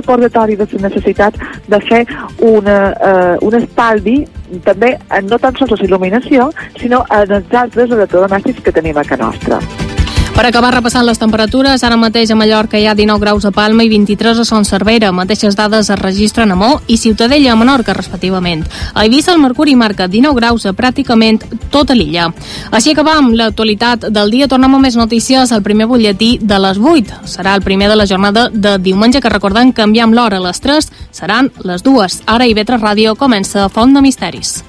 recordatori de la necessitat de fer un estalvi també no tan sols la il·luminació, sinó en els altres electrodomèstics que tenim a casa nostra. Per acabar repassant les temperatures, ara mateix a Mallorca hi ha 19 graus a Palma i 23 a Son Cervera. Mateixes dades es registren a Mó i Ciutadella a Menorca, respectivament. A Eivissa el mercuri marca 19 graus a pràcticament tota l'illa. Així acabam l'actualitat del dia. Tornem amb més notícies al primer butlletí de les 8. Serà el primer de la jornada de diumenge, que recordem canviam l'hora a les 3, seran les 2. Ara IB3 Ràdio comença Font de Misteris.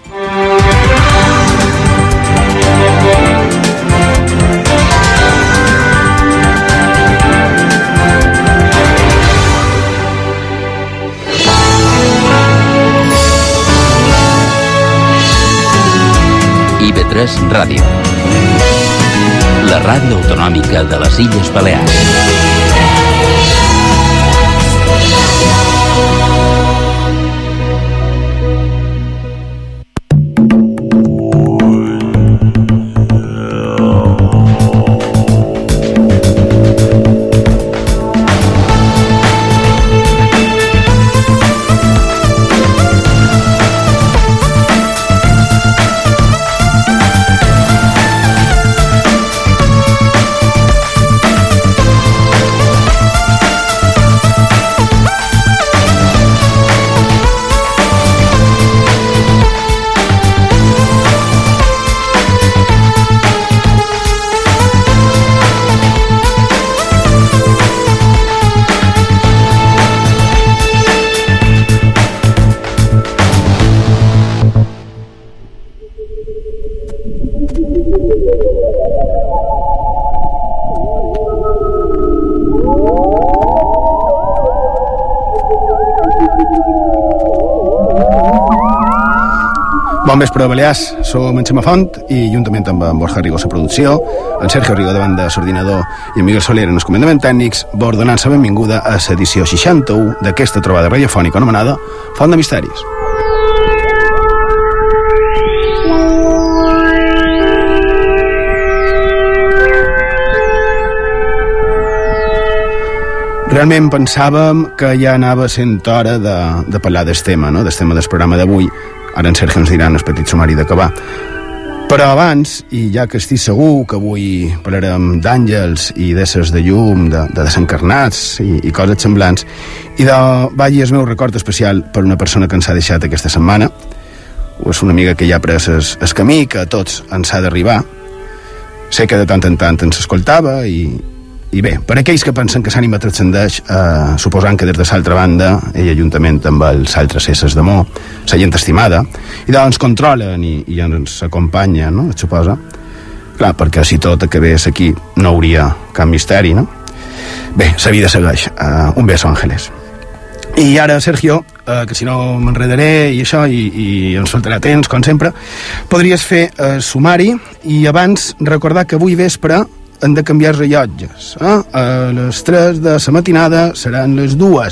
IB3 Ràdio, la ràdio autonòmica de les Illes Balears. Bon vespre, Balears. Som en Xema Font i juntament amb en Borja Rigo a la producció, en Sergio Rigo davant de l'ordinador i en Miguel Soler en els comandaments tècnics, vos donant la benvinguda a l'edició 61 d'aquesta trobada radiofònica anomenada Font de Misteris. Realment pensàvem que ja anava sent hora de parlar del tema, no? Del tema del programa d'avui. Ara en Sergio ens dirà en el petit sumari d'acabar. Però abans, i ja que estic segur que avui parlarem d'àngels i d'éssers de llum, de desencarnats i coses semblants, i vaig el meu record especial per una persona que ens ha deixat aquesta setmana. És una amiga que ja ha pres el camí, que a tots ens ha d'arribar. Sé que de tant en tant ens escoltava i bé, per aquells que pensen que l'ànima transcendeix, suposant que des de l'altra banda, ella juntament amb els altres éssers d'amor, la gent estimada, i doncs controlen i ens acompanyen, no?, et suposa. Clar, perquè si tot acabés aquí no hauria cap misteri, no? Bé, la vida segueix. Un beso, Àngeles. I ara, Sergio, que si no m'enredaré i això, i ens faltarà temps, com sempre, podries fer sumari i abans recordar que avui vespre han de canviar els rellotges. A les 3 de la matinada seran les 2.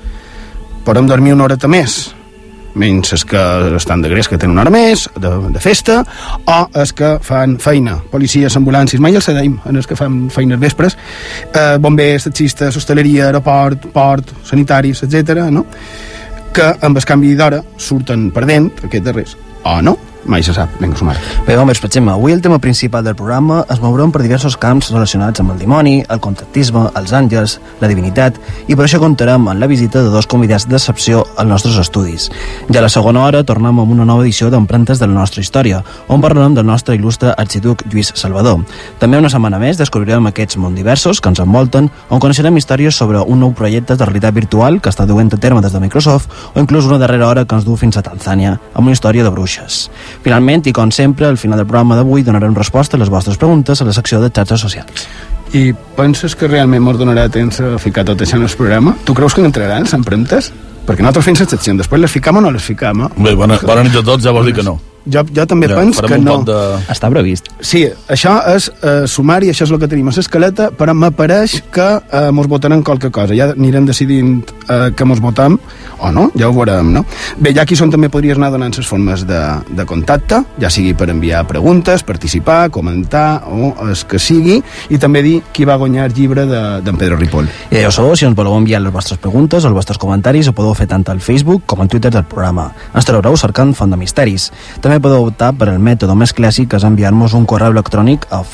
Podem dormir una horeta més, menys els que estan de gres, que tenen una hora més de festa, o els que fan feina, policies, ambulàncies, mai els deim, en els que fan feines vespres, bombers, taxistes, hostaleria, aeroport, port, sanitaris, etc., no?, que amb el canvi d'hora surten perdent aquests darrers, o no, mai se sap. Vinga, sumar. Bé, home, explicem. Avui el tema principal del programa es mourem per diversos camps relacionats amb el dimoni, el contactisme, els àngels, la divinitat, i per això comptarem amb la visita de dos convidats d'excepció als nostres estudis. Ja a la segona hora tornem amb una nova edició d'Empremtes de la nostra història, on parlarem del nostre il·lustre arxiduc Lluís Salvador. També una setmana més descobrirem aquests món diversos que ens envolten, on coneixerem històries sobre un nou projecte de realitat virtual que està duent a terme des de Microsoft, o inclús una darrera hora que ens du fins a Tanzània, amb una història de bruixes. Finalment, i com sempre, al final del programa d'avui donarem resposta a les vostres preguntes a la secció de xarxes socials. I penses que realment ens donarà temps a ficar tot això en el programa? Tu creus que entraran les empremtes? Perquè nosaltres fem les seccions, després les ficam o no les ficam? Bé, bona nit a tots, ja vols dir que no. Jo també penso que no. Està previst. Sí, això és sumari, això és el que tenim a l'escaleta, però m'apareix que mos votaran qualque cosa. Ja anirem decidint que mos votem o no, ja ho veurem, no? Bé, ja aquí són també podries anar donant les formes de contacte, ja sigui per enviar preguntes, participar, comentar o el que sigui, i també dir qui va guanyar el llibre d'en Pedro Ripoll. I ja ho sabeu, si ens voleu enviar les vostres preguntes o els vostres comentaris, ho podeu fer tant al Facebook com al Twitter del programa. Ens trobareu cercant Font de Misteris. També podeu optar per el mètode més clàssic, que és enviar-nos un correu electrònic a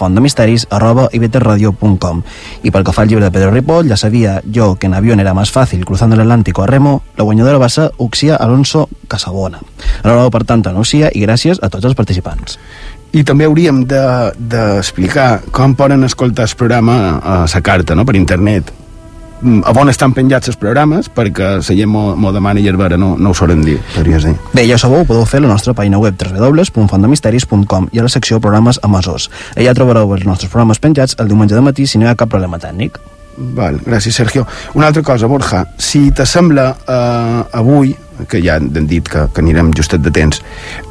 fontdemisteris@ibterradio.com. I pel que fa al llibre de Pedro Ripoll, ja sabia jo que en avión era más fácil cruzando el Atlántico a remo, la guanyadora va ser Uxia Alonso Casabona. Enhorabona, per tant, a Uxia, i gràcies a tots els participants. I també hauríem d'explicar com poden escoltar el programa a la carta, no?, per internet. A on estan penjats els programes, perquè la gent m'ho demana i Herbera no ho solen dir, podries dir. Bé, ja ho sabeu, podeu fer a la nostra pàgina web www.fontdemisteris.com i a la secció programes emesos. Allà trobareu els nostres programes penjats el diumenge de matí si no hi ha cap problema tècnic. Val, gràcies, Sergio. Una altra cosa, Borja, si t'assembla avui, que ja hem dit que anirem justet de temps,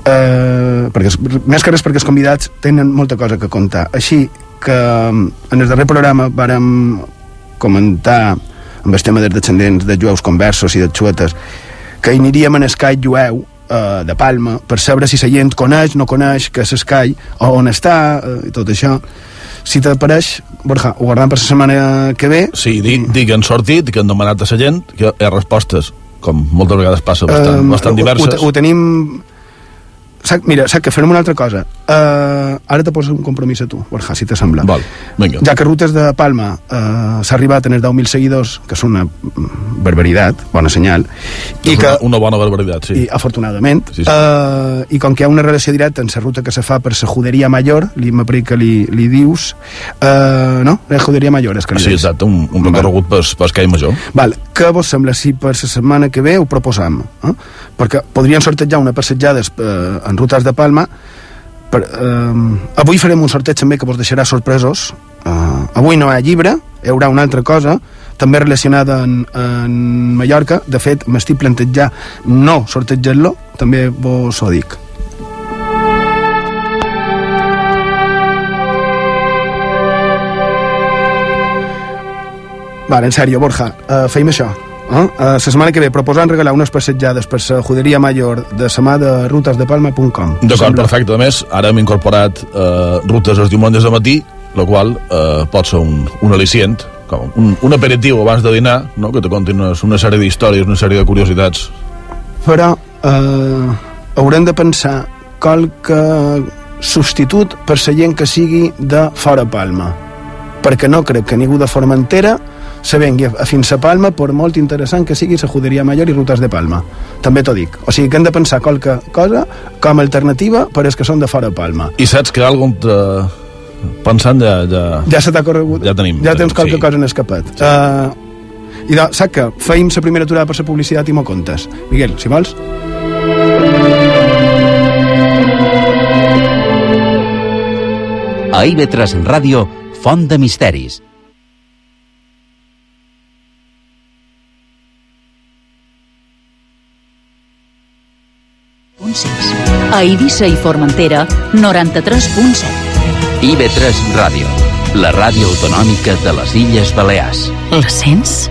perquè, més que res perquè els convidats tenen molta cosa que contar. Així que en el darrer programa vàrem comentar amb el tema dels descendents de jueus conversos i de xuetes que aniríem en Escai jueu de Palma per saber si la gent coneix, no coneix que és Escai, on està i tot això. Si t'apareix, Borja, ho guardem per la setmana que ve. Sí, dic que han sortit, que han demanat a la gent, que hi ha respostes, com moltes vegades passa, bastant diverses. Ho tenim... Mira, saps que farem una altra cosa. Ara te poso un compromís a tu, Borja, si t'assembla. Val, vinga. Ja que Rutes de Palma s'ha arribat a tener 10.000 seguidors, que és una barbaritat, bona senyal. Una bona barbaritat, sí. I, afortunadament. Sí. I com que hi ha una relació directa en la ruta que se fa per la Juderia Mayor, m'apareix que li dius... no? La Juderia Mayor és que li dius. Sí, exacte, un recorregut per Escai Major. Val, què vos sembla si per la setmana que ve ho proposam? Perquè podrien sortejar una passejada en Rutes de Palma. Avui farem un sorteig també que vos deixarà sorpresos. Avui no hi ha llibre, hi haurà una altra cosa també relacionada en Mallorca. De fet, m'estic plantejant no sortejar-lo, també vos ho dic. Vale, en sèrio, Borja, feim això. La setmana que ve proposant regalar unes passejades per la Juderia Mayor de la mà de rutesdepalma.com. D'acord, perfecte. A més, ara hem incorporat rutes els diumenges de matí, la qual pot ser un al·licient, un aperitiu abans de dinar, no? Que te contin una sèrie d'històries, una sèrie de curiositats. Però haurem de pensar qualque substitut per la gent que sigui de fora Palma, perquè no crec que ningú de Formentera se vengui fins a Palma, per molt interessant que sigui la Juderia Mayor i Rutes de Palma. També t'ho dic. O sigui que hem de pensar qualque cosa com a alternativa per als que són de fora Palma. I saps que algun pensant ja se t'ha corregut? Ja tenim. Ja tens qualque cosa en escapat. Sí. I saps que feim la primera aturada per la publicitat i m'ho contes. Miguel, si vols. A IB3 Ràdio, Font de Misteris. A Eivissa i Formentera, 93.7. IB3 Ràdio, la ràdio autonòmica de les Illes Balears. La sents?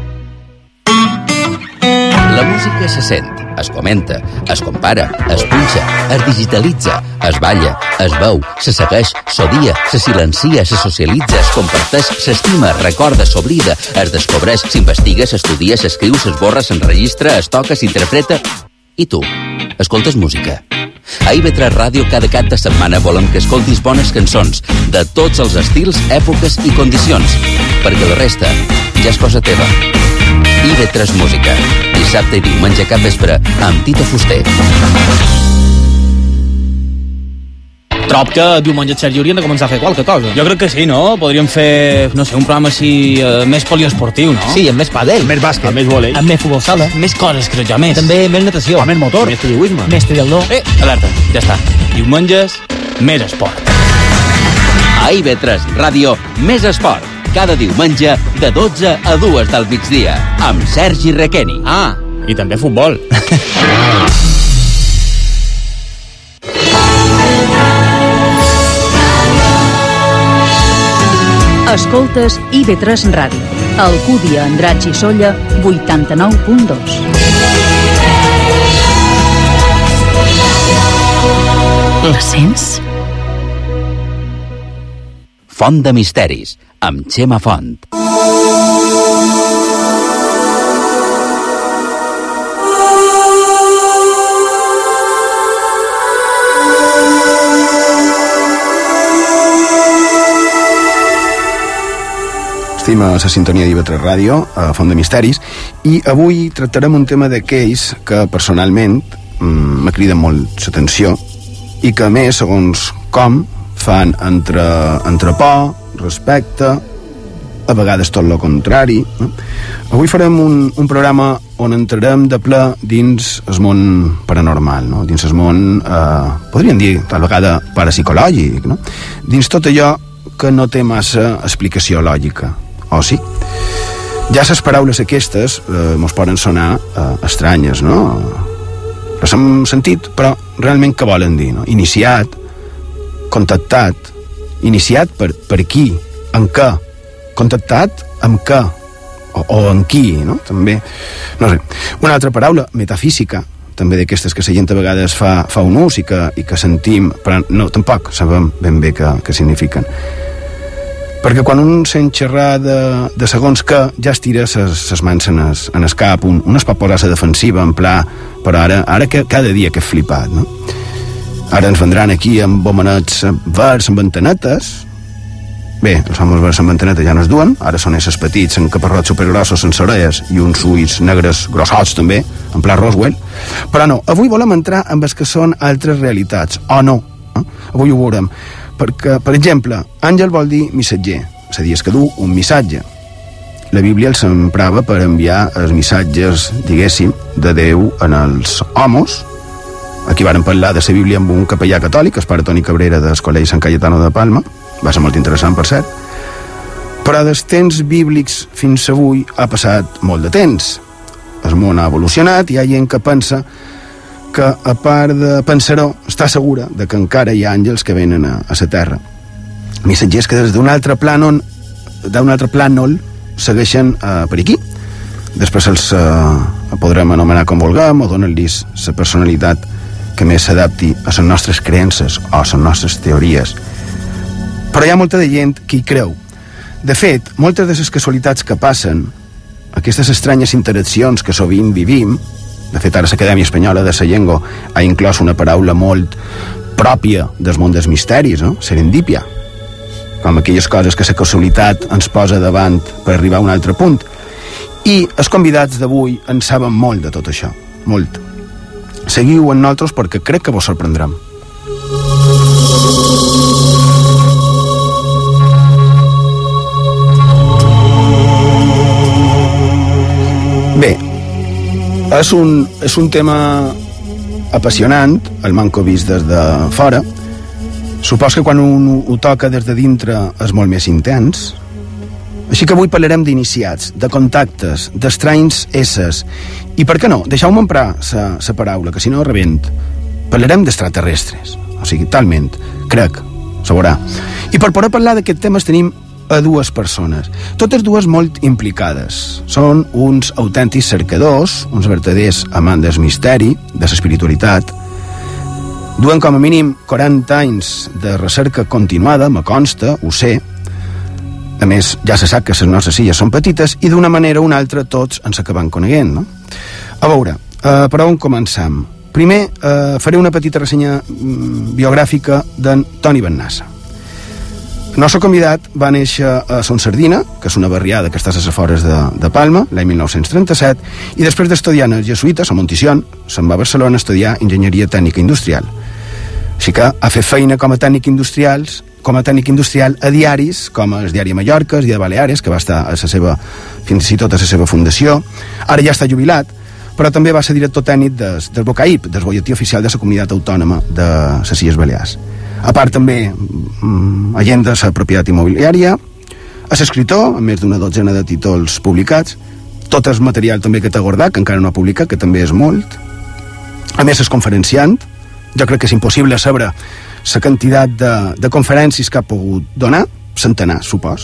La música se sent, es comenta, es compara, es punxa, es digitalitza, es balla, es veu, se segueix, s'odia, se silencia, se socialitza, es comparteix, s'estima, es recorda, s'oblida, es descobreix, s'investiga, s'estudia, s'escriu, s'esborra, s'enregistra, es toca, s'interpreta... I tu, escoltes música? A IB3 Ràdio cada cap de setmana volem que escoltis bones cançons de tots els estils, èpoques i condicions, perquè la resta ja és cosa teva. IB3 Música, dissabte i diumenge cap vespre amb Tito Fuster. Trob que diumenge, Sergi, hauríem de començar a fer qualque cosa. Jo crec que sí, no? Podríem fer, no sé, un programa així més poliesportiu, no? Sí, amb més pàdel. Més bàsquet. Més vòlei. Amb més futbol sala. Més coses, crec jo, més. També més natació. Més motor. Més periodisme. Més triatló. Alerta, ja està. Diumenges, més esport. A IB3 Ràdio, més esport. Cada diumenge de 12 a 2 del migdia. Amb Sergi Requeni. Ah, i també futbol. Escoltes IB3 Ràdio. Alcúdia, Andratx i Sóller, 89.2. La sents? Font de misteris, amb Xema Font. Estem a la sintonia d'IV3 Ràdio, a Font de Misteris, i avui tractarem un tema d'aquells que personalment me criden molt l'atenció i que a més, segons com, fan entre por, respecte, a vegades tot el contrari, no? Avui farem un programa on entrarem de ple dins el món paranormal, no? Dins el món, podríem dir, tal vegada parapsicològic, no? Dins tot allò que no té massa explicació lògica. O sí? Ja les paraules aquestes mos poden sonar estranyes, no? Les hem sentit, però realment què volen dir, no? Iniciat, contactat, iniciat per qui, en què, contactat amb què, o en qui, no? També, no sé. Una altra paraula, metafísica, també d'aquestes que la gent a vegades fa un ús i que sentim, però no, tampoc sabem ben bé què signifiquen. Perquè quan un sent xerrar de segons que ja es tira ses mans en el cap, un es pot posar a la defensiva en pla, però ara que cada dia que he flipat, no? Ara ens vendran aquí amb bomanets verds amb antenetes. Bé, els famosos verds amb antenetes ja no es duen, ara són esses petits amb caparrots supergrossos sense orelles i uns ulls negres grossots també, en pla Roswell. Però no, avui volem entrar amb els que són altres realitats, o no, avui ho veurem. Perquè, per exemple, àngel vol dir missatger, és a dir, és que du un missatge. La Bíblia els emprava per enviar els missatges, diguéssim, de Déu en els homes. Aquí varen parlar de la Bíblia amb un capellà catòlic, el pare Toni Cabrera del Col·legi Sant Cayetano de Palma, va ser molt interessant, per cert. Però dels temps bíblics fins avui ha passat molt de temps. El món ha evolucionat i hi ha gent que pensa que, a part de pensar-ho, està segura de que encara hi ha àngels que venen a la Terra. Missatgers que des d'un altre plànol segueixen per aquí. Després els podrem anomenar com vulguem o donar-los la personalitat que més s'adapti a les nostres creences o a les nostres teories. Però hi ha molta de gent que hi creu. De fet, moltes de les casualitats que passen, aquestes estranyes interaccions que sovint vivim, de fet ara l'Acadèmia Espanyola de la Llengua ha inclòs una paraula molt pròpia del món dels misteris, no? Serendípia, com aquelles coses que la casualitat ens posa davant per arribar a un altre punt. I els convidats d'avui en saben molt de tot això, molt. Seguiu amb nosaltres perquè crec que vos sorprendrem. Bé, és un tema apassionant, el manco vist des de fora. Supos que quan un ho toca des de dintre és molt més intens. Així que avui parlarem d'iniciats, de contactes, d'estranys éssers. I per què no? Deixeu-me emprar la paraula, que si no rebent. Parlarem d'extraterrestres. O sigui, talment, crec, se veurà. I per poder parlar d'aquest tema tenim a dues persones, totes dues molt implicades. Són uns autèntics cercadors, uns verdaders amants del misteri, de l'espiritualitat. Duen com a mínim 40 anys de recerca continuada, me consta, ho sé. A més, ja se sap que les nostres illes són petites i d'una manera o una altra tots ens acabem coneguent, no? A veure, per on començam? Primer, faré una petita ressenya biogràfica d'en Toni Bennassa. El nostre convidat va néixer a Son Sardina, que és una barriada que està a les afores de Palma, l'any 1937, i després d'estudiar en els jesuïtes, a Monticion, se'n va a Barcelona a estudiar enginyeria tècnica industrial. Així que ha fet feina com a tècnic industrial a diaris, com el Diari Mallorca, el Dia de Baleares, que va estar a la seva, fins i tot a la seva fundació. Ara ja està jubilat, però també va ser director tècnic del BOCAIP, del Bolletí Oficial de la Comunitat Autònoma de les Illes Balears. A part també agent de la propietat immobiliària, és escritor, amb més d'una dotzena de títols publicats, tot el material també que t'ha guardat, que encara no ha publicat, que també és molt. A més és conferenciant, jo crec que és impossible saber la quantitat de conferències que ha pogut donar, centenars, supos.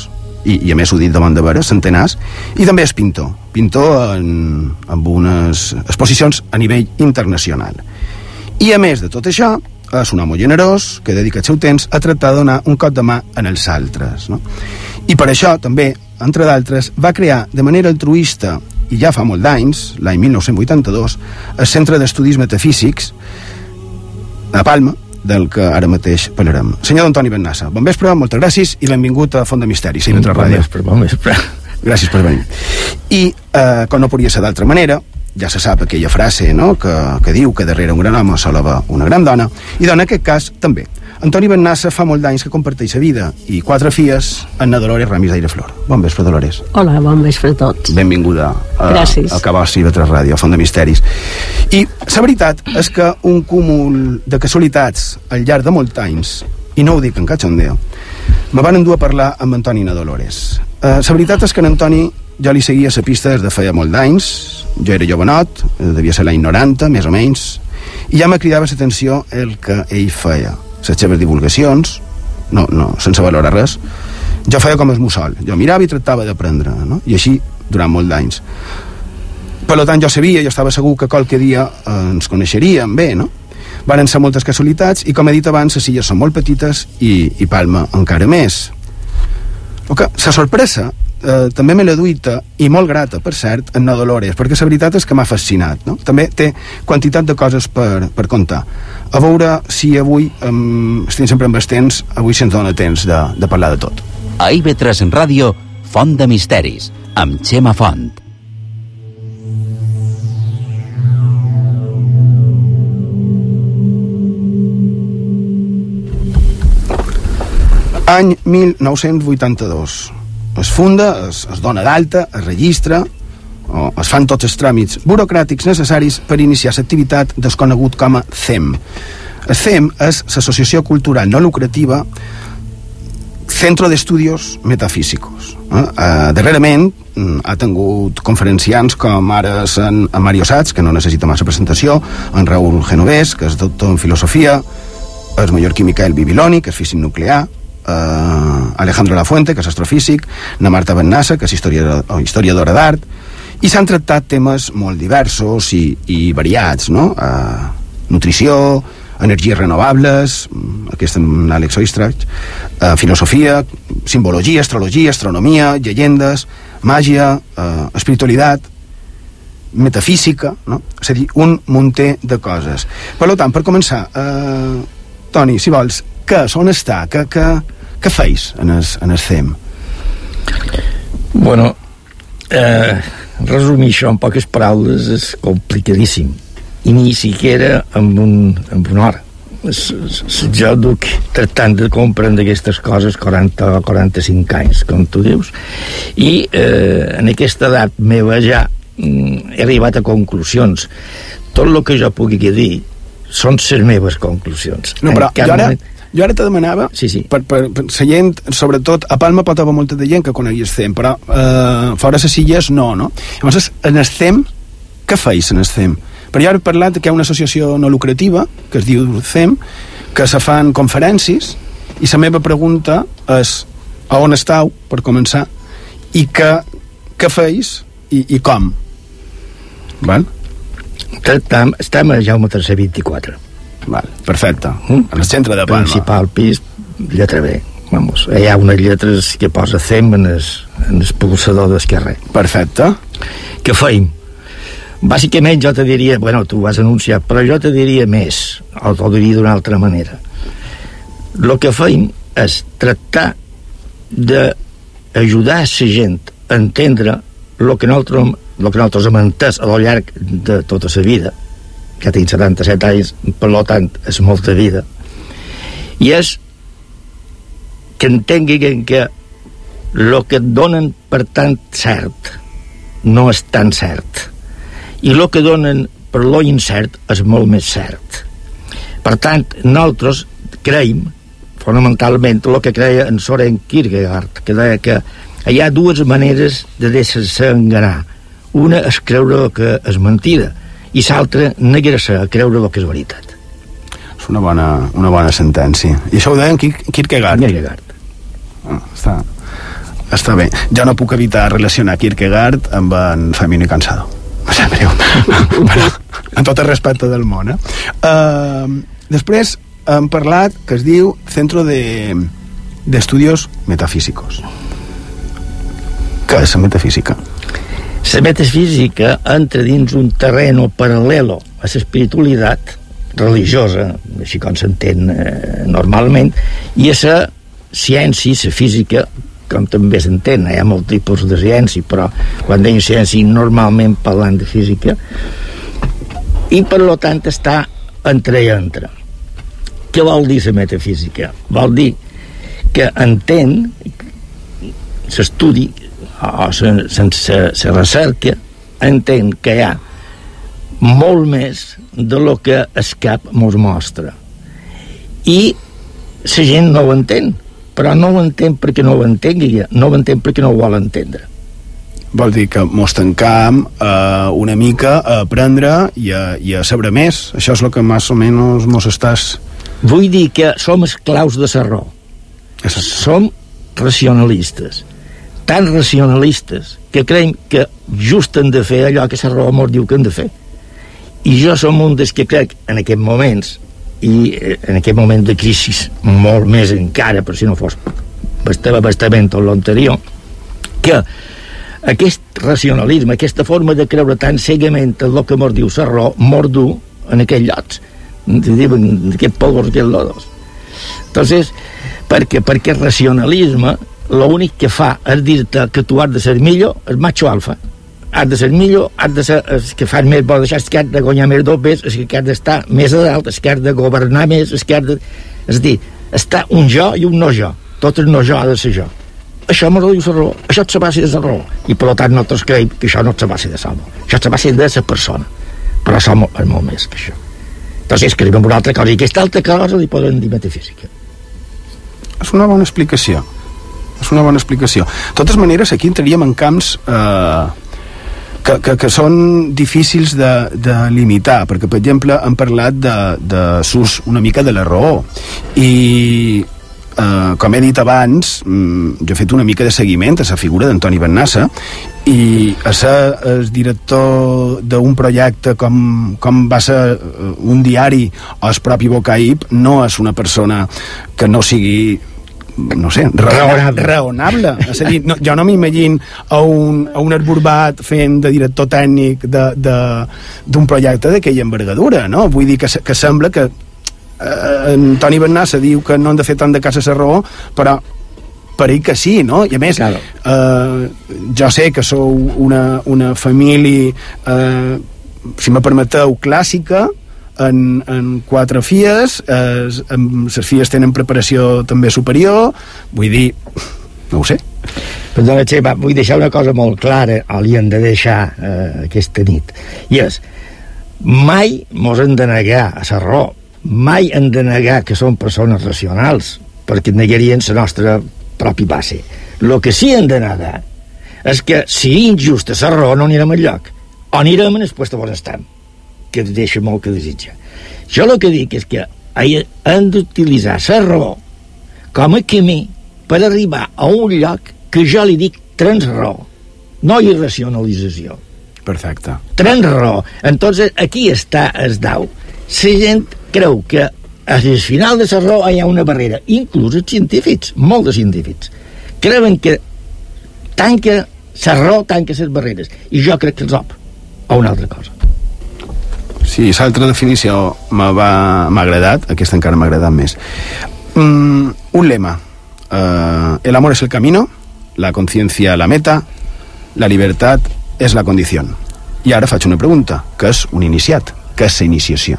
i a més ho dit davant de veres, centenars, i també és pintor amb unes exposicions a nivell internacional. I a més de tot això, és un home generós que dedica el seu temps a tractar de donar un cop de mà en els altres, no? I per això també, entre d'altres, va crear de manera altruista, i ja fa molt d'anys, l'any 1982, el Centre d'Estudis Metafísics a Palma, del que ara mateix parlarem. Senyor Antoni Bennassa, bon vespre, moltes gràcies i benvingut a Font de Misteris. Bon vespre. Gràcies per venir. I, com no podria ser d'altra manera, ja se sap aquella frase, no?, que diu que darrere un gran home sol haver una gran dona, i en aquest cas també. Antoni Bennassa fa molt d'anys que comparteix la vida i 4 filles amb Dolores Ramis d'Aireflor. Bon vespre, Dolores. Hola, bon vespre a tots. Benvinguda a Cabòs i Vetres Ràdio, a Font de Misteris. I la veritat és que un cúmul de casualitats al llarg de molts anys, i no ho dic en cachondeo, me van endur a parlar amb Antoni i na Dolores. La veritat és que en Antoni jo li seguia la pista des de feia molt d'anys, jo era jovenot, devia ser l'any 90, més o menys, i ja me cridava l'atenció el que ell feia. Les seves divulgacions, no, sense valorar res, jo feia com el mussol, jo mirava i tractava d'aprendre, no? I així durant molt d'anys. Per tant, jo sabia, jo estava segur que qualque dia ens coneixeríem bé, no? Varen ser moltes casualitats i, com he dit abans, les illes són molt petites i Palma encara més. La sorpresa també me la duita, i molt grata, per cert, en na Dolores, perquè la veritat és que m'ha fascinat, no? També té quantitat de coses per contar. A veure si avui, estic sempre amb el temps, avui se'ns dona temps de parlar de tot. A IB3 Ràdio, Font de Misteris, amb Xema Font. Any 1982. Es funda, es dona d'alta, es registra, es fan tots els tràmits burocràtics necessaris per iniciar l'activitat desconegut com a CEM. El CEM és l'Associació Cultural No Lucrativa Centro de Estudios Metafísicos. Darrerament ha tingut conferenciants com ara en Mario Sats, que no necessita massa presentació, en Raúl Genovés, que és doctor en filosofia, el mallorquí Miquel Bibiloni, que és físic nuclear, Alejandro Lafuente, que és astrofísic, na Marta Bennassa, que és historiadora d'art, i s'han tractat temes molt diversos i variats, no? Nutrició, energies renovables, aquest amb l'Àlex Oistrakh, filosofia, simbologia, astrologia, astronomia, llegendes, màgia, espiritualitat, metafísica, no? És a dir, un munter de coses. Per tant, per començar, Toni, si vols, què és, on està, què feis en el CEM? Bueno, resumir això en poques paraules és complicadíssim, i ni siquiera amb una hora. Jo duc tractant de comprendre aquestes coses 40 o 45 anys, com tu dius, i en aquesta edat meva ja he arribat a conclusions. Tot el que jo pugui dir són les meves conclusions. No, però jo ara te demanava, per la gent, sobretot, a Palma pot haver molta de gent que conegui el CEM, però fora les illes no? Llavors, en el CEM, què feis en el CEM? Però jo he parlat que hi ha una associació no lucrativa, que es diu CEM, que se fan conferències, i la meva pregunta és a on estàu, per començar, i què feis i com? Val? Estem a Jaume III 24. Val, perfecte. En el centre de Palma. Principal pis, lletra B. Vamos, hi ha unes lletres que posa CEM en el pulsador d'esquerre. Perfecte. Què feim? Bàsicament jo te diria, bueno, tu ho has anunciat, però jo te diria més, o t'ho diria d'una altra manera. El que feim és tractar d'ajudar a la gent a entendre el que nosaltres hem entès a lo llarg de tota la vida. Ja tinc 77 anys, per tant és molta vida, i és que entenguin que el que et donen per tant cert no és tan cert, i el que donen per lo incert és molt més cert. Per tant, nosaltres creiem fonamentalment el que creia en Søren Kierkegaard, que deia que hi ha dues maneres de deixar-se enganar. Una és creure que és mentida, i l'altra negar-se a creure el que és veritat. És una bona sentència. I això ho deien Kierkegaard. Kierkegaard. Està Està bé. Jo no puc evitar relacionar Kierkegaard amb en Famino y Cansado. Me sap greu. Però, amb tot el respecte del món, després hem parlat que es diu Centro de Estudios Metafísicos. Què és la metafísica? La metafísica entra dins un terreno paral·lelo a l'espiritualitat religiosa, així com s'entén normalment, i a la ciència, la física, com també s'entén. Hi ha molts tipus de ciència, però quan deim ciència normalment parlant de física, i per tant està entre i entre. Què vol dir la metafísica? Vol dir que entén l'estudi o la recerca, entén que hi ha molt més de lo que el cap mos mostra, i la gent no ho entén, però no ho entén perquè no ho entengui, no ho entén perquè no ho vol entendre. Vol dir que mos tancam una mica a aprendre i a saber més. Això és el que més o menys mos estàs... Vull dir que som esclaus de la raó. Som racionalistes, tan racionalistes que creiem que just hem de fer allò que la raó mos diu que hem de fer. I jo som un dels que crec en aquests moments, i en aquest moment de crisi molt més encara, per si no fos bastament tot l'anterior, que aquest racionalisme, aquesta forma de creure tan cegament en el que mos diu la raó, mos du en aquells llocs, d'aquests polvos, aquests lodos. Entonces, perquè el racionalisme l'únic que fa és dir-te que tu has de ser millor, el macho alfa. Has de ser millor, has de ser el que fas més bo, és que has de guanyar més dobles, és que has d'estar més a dalt, és que has de governar més, és que has de... És a dir, està un jo i un no jo. Tot el no jo ha de ser jo. Això m'ho diu la raó, això és la base de la raó. I per tant nosaltres creiem que això no és la base de l'home, això és la base de la persona. Però som molt més que això. Entonces creiem en una altra cosa, i aquesta altra cosa li poden dir metafísica. És una bona explicació. És una bona explicació. De totes maneres, aquí entraríem en camps que són difícils de limitar, perquè, per exemple, hem parlat de s'ús una mica de la raó, i com he dit abans, jo he fet una mica de seguiment a la figura d'Antoni Bennassa, i a ser el director d'un projecte com va ser un diari o el propi Bocaip no és una persona que no sigui, no sé, raonable. És a dir, jo no m'imagino a un esborbat fent de director tècnic d'un projecte d'aquella envergadura, no? Vull dir que sembla que Antoni Bennassa diu que no han de fer tant de cas a la raó, però per ell que sí, no? I a més, jo sé que sou una família, si me permeteu, clàssica, en 4 filles, les filles tenen preparació també superior, vull dir, no ho sé. Perdona, Xema, vull deixar una cosa molt clara, o li hem de deixar aquesta nit, i és, mai mos hem de negar a la raó, mai hem de negar que som persones racionals, perquè negarien la nostra pròpia base. El que sí hem de negar és que si injusta la raó no anirem enlloc, o anirem en el lloc on estem, que deixa molt que desitjar. Jo el que dic és que hem d'utilitzar la raó com a camí per arribar a un lloc que jo li dic transraó, no irracionalització. Perfecte. Transraó. Entonces, aquí està el dau. La gent creu que al final de la raó hi ha una barrera, inclús els científics, molts de científics creuen que tanca la raó, tanca les barreres, i jo crec que els op a una altra cosa. Sí, l'altra definició m'ha agradat, aquesta encara m'ha agradat més. Un lema: el amor es el camino, la conciencia la meta, la libertad es la condición. I ara faig una pregunta: què és un iniciat? Què és la iniciació?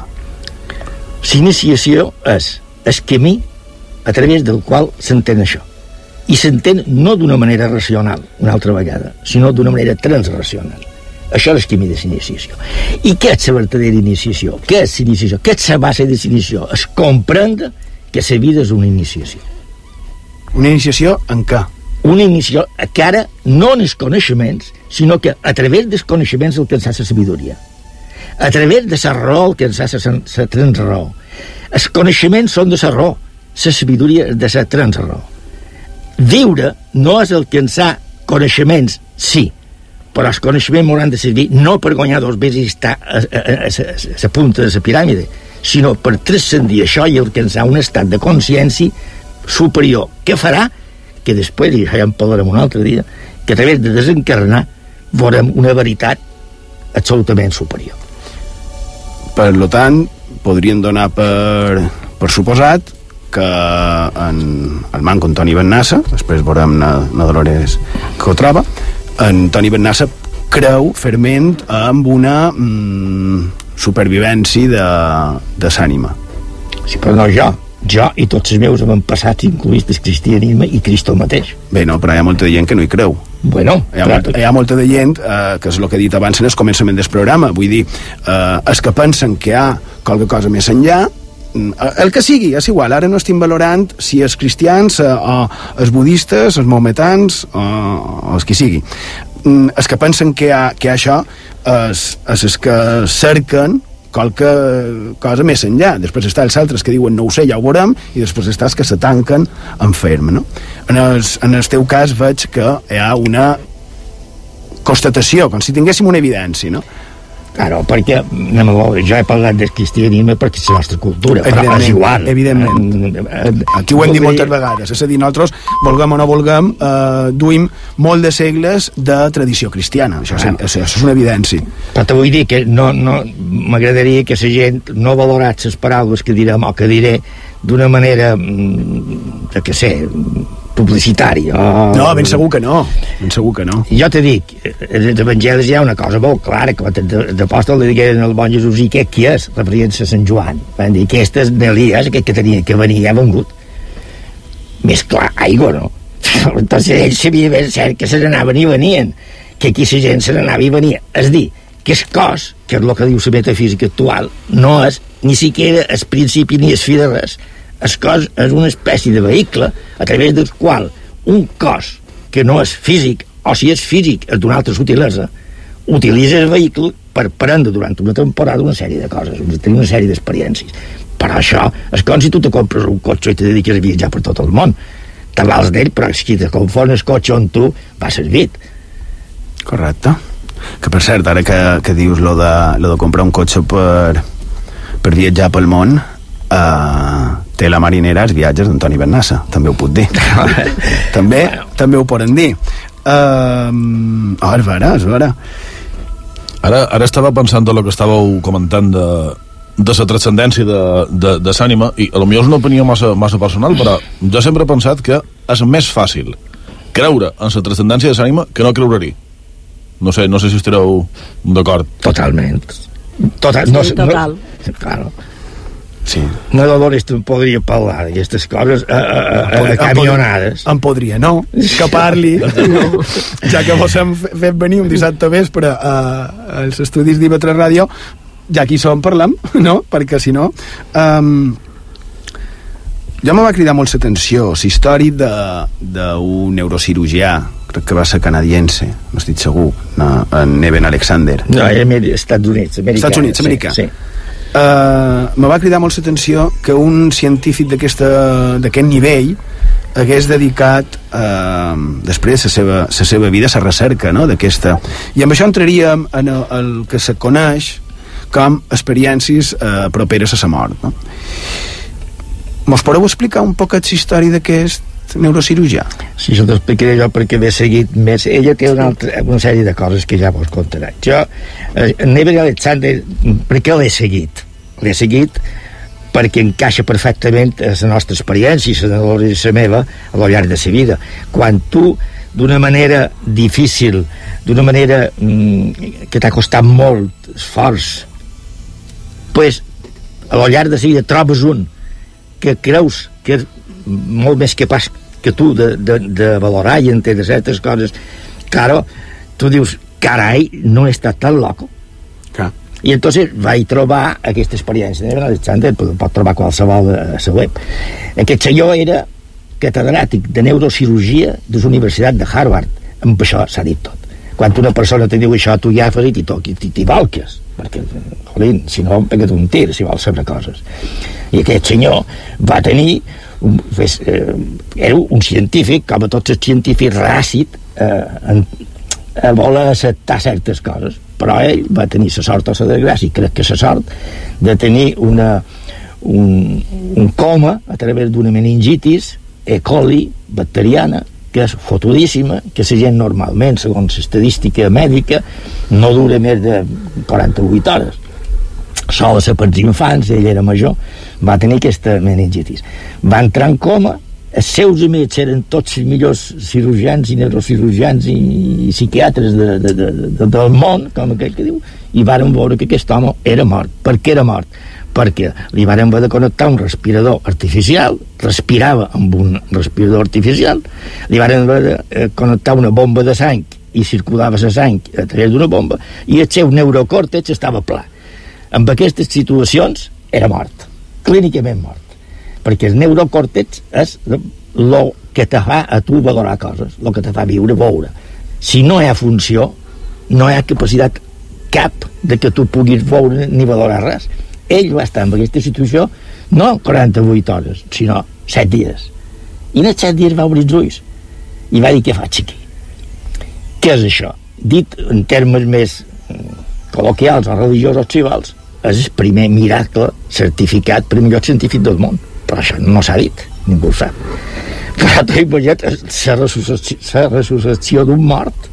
L'iniciació és el camí a través del qual s'entén això, i s'entén no d'una manera racional, una altra vegada, sinó d'una manera transracional. Això és el camí de l'iniciació. I què és la verdadera iniciació? Què és l'iniciació? Què és la base de l'iniciació? És comprendre que la vida és una iniciació. Una iniciació en què? Una iniciació que ara no en els coneixements, sinó que a través dels coneixements alcançar la sabidoria. A través de la raó alcançar la transraó. Els coneixements són de la raó, la sabidoria és de la transraó. viure no és alcançar coneixements, sí, però els coneixements m'hauran de servir no per guanyar 2 veces i estar a la punta de la piràmide, sinó per transcendir això i alcançar un estat de consciència superior, que farà que després, i això ja en parlarem un altre dia, que a través de desencarnar veurem una veritat absolutament superior. Per tant, podríem donar per suposat que el manco Antoni Bennassa, després veurem na Dolores que ho troba, en Toni Bennassa creu ferment amb una supervivència de l'ànima. Sí, però no jo i tots els meus hem passat incluïts del cristianisme i Cristo mateix. Bé, no, però hi ha molta gent que no hi creu. Bueno, hi ha molta de gent, que és el que he dit abans en el començament del programa, vull dir, els que pensen que hi ha qualque cosa més enllà, el que sigui, és igual, ara no estem valorant si els cristians o els budistes, els maometans o els que sigui. Els que pensen que hi ha això és els que cerquen qualque cosa més enllà. Després està els altres que diuen no ho sé, ja ho veurem, i després està els que se tanquen en ferm, no? En el teu cas veig que hi ha una constatació, com si tinguéssim una evidència, no? Claro, perquè jo he parlat del cristianisme perquè és la nostra cultura, però és igual. Evidentment. Aquí ho hem dit moltes vegades. És a dir, nosaltres, vulguem o no vulguem, duim molt de segles de tradició cristiana. Això és una evidència. Però te vull dir que no m'agradaria que la gent no valorés les paraules que direm o que diré d'una manera, que sé, publicitària. No, ben segur que no. Ben segur que no. Jo te dic, als evangelis hi ha una cosa molt clara, que l'apòstol li digueren al bon Jesús, i què qui és? Referint-se a Sant Joan. Van dir, aquest és d'Elies, aquest que tenia que venir, ja ha vengut. Més clar, aigua, no? Entonces ells sabien ben cert que se n'anaven i venien, que aquí la gent se n'anava i venia. És dir, que el cos, que és el que diu la metafísica actual, no és ni siquiera el principi ni el fi de res. El cos és una espècie de vehicle a través del qual un cos que no és físic, o si és físic és d'una altra sutilesa, utilitza el vehicle per prendre durant una temporada una sèrie de coses, tenir una sèrie d'experiències. Per això és com si tu te compres un cotxe i te dediques a viatjar per tot el món. Te vals d'ell, però si te confon el cotxe on tu va servit. Correcte. Que per cert, ara que dius lo de comprar un cotxe per viatjar pel món, té la marinera els viatges d'Antoni Bennassa, també ho puc dir. també ho poden dir. És vera. Ara estava pensant en el que estàveu comentant de la transcendència de l'ànima, i potser és una opinió massa personal, però jo sempre he pensat que és més fàcil creure en la transcendència de l'ànima que no creure-hi. No sé si estareu d'acord. Totalment. Total. Claro. Sí. No, Dolores, tu podria parlar d'aquestes coses a camionades. Em podria, no? Que parli, no. Ja que vos hem fet venir un dissabte vespre als estudis d'IV3 Ràdio, ja aquí som, parlem, no? Perquè si no... Jo me va cridar molt l'atenció la història d'un neurocirurgià, crec que va ser canadiense, no estic segur, en Eben Alexander. No, Estats Units, americà. Sí. Me va cridar molt l'atenció que un científic d'aquest nivell hagués dedicat després la seva vida a la recerca, no? d'aquesta. I amb això entraríem en el que se coneix com experiències properes a la mort, no? Mos podeu explicar un poquet la història d'aquest neurocirurgià? Sí, això t'explicaré jo perquè l'he seguit més. Ella té una sèrie de coses que ja vos contarà. Jo, Eben Alexander, per què l'he seguit? L'he seguit perquè encaixa perfectament a la nostra experiència, a la meva, a lo llarg de la vida. Quan tu, d'una manera difícil, d'una manera que t'ha costat molt esforç, pues, a lo llarg de la vida trobes un que creus que és molt més capaç que tu de valorar i entendre certes coses, claro, tu dius, carai, no he estat tan loco. I entonces vaig trobar aquesta experiència de Alexander, pot trobar qualsevol a la web. Aquest senyor era catedràtic de neurocirurgia de la Universitat de Harvard. Amb això s'ha dit tot. Quan una persona te diu això, tu ja t'hi volques, perquè, jolín, si no, pega't un tir si vols saber coses. I aquest senyor va tenir era un científic, com a tots els científics, ràcid a voler acceptar certes coses, però ell va tenir la sort o la desgràcia, crec que la sort de tenir un coma a través d'una meningitis E. coli bacteriana, que és fotudíssima, que la gent normalment, segons l'estadística mèdica, no dura més de 48 hores. Sola ser per els infants, ell era major, va tenir aquesta meningitis. Va entrar en coma, els seus amics eren tots els millors cirurgians i neurocirurgians i psiquiatres del món, com aquell que diu, i varen veure que aquest home era mort. Per què era mort? Perquè li varen haver de connectar un respirador artificial, respirava amb un respirador artificial, li varen haver de connectar una bomba de sang i circulava la sang a través d'una bomba, i el seu neurocòrtex estava pla. En aquestes situacions era mort, clínicament mort, perquè el neurocòrtex és el que te fa a tu valorar coses, el que te fa viure, veure. Si no hi ha funció, no hi ha capacitat cap de que tu puguis veure ni valorar res. Ell va estar en aquesta situació no 48 hores, sinó 7 dies. I en els 7 dies va obrir els ulls i va dir: què faig aquí? Què és això? Dit en termes més col·loquials o religiosos tribals, és el primer miracle certificat per millor científic del món. Però això no s'ha dit, ningú ho sap. Però t'ho imaginat, la resurrecció d'un mort.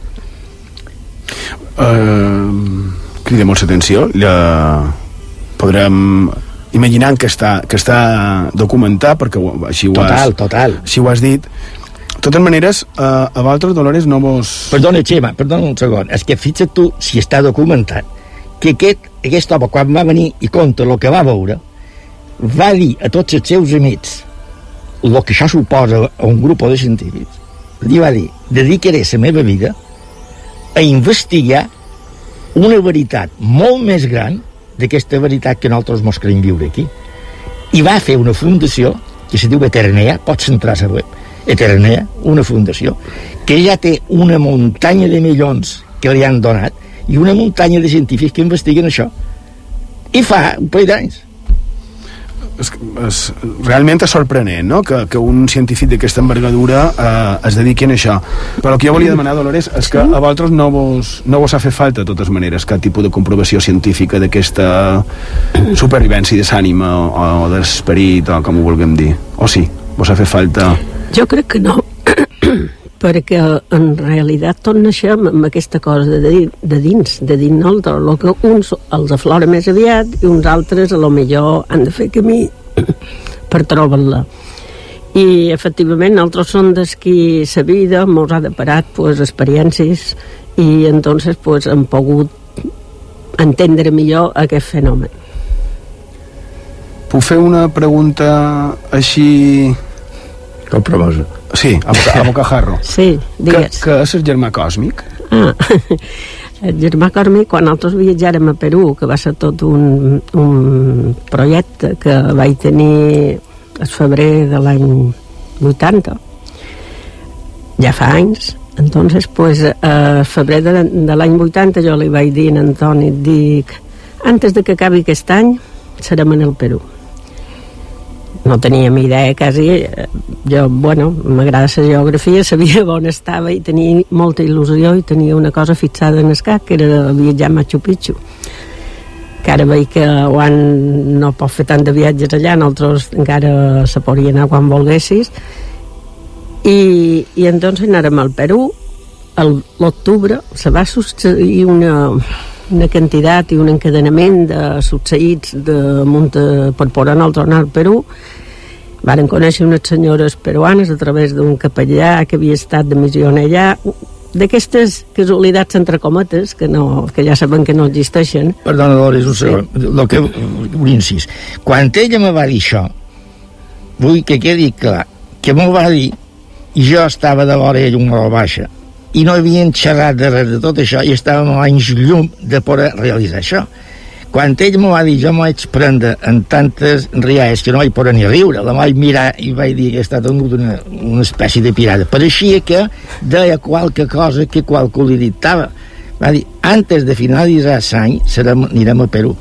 Crida molt l'atenció. Podrem imaginar que està documentat, perquè així ho has dit. De totes maneres, a vosaltres, Dolores, no vos... Perdona, Xema, perdona un segon. És que fixa't tu, si està documentat, que aquest home, quan va venir i conta el que va veure, va dir a tots els seus amics el que això suposa a un grup de científics. Li va dir: dedicaré la meva vida a investigar una veritat molt més gran d'aquesta veritat que nosaltres mos creiem viure aquí. I va fer una fundació que se diu Eternea, pots entrar a la web, Eternea, una fundació que ja té una muntanya de milions que li han donat i una muntanya de científics que investiguen això, i fa un parell d'anys. Realment és sorprenent, no?, que un científic d'aquesta envergadura es dediqui a això. Però el que jo volia demanar, Dolores, és que a vosaltres no vos ha fet falta, de totes maneres, cap tipus de comprovació científica d'aquesta supervivència de l'ànima o de l'esperit, o com ho vulguem dir. O sí? Vos ha fet falta? Jo crec que no, perquè en realitat tot naixem amb aquesta cosa de dins nosaltres, el que uns els aflora més aviat i uns altres a lo millor han de fer camí per trobar-la. I efectivament nosaltres som des qui sa vida mos ha deparat experiències i entonces hem pogut entendre millor aquest fenomen. Puc fer una pregunta així... Com promosa? Sí, a bocajarro. Sí, digues. Què és el germà còsmic? El germà còsmic, quan nosaltres viatjàrem a Perú, que va ser tot un projecte que vaig tenir el febrer de l'any 80, ja fa anys. Entonces, a febrer de l'any 80 jo li vaig dir a Antoni, dic, antes de que acabi aquest any serem en el Perú. No teníem idea quasi. Jo, m'agrada la geografia, sabia on estava i tenia molta il·lusió i tenia una cosa fixada en el cap, que era viatjar a Machu Picchu, que ara veig que Juan no pot fer tant de viatges allà, nosaltres encara se podria anar quan volguessis, i entonces anàrem al Perú. L'octubre se va succeir una quantitat i un encadenament de succeïts per poder nosaltres anar al Perú. Varen conèixer unes senyores peruanes a través d'un capellà que havia estat de missió allà, d'aquestes casualitats entre cometes que ja saben que no existeixen. Perdona, Dolores, un segon, un incís. Quan ella me va dir això, vull que quedi clar que m'ho va dir i jo estava de vora ell una hora baixa i no havien xerrat de res de tot això i estàvem a anys llum de poder realitzar això. Quan ell m'ho va dir, jo m'ho vaig prendre en tantes rialles que no vaig poder ni riure, la vaig mirar i vaig dir que he estat una espècie de pirata. Pareixia que deia qualque cosa que qualcú li dictava. Va dir, antes de finalitzar l'any anirem a Perú.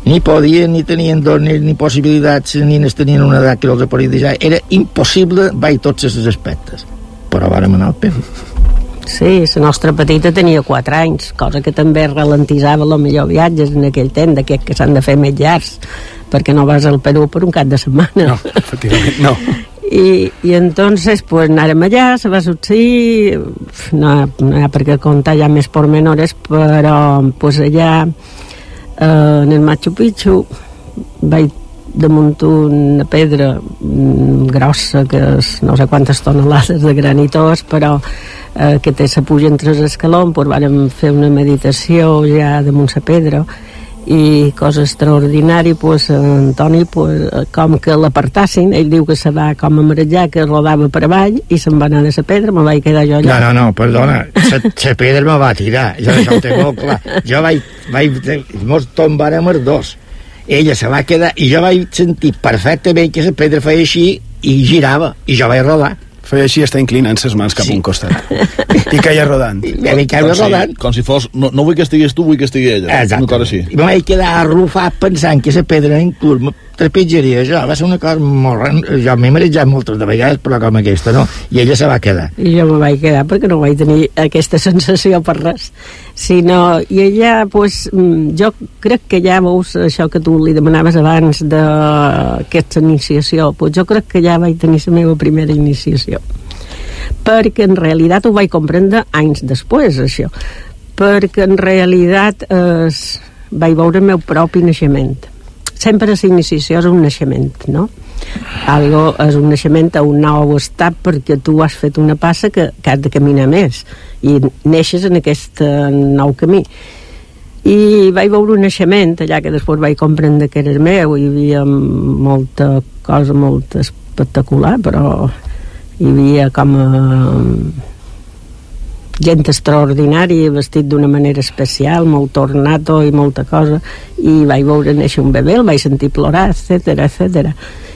ni podien, ni tenien dones, ni possibilitats, ni tenien una edat que els podia deixar. Era impossible veure tots aquests aspectes. Però vàrem anar al Perú. Sí, la nostra petita tenia 4 anys, cosa que també ralentisava els millors viatges en aquell temps, d'aquests que s'han de fer més llargs, perquè no vas al Perú per un cap de setmana. No, efectivament, no. I entonces pues anàrem allà, se va succeir, no hi ha per què contar ja més pormenores, però pues allà en el Machu Picchu vaig damunt una pedra grossa, que és no sé quantes tonelades de granitós, però que té la puja entre els escalons, pues vàrem fer una meditació ja damunt la pedra, i cosa extraordinària, pues Antoni, pues, com que l'apartassin, ell diu que se va com a marejar, que rodava per avall i se'n va anar de la pedra, me vaig quedar jo allà. No, perdona, la pedra me va tirar, jo això ho tengo clar. Jo mos tombàrem els dos, ella se va quedar i jo vaig sentir perfectament que la pedra feia així i girava, i jo vaig rodar. Feia així, està inclinant ses mans cap a un costat. I caia rodant. Com si fos... No vull que estigués tu, vull que estigui ella. Exacte. I me vaig quedar arrufat pensant que la pedra inclús me trepitjaria jo. Va ser una cosa molt rara. Jo m'he marejat moltes de vegades, però com aquesta no. I ella se va quedar. I jo me vaig quedar perquè no vaig tenir aquesta sensació per res. Sinó, i ella, pues, jo crec que ja veus això que tu li demanaves abans d'aquesta iniciació, pues jo crec que ja vaig tenir la meva primera iniciació, perquè en realitat ho vaig comprendre anys després, això, perquè en realitat vaig veure el meu propi naixement. Sempre la iniciació és un naixement, no? Algo és un naixement a un nou estat, perquè tu has fet una passa que has de caminar més i neixes en aquest nou camí. I vaig veure un naixement allà, que després vaig comprendre que era el meu. Hi havia molta cosa molt espectacular, però hi havia com gent extraordinària, vestit d'una manera especial, molt ornato i molta cosa, i vaig veure néixer un bebè, el vaig sentir plorar, etc.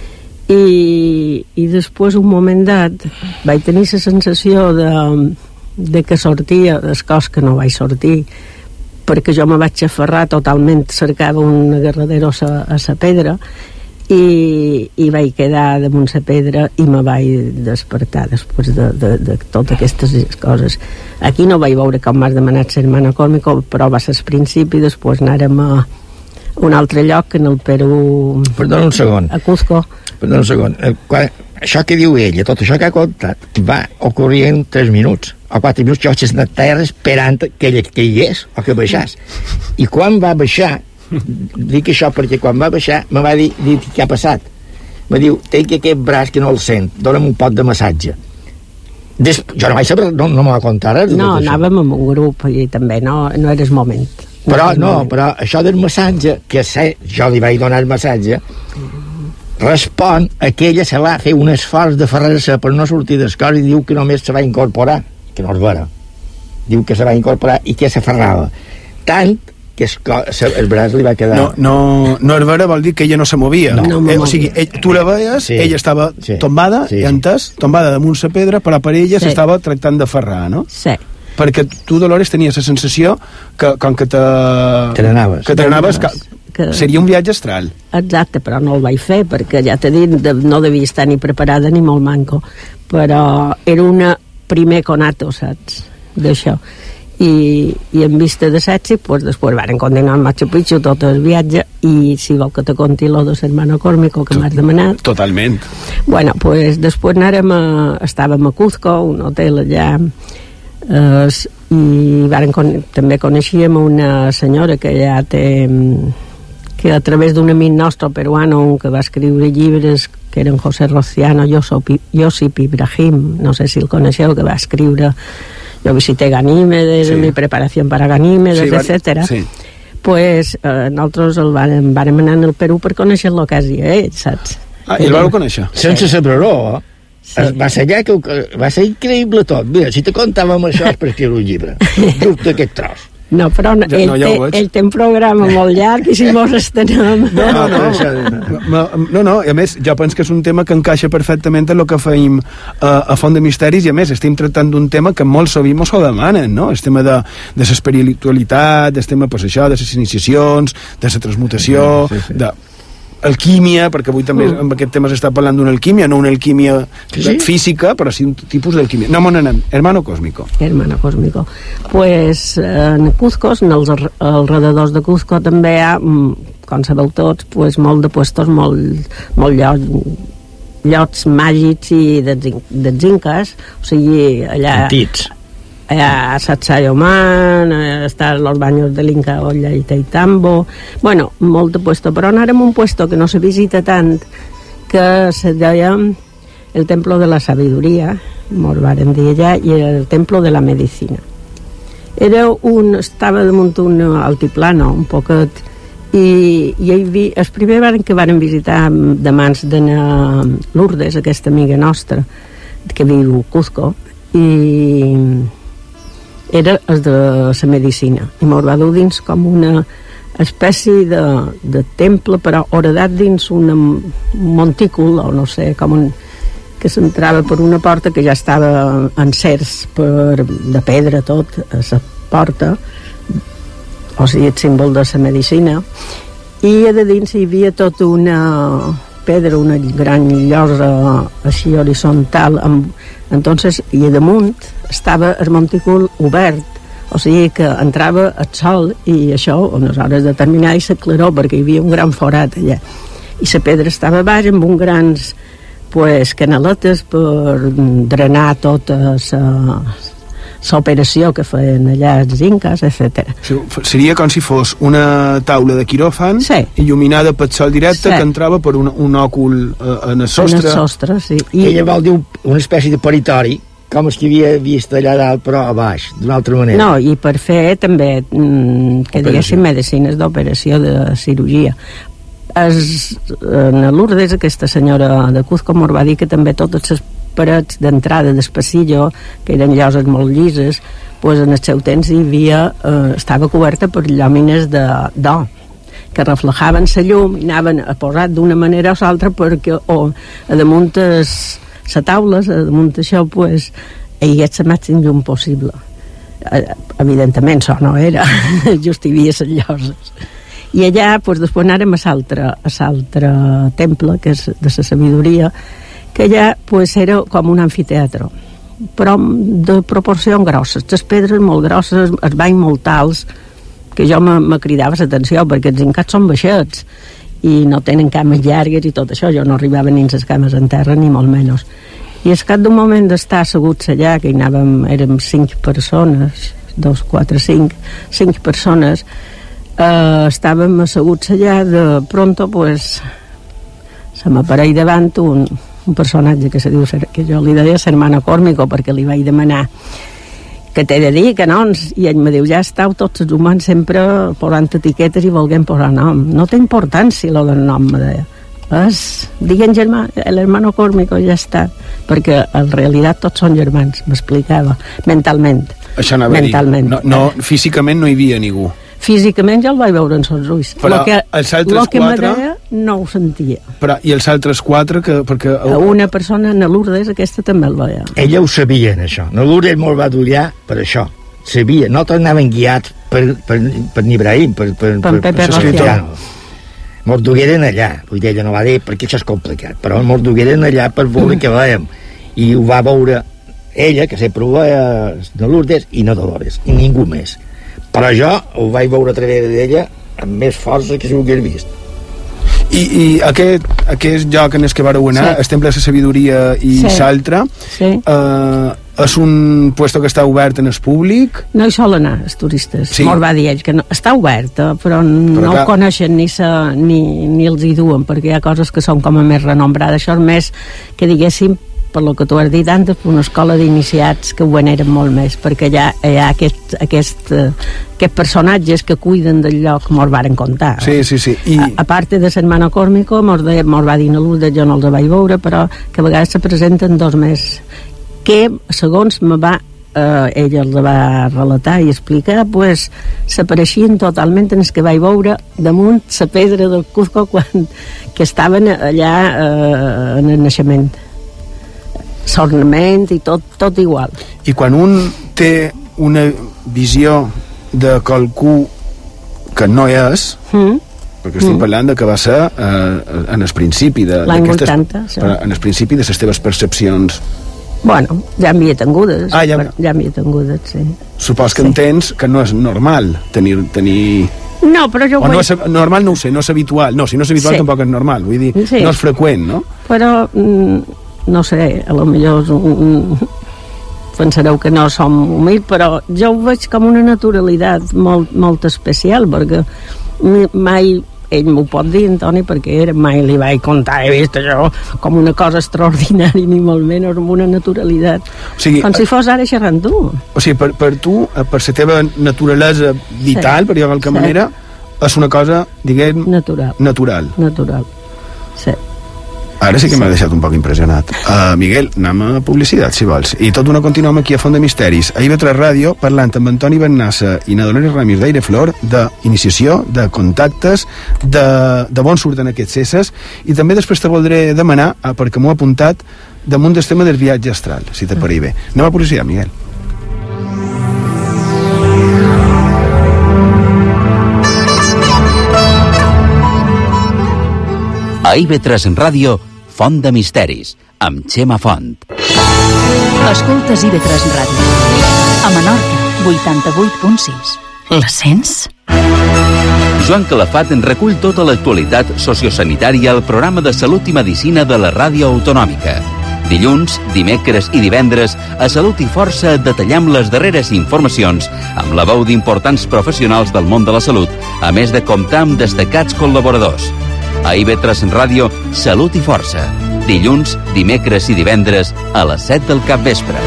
I després, un moment dat, vaig tenir la sensació de que sortia des cos que no vaig sortir, perquè jo me vaig aferrar totalment, cercava un agarradero a la pedra, i vaig quedar damunt la pedra i me vaig despertar després de totes aquestes coses. Aquí no vaig veure com m'has demanat ser hermano cósmico, però va ser el principi. Després anàrem a un altre lloc, en el Perú. Perdona un segon. A Cusco. Perdona un segon. Això que diu ella, tot això que ha contat, va ocorrir en 3 minuts o 4 minuts. Jo vaig estar a terra esperant que ella caigués o que baixés, i quan va baixar, dic això perquè quan va baixar me va dir què ha passat. Me diu, tinc aquest braç que no el sent, dona'm un pot de massatge. Jo no vaig saber, no me va contar res. No, anàvem amb un grup i també no era el moment. Però això del massatge, que jo li vaig donar el massatge, respon a que ella se va fer un esforç de ferrar-se per no sortir del cos, i diu que només se va incorporar, que no és vera. Diu que se va incorporar i que se ferrava tant que el braç li va quedar... No és vera, vol dir que ella no se movia. O sigui, tu la veies, ella estava tombada, tombada damunt la pedra, però per ella s'estava tractant de ferrar, no? Sí. Perquè tu, Dolores, tenies la sensació que com que te n'anaves, que seria un viatge astral. Exacte, però no el vaig fer, perquè ja t'he dit, no devia estar ni preparada ni molt manco, però era una primer conato, saps, d'això. I en vista de Setsi, pues després varen continuar amb Machu Picchu tot el viatge, i si vol que te conti lo de hermano cósmico que m'has demanat. Totalment. Bueno, pues després estàvem a Cuzco, un hotel allà, i també coneixíem una senyora que ja que a través d'un amic nostre peruano que va escriure llibres, que eren José Rociano, Josip Ibrahim, no sé si el coneixeu, que va escriure Yo visité Ganímedes, mi preparación para Ganímedes, etcétera. Pues nosaltres el vàrem anar al Perú per conèixer el que hacía ell, saps? I el vau conèixer? Sense saber-ho, va ser increïble tot. Mira, si te contàvem això és per escriure un llibre, just aquest tros. No, però ell té un programa molt llarg i si mos estenem... No, a més, jo penso que és un tema que encaixa perfectament en el que feim a Font de Misteris, i a més estem tractant d'un tema que molt sovint mos ho demanen, no? El tema de l'espiritualitat, el tema, pues, això, de les iniciacions, de la transmutació, de alquímia, perquè avui també amb aquest tema s'està parlant d'una alquímia, no una alquímia física, però sí un tipus d'alquímia. No, on anem? Hermano Cósmico. Hermano Cósmico. Pues en Cuzco, en els alrededors de Cuzco també hi ha, com sabeu tots, pues, molt de puestos, molt llocs màgics i dels incas, o sigui, allà... Antits. Allà a Sacsayhuamán, està los baños de l'Inca Ollantaytambo, bueno, molt de puesto, però anàrem un puesto que no se visita tant, que se deia el Templo de la Sabiduría, mos varen dir allà, i el Templo de la Medicina. Estava damunt un altiplano, un poquet, i els primers que varen visitar de mans de Lourdes, aquesta amiga nostra, que viu a Cuzco, i era el de la medicina, i mos va dur dins com una espècie de temple, però horadat dins un montícul, o no sé, que s'entrava per una porta que ja estava encerts de pedra tot, a la porta, o sigui, el símbol de la medicina, i a de dins hi havia tota una pedra, una gran llosa així horitzontal, entonces, i a damunt estava el montícul obert, o sigui que entrava el sol i això, a unes hores determinades, s'aclaró perquè hi havia un gran forat allà, i la pedra estava baix amb uns grans canaletes per drenar tota l'operació que feien allà els incas, etc. Seria com si fos una taula de quiròfan il·luminada pel sol directe que entrava per un òcul en el sostre. En el sostre, sí. Ella vol dir una espècie de peritori, com el que havia vist allà dalt, però a baix, d'una altra manera. No, i per fer també, que diguéssim, medicines d'operació de cirurgia. En Lourdes, aquesta senyora de Cuzco, mos va dir que també totes les parets d'entrada del passillo, que eren lloses molt llises, pues en el seu temps hi havia, estava coberta per llàmines d'or, que reflejaven la llum i anaven a posar d'una manera o l'altra perquè a damunt la taula, a damunt això, pues, hi hagués la màxima llum possible. Evidentment, això no era, just hi havia les lloses. I allà, pues, després anàrem a l'altre temple, que és de la sabidoria, que allà, pues, era com un amfiteatre, però de proporcions grosses, les pedres molt grosses, els banys molt alts, que jo me cridava l'atenció, perquè els incats són baixets, i no tenen cames llargues i tot això, jo no arribava ni les cames en terra, ni molt menys. I al cap d'un moment d'estar asseguts allà, que hi anàvem, érem 5 persones, 2, 4, 5 persones, estàvem asseguts allà, de pronto, pues, se m'apareix davant un personatge que se diu, que jo li deia Hermano Cósmico, perquè li vaig demanar que t'he de dir que noms, i ell me diu, ja esteu tots els humans sempre posant etiquetes i volguem posar nom, no té importància lo del nom, me deia, diguen germà, l'Hermano Cósmico, ja està, perquè en realitat tots són germans, m'explicava, mentalment. Això anava a dir, no, físicament no hi havia ningú. Físicament ja el vaig veure en els ulls. Però els altres 4... me deia no ho sentia. Però, i els altres 4? Perquè... Una persona, en Lourdes, aquesta també el veia. Ella ho sabia, això. En Lourdes molt va dollar per això. Sabia. Nosaltres anaven guiats per Ibrahim, per Pepe Rociano. Mos dugueren allà. Vull dir, ella no va dir perquè això és complicat, però mos dugueren allà per veure què veiem. I ho va veure ella, que sempre ho veia de Lourdes, i no Dolores, i ningú més. Però jo ho vaig veure a través d'ella amb més força que si ho hagués vist. I aquest lloc en el que vareu anar, el Temple de la Sabidoria i l'altre, és un puesto que està obert en el públic? No hi sol anar, els turistes. Mos va dir ell que no, està obert, però no ho coneixen ni els hi duen, perquè hi ha coses que són com a més renombrades. Això és més que diguéssim, per lo que tu has dit antes, una escola d'iniciats que ho veneren molt més, perquè hi ha aquests personatges que cuiden del lloc, mos varen contar. Sí. A part de Hermano Cósmico, mos va dir a Lourdes, jo no els vaig veure, però que a vegades se presenten 2 més, que segons me va ella la va relatar i explicar, pues s'apareixien totalment en els que vaig veure damunt la pedra del Cuzco que estaven allà en el naixement, l'ornament i tot igual. I quan un té una visió de qualcú que no és, perquè estic parlant de que va ser en el principi l'any 80, en el principi de les teves percepcions. Bueno, ja m'hi he tingudes. Ja m'hi he tingudes, sí. Supos que entens que no és normal tenir... No, però jo... no és normal, no ho sé, no és habitual. No, si no és habitual tampoc és normal. Vull dir, no és freqüent, no? Però, no sé, a lo millor pensareu que no som humils, però jo ho veig com una naturalitat molt especial, perquè mai... Ell m'ho pot dir, Antoni, perquè mai li vaig contar, he vist això com una cosa extraordinària, ni molt menys, amb una naturalitat, com si fos ara xerrant tu. O sigui, per tu, per la teva naturalesa vital, per dir-ho de qualque manera, és una cosa, diguem... Natural. Sí. Ara sí que m'ha deixat un poc impressionat. Miguel, anem a publicitat, si vols. I tot d'una continuem aquí a Font de Misteris, a IB3 Ràdio, parlant amb Antoni Bennassa i na Dolores Ramis d'Aireflor d'iniciació, de contactes, de on surten aquests éssers, i també després te voldré demanar, perquè m'ho he apuntat, damunt del tema del viatge astral, si te pari bé. Anem a publicitat, Miguel. A IB3 Ràdio, Font de Misteris, amb Xema Font. Escoltes IB3 Ràdio. A Menorca, 88.6. La sents? Joan Calafat en recull tota l'actualitat sociosanitària al programa de Salut i Medicina de la Ràdio Autonòmica. Dilluns, dimecres i divendres, a Salut i Força detallem les darreres informacions amb la veu d'importants professionals del món de la salut, a més de comptar amb destacats col·laboradors. A IB3 Ràdio, Salut i Força. Dilluns, dimecres i divendres a les 7 del capvespre.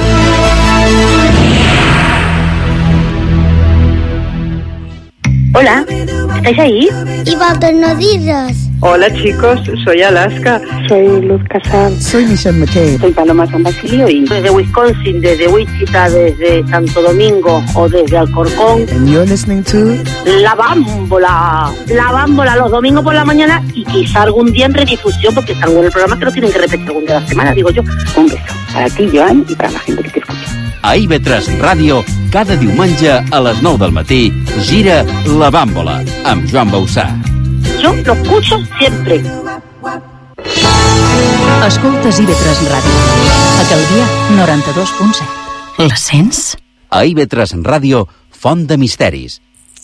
Hola, ¿estáis ahí? ¿Y Walter no dices? Hola chicos, soy Alaska. Soy Luz Casal. Soy Michelle McKay. Soy Paloma San Basilio y desde Wisconsin, desde Wichita, desde Santo Domingo o desde Alcorcón. And you're listening to La Bámbola. La Bámbola los domingos por la mañana y quizá algún día en redifusión porque está en el programa que lo tienen que repetir algún día de la semana, digo yo. Un beso para ti, Joan, y para la gente que te escucha. A IB3 Ràdio, cada diumenge a les 9 del matí, gira La Bámbola, amb Joan Bausà. Yo lo escucho siempre. Escoltes IB3 Ràdio. A Calvià, 92.7. La sents? A IB3 Ràdio, Font de Misteris.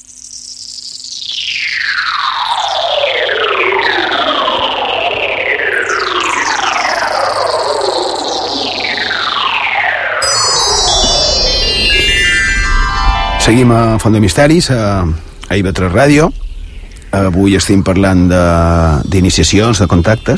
Seguim a Font de Misteris, a IB3 Ràdio. Avui estem parlant d'iniciacions, de contactes,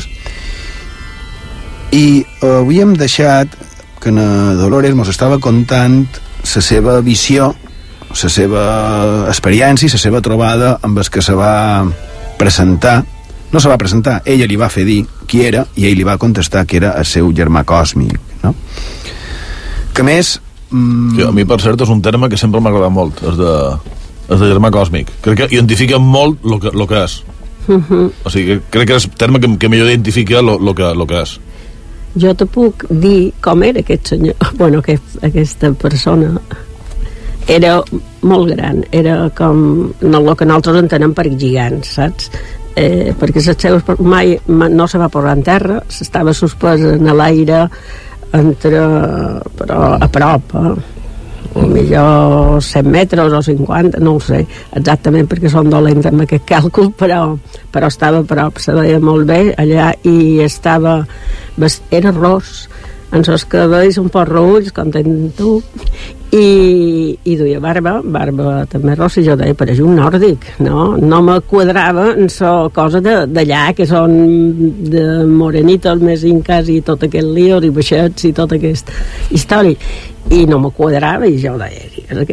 i avui hem deixat que na Dolores mos estava contant la seva visió, la seva experiència, la seva trobada amb el que se va presentar. No se va presentar, ella li va fer dir qui era i ell li va contestar que era el seu germà còsmic, no? Que més... Que a mi, per cert, és un terme que sempre m'ha agradat molt, és de germà còsmic. Crec que identifica molt el que és. O sigui, crec que és el terme que millor identifica el que és. Jo te puc dir com era aquest senyor, bueno, aquesta persona. Era molt gran, era com el que nosaltres entenem per gegants, saps? Perquè les seves mai no se va posar en terra, s'estava suspès en l'aire però a prop, millor 100 metres o 50, no ho sé exactament perquè són dolents amb aquest càlcul, però estava a prop, se veia molt bé allà i era ros, en els cabells un poc roulls, com tens tu, i duia barba també rossa, i jo deia, pareix un nòrdic, no me quadrava en la cosa d'allà, que són de morenitos més incas i tot aquest lío, i baixets i tota aquesta història, i no me quadrava, i jo deia,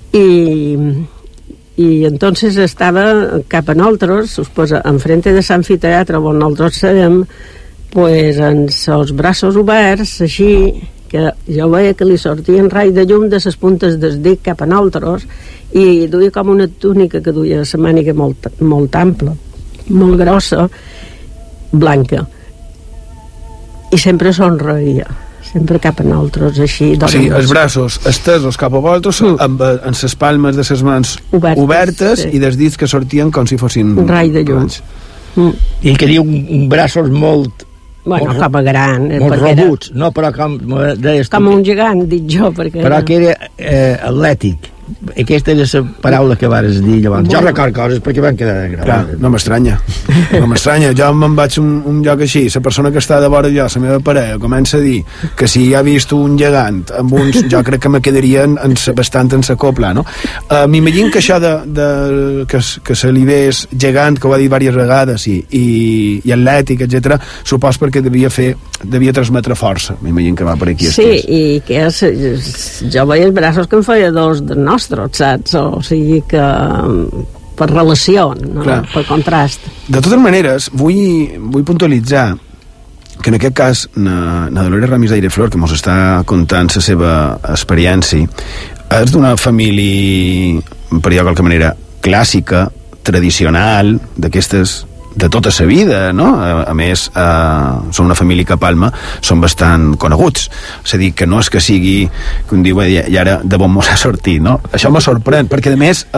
i entonces estava cap a nosaltres, suposa, enfrente de l'amfiteatre on nosaltres serem, pues en els braços oberts, així, que jo veia que li sortien rai de llum de les puntes del dit cap a nosaltres, i duia com una túnica que duia la màniga molt ampla, molt grossa, blanca, i sempre somreia, sempre cap a nosaltres, així. O sigui, els braços estesos cap a vosaltres, amb les palmes de les mans obertes sí. I dels dits que sortien com si fossin rai de llum. I que diu un braços molt... Bueno, com a gran. Molt robuts, no, però com un gegant, dic jo, perquè... Però que era atlètic. Aquesta és la paraula que vares dir llavors. Jo record coses perquè van quedar gravades. No m'estranya. Jo me'n vaig un lloc així, la persona que està de vora jo, la meva parella, comença a dir que si ha vist un gegant amb uns, jo crec que me quedaria bastant en sa copla, no? M'imagino que això que se li ves gegant, que ho ha dit diverses vegades, i atlètic, etc., supos perquè devia transmetre força. M'imagino que va per aquí. Sí, i que jo veia els braços que em feia dos de nostres, saps? O sigui que per relació, no? Per contrast. De totes maneres, vull puntualitzar que en aquest cas na Dolores Ramis d'Aireflor, que mos està contant la seva experiència, és d'una família, per dir-ho de qualque manera, clàssica, tradicional, d'aquestes de tota sa vida, no? A més, són una família que a Palma són bastant coneguts. És a dir, que no és que sigui que un diu, i ara de bon mos ha sortit, no? Això me sorprèn, perquè a més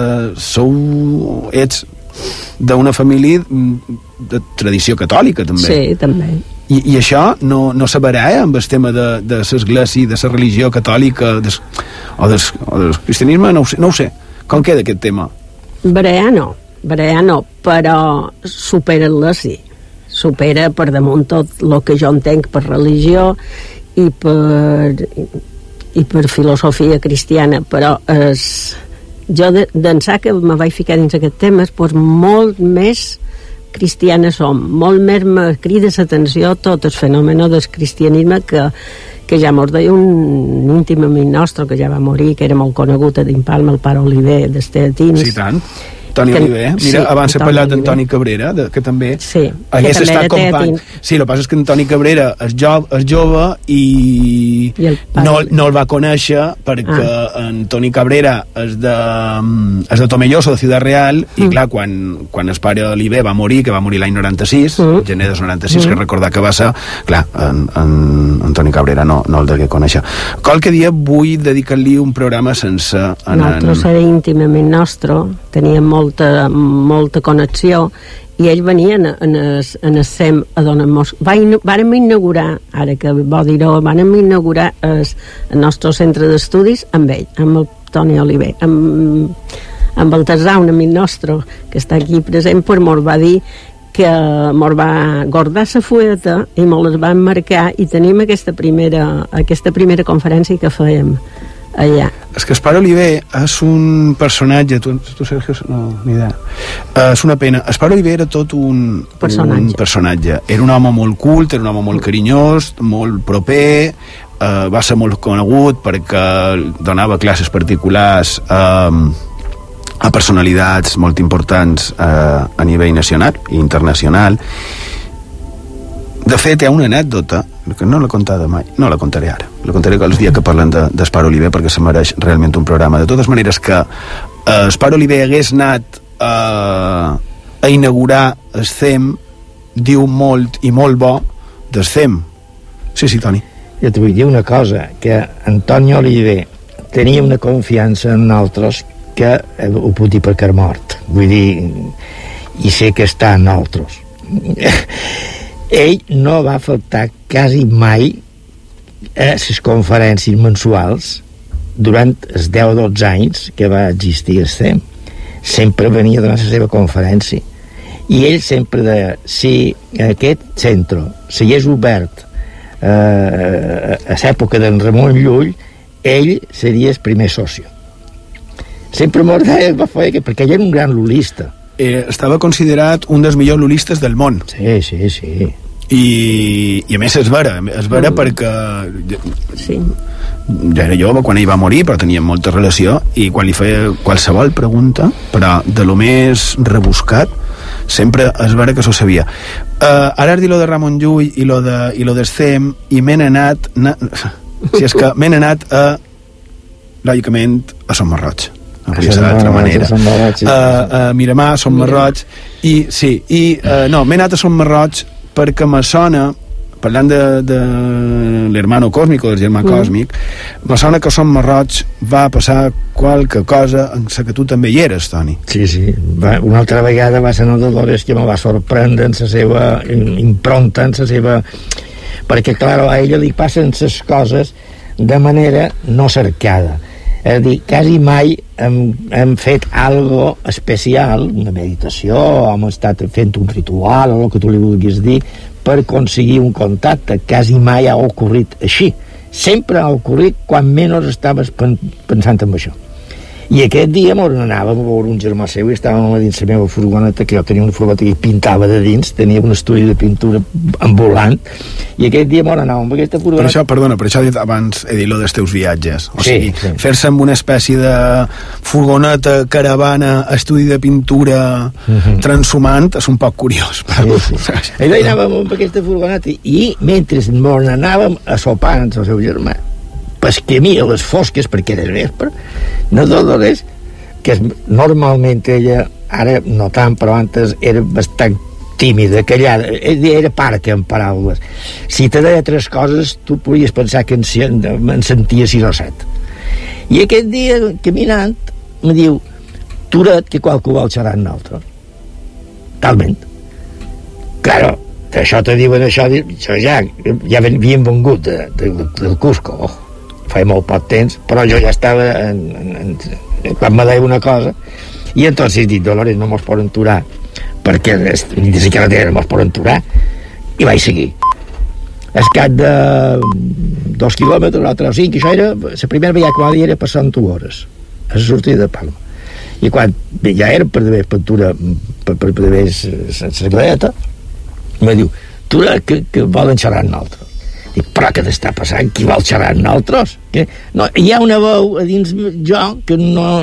ets d'una família de tradició catòlica, també. Sí, també. I això no sabrà, amb el tema de l'església, de la religió catòlica o del cristianisme, no ho sé. Com queda aquest tema? Barea no, però supera-la sí. Supera per damunt tot el que jo entenc per religió i per filosofia cristiana, però jo d'ençà que me vaig ficar dins aquest tema, pues molt més cristiana som, molt més me crida l'atenció tot el fenomen del cristianisme que ja mos deia un íntim amic nostre que ja va morir, que era molt conegut a Dimpalma, el pare Oliver d'Esteatins. Sí, tant. Toni Oliver, mira, abans he parlat d'Antoni Cabrera, que també hagués estat company. Sí, el que passa és que Antoni Cabrera és jove i no el va conèixer perquè Antoni Cabrera és de Tomelloso, de Ciudad Real, i clar, quan el pare Oliver va morir, que va morir l'any 96, gener del 96, que recordar que va ser, clar, Antoni Cabrera no el degué conèixer. Qualque dia vull dedicar-li un programa sense... Nosaltres era íntimament nostre, teníem molta connexió, i ells venien en el SEM a donar-nos... Vàrem inaugurar, ara que vol dir-ho, vàrem inaugurar el nostre centre d'estudis amb ell, amb el Toni Oliver, amb el Tesà, un amic nostre que està aquí present, pues mos va dir que mos va guardar la fueta i mos les van marcar, i tenim aquesta primera conferència que fèiem allà. És que el pare Oliver és un personatge, tu Sergio, no, ni idea, és una pena. El pare Oliver era tot un personatge. Era un home molt cult, era un home molt carinyós, molt proper, va ser molt conegut perquè donava classes particulars a personalitats molt importants a nivell nacional i internacional. De fet, hi ha una anècdota que no l'he contada mai, no la contaré ara, la contaré els dies que parlen d'Espar Oliver, perquè se mereix realment un programa. De totes maneres, que Espar Oliver hagués anat a inaugurar el CEM diu molt i molt bo del CEM. Sí, Toni. Jo t'ho vull dir una cosa, que Antoni Oliver tenia una confiança en nosaltres que ho puc dir perquè és mort, vull dir, i sé que està en nosaltres. Ell no va faltar quasi mai a les conferències mensuals durant els 10 o 12 anys que va existir el CEM. Sempre venia a donar la seva conferència, i ell sempre deia, si aquest centre s'hagués obert a l'època d'en Ramon Llull, ell seria el primer soci. Sempre m'ho deia, perquè ell era un gran lulista. Estava considerat un dels millors lulistes del món. Sí. I a més és vera perquè ja era jove quan ell va morir, però teníem molta relació, i quan li feia qualsevol pregunta, però de lo més rebuscat, sempre és vera que s'ho sabia. Ara has dit lo de Ramon Llull i lo de STEM, i m'he anat si és que m'he anat lògicament a Som Marroig, no podia ser d'altra manera, a Miramar, Som Marroig, no, m'he anat a Som Marroig perquè me sona, parlant de l'hermano còsmic o del germà còsmic, me sona que a Som Marroig va passar qualque cosa en la que tu també hi eres, Toni. Sí, una altra vegada va ser una Dolores que me va sorprendre en la seva impronta, en la seva... perquè, clar, a ella li passen les coses de manera no cercada. És a dir, quasi mai hem fet algo especial, una meditació, hem estat fent un ritual o el que tu li vulguis dir, per aconseguir un contacte. Quasi mai ha ocorrit així. Sempre ha ocorrit quan menys estaves pensant en això. I aquest dia anàvem a veure un germà seu i estàvem a dins la meva furgoneta, que jo tenia una furgoneta que pintava de dins, tenia un estudi de pintura ambulant, i aquest dia anàvem amb aquesta furgoneta... Per això abans he dit lo dels teus viatges. O sigui, fer-se amb una espècie de furgoneta, caravana, estudi de pintura transhumant és un poc curiós. I anàvem amb aquesta furgoneta i mentre anàvem a sopar amb el seu germà, pel camí a les fosques, perquè era vespre, una Dolores, que normalment ella, ara no tant, però antes era bastant tímida, callada, era parca en paraules. Si te deia 3 coses, tu podies pensar que en sentia 6 o 7. I aquest dia, caminant, me diu, Turet, que qualcú vol xerrar amb nosaltres. Talment. Claro, això te diuen això ja havien vengut del Cusco, feia molt poc temps, però jo ja estava quan me deia una cosa, i entonces dic, Dolores, no mos poden aturar, perquè ni de carretera no mos poden aturar, i vaig seguir. Al cap de 2 quilòmetres, l'altre 5, això era, la primera vegada que va dir era per 100 hores, a la sortida de Palma. I quan ja era per d'haver pintura, per d'haver la gladeta, me diu, tu que volen xerrar amb nosaltres. Dic, però què t'està passant? Qui vol xerrar amb nosaltres? No, hi ha una veu a dins jo que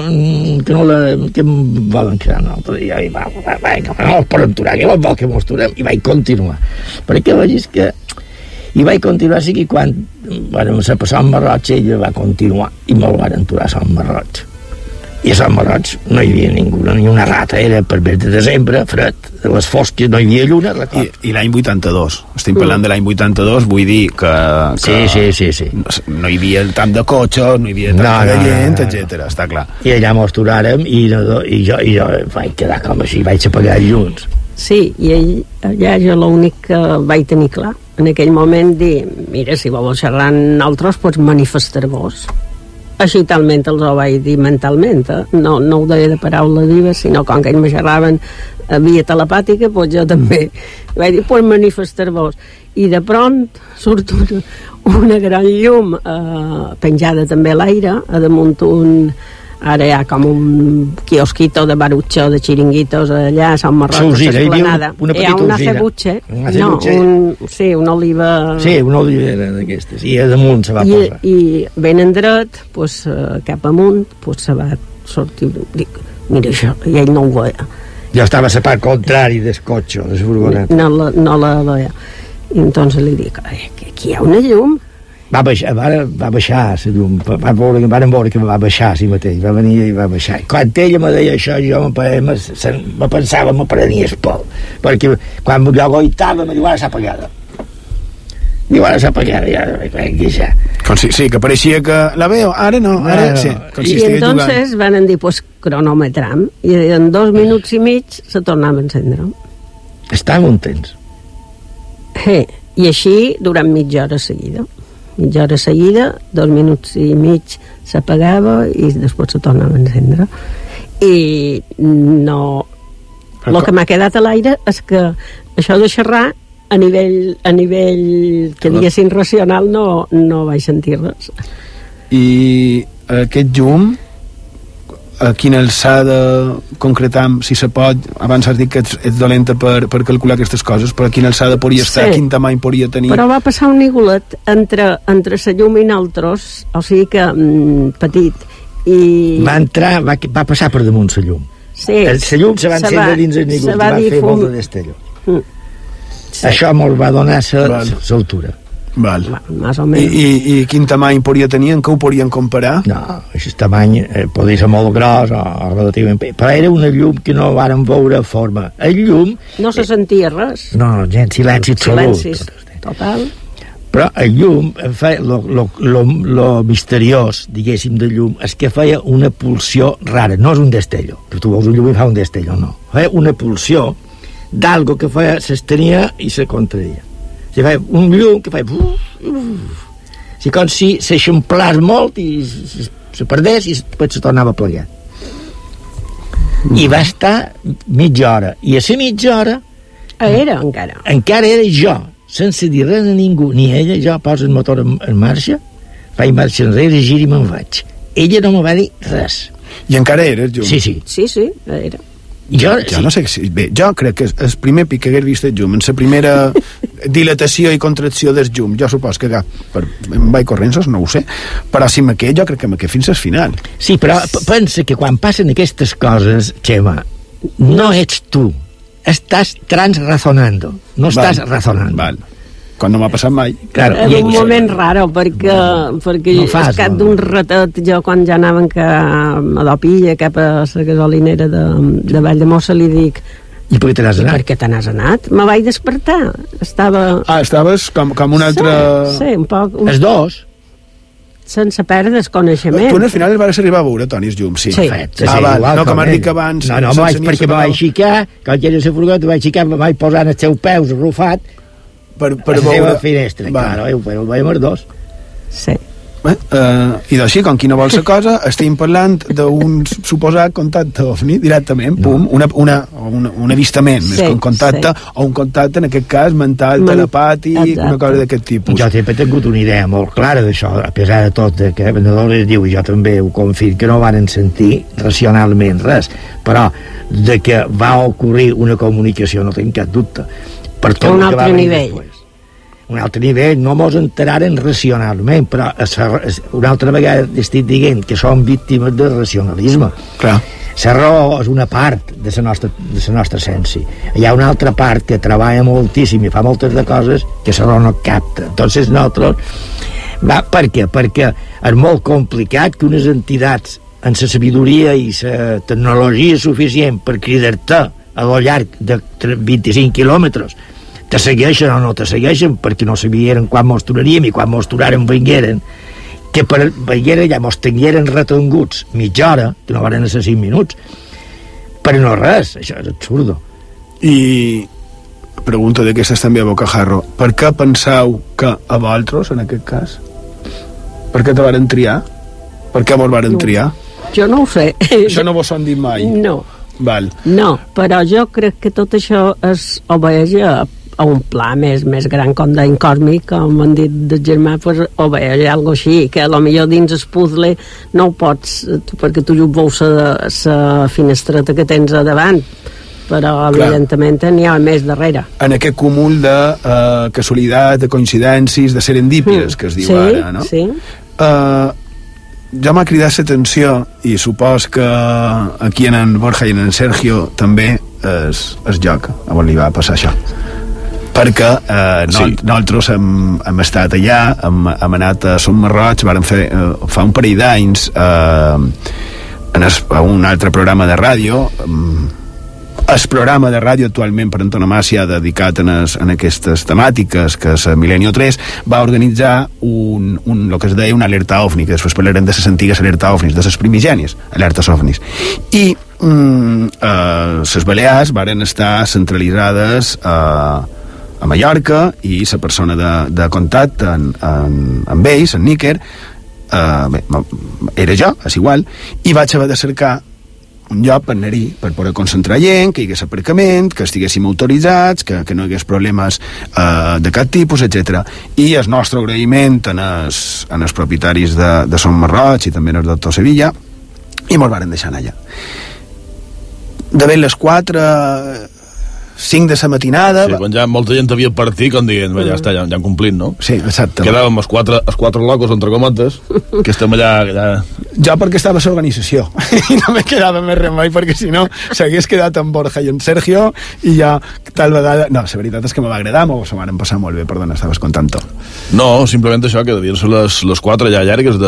que volen xerrar amb nosaltres. I jo, no els poden aturar, que vol que mos aturem? I vaig continuar. Perquè vegis que... I vaig continuar, sigui quan se passava en Marroig, ella va continuar i me'l van aturar a Sant Marroig. I a Sant Marroig no hi havia ningú, ni una rata, era per mes de desembre, fred, a les fosques no hi havia lluna, record. I l'any 82, estem parlant de l'any 82, vull dir que sí. No hi havia tant de cotxes, no hi havia tant de gent, etc. Està clar. I allà mos aturàrem i jo vaig quedar com així, vaig apagar llums. Sí, i allà jo l'únic que vaig tenir clar, en aquell moment dir, mira, si voleu xerrar amb nosaltres, pots manifestar-vos. Així talment els ho vaig dir mentalment, no ho deia de paraula viva, sinó com que ells me xerraven via telepàtica, doncs jo també vaig dir, pues manifestar-vos. I de pront surt una gran llum penjada també a l'aire, a damunt ara hi ha com un quiosquito de barutxo, de xiringuitos allà a Sant Marroig, a l'esplanada. Hi ha una cebuche, una oliva... Sí, una olivera d'aquestes, i a damunt se va posar. I ben en dret, cap amunt, se va sortir... Dic, mira això, i ell no ho veia. Jo estava a la part contrari del cotxe, de la furgoneta. No la veia. I entonces li dic, aquí hi ha una llum. Va baixar la llum, van veure que va baixar si mateix, va venir i va baixar. Quan ella me deia això, jo me pensava, me prenia el pol, perquè quan jo goitava me diu, ara s'ha apagada. Diu, ara s'ha apagada, ja vaig deixar. Sí, que pareixia que la veu, ara no, ara sí. I entonces van dir, pues cronometram, i en 2 minuts i mig se tornava a encendre. Estava contents. I així durant mitja hora seguida, 2 minuts i mig s'apagava i després se tornava a encendre. I no... El que m'ha quedat a l'aire és que això de xerrar a nivell que diguessin racional no vaig sentir res. I aquest llum, a quina alçada concretam, si se pot, abans has dit que ets dolenta per calcular aquestes coses, però a quina alçada podria estar, quin tamany podria tenir? Però va passar un nigulet entre la llum i nosaltres, o sigui que petit, i... Va passar per damunt la llum. Sí. La llum se va encendre dins el nigut, va fer molt de destello. Això molt va donar l'altura. Val. Más o menos. I quin tamany podria tenir? En què ho podrien comparar? No, aquest tamany podia ser molt gros o relativament... Però era una llum que no vàrem veure forma. El llum... No se sentia res. No, gent, silenci absolut. Silenci total. Però el llum, lo misteriós, diguéssim, del llum, és que feia una pulsió rara. No és un destello, que tu veus un llum i fa un destello, no. Feia una pulsió d'algo que feia, s'estenia i se contraïa. Si feia un llum que feia... Si com si s'eixamplàs molt i se perdés i després se tornava a plegar. I va estar mitja hora. I a la mitja hora... Era encara. Encara era jo, sense dir res a ningú, ni ella. Jo poso el motor en marxa, faig marxa enrere, giro i me'n vaig. Ella no me va dir res. I encara eres llum? Sí, era. Jo no sé si... Bé, jo crec que el primer pic que hagués vist el llum, en la primera dilatació i contracció del llum, jo supos que em vaig corrents, no ho sé, però si m'aqué, jo crec que m'aqué fins al final. Sí, però pensa que quan passen aquestes coses, Xema, no ets tu, estàs transrazonando, no estàs razonando. Val. Quan no m'ha passat mai. Claro, és un moment raro, perquè no al cap d'un ratet, jo quan ja anaven a Dopilla, cap a la gasolinera de Valldemossa, li dic: i per què te n'has anat? Per què te n'has anat? Me vaig despertar. Estaves com un altre... Sí, un poc... Els dos? Sense perdre el coneixement. Tu al final el vas arribar a veure, Toni, els llums, sí. Perfecte. No, com has dit que abans... No, perquè me vaig aixecar, quan ja era la furgoneta, me vaig aixecar, me vaig posar en els seus peus arrufat, per la seva finestra, claro, ho veiem els dos. Sí. I d'així, com qui no vol la cosa, estem parlant d'un suposat contacte ovni directament, pum, un avistament, més que un contacte, o un contacte, en aquest cas, mental, telepàtic, una cosa d'aquest tipus. Jo sempre he tingut una idea molt clara d'això, a pesar de tot, que Venedores diu, i jo també ho confirmo, que no van sentir racionalment res, però de que va ocorrir una comunicació no tinc cap dubte. Per tot un altre nivell. Un altre nivell, no mos enteraren racionalment, però una altra vegada estic dient que som víctimes del racionalisme. Clar. La raó és una part de la nostra essència. Hi ha una altra part que treballa moltíssim i fa moltes de coses que la raó no capta. Entonces nosaltres... Per què? Perquè és molt complicat que unes entitats amb la sabidoria i la tecnologia suficient per cridar-te a lo llarg de 25 quilòmetres te segueixen o no te segueixen, perquè no sabien quan mos turaríem, i quan mos turaren vengueren, que per vengueren ja mos tingueren retenguts mitja hora, que no van ser 5 minuts, però no res, això és absurdo. I pregunto d'aquestes també a bocajarro, per què penseu que a vosaltres, en aquest cas, per què te varen triar? Per què vos varen triar? Jo no ho sé. Això no vos ho han dit mai? No. Val. No, però jo crec que tot això es obeix a un pla més gran com d'incòsmic, com han dit del germà, pues, obeix algo així, que a lo millor dins el puzzle no ho pots, perquè tu veus la finestreta que tens a davant, però evidentment n'hi ha més darrere. En aquest cúmul de casualitats, de coincidències, de serendípies, que es diu ara, no? Sí. Ja m'ha cridat l'atenció, i supos que aquí en Borja i en Sergio també es joc a on li va passar això, perquè nosaltres hem estat allà, hem anat a Som Marroig, vàrem fer fa un parell d'anys a un altre programa de ràdio. El programa de ràdio actualment per antonomàsia dedicat en aquestes temàtiques, que és Milenio 3, va organitzar el que es deia una alerta ovni, que després parlarem de les antigues alerta ovnis, de les primigènies alertes ovnis. I les Balears varen estar centralitzades a Mallorca, i la persona de contacte amb ells, en Níker, era jo, és igual, i vaig haver de cercar un lloc per anar-hi, per poder concentrar gent, que hi hagués aparcament, que estiguéssim autoritzats, que no hi hagués problemes de cap tipus, etc. I el nostre agraïment en els propietaris de Som Marroig i també en el doctor Sevilla, i mos varen deixar allà. De ben les 4 5 de la matinada... Sí, quan ja molta gent havia partit, com dient, ja està, ja han complit, no? Sí, exacte. Quedàvem els quatre locos, entre cometes, que estem allà... Jo perquè estava a l'organització, i no me quedava més remei, perquè si no s'hagués quedat amb Borja i en Sergio, i ja tal vegada... No, la veritat és que me va agradar, m'ho van passar molt bé, perdona, estaves contant tot. No, simplement això, que devien ser les 4 ja llargues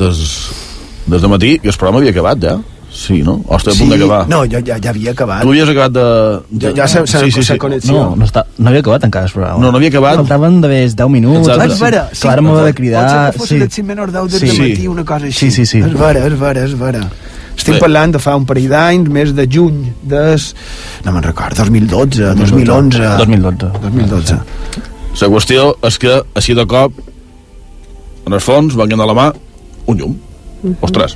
des de matí, que el programa havia acabat, ja. Sí, no? O estic a punt d'acabar? No, ja havia acabat. Tu havies acabat de... Ja s'ha connexió. No havia acabat encara el programa. No havia acabat. Faltaven d'haver 10 minuts. És vera. Clara m'ho de cridar. Potser que fos el menor 10 des de matí, una cosa així. Sí. És vera. Estic parlant de fa un parell d'anys, mes de juny, no me'n record, 2012, 2011... 2012. La qüestió és que, així de cop, en el fons, van anar a la mà un llum. Ostres.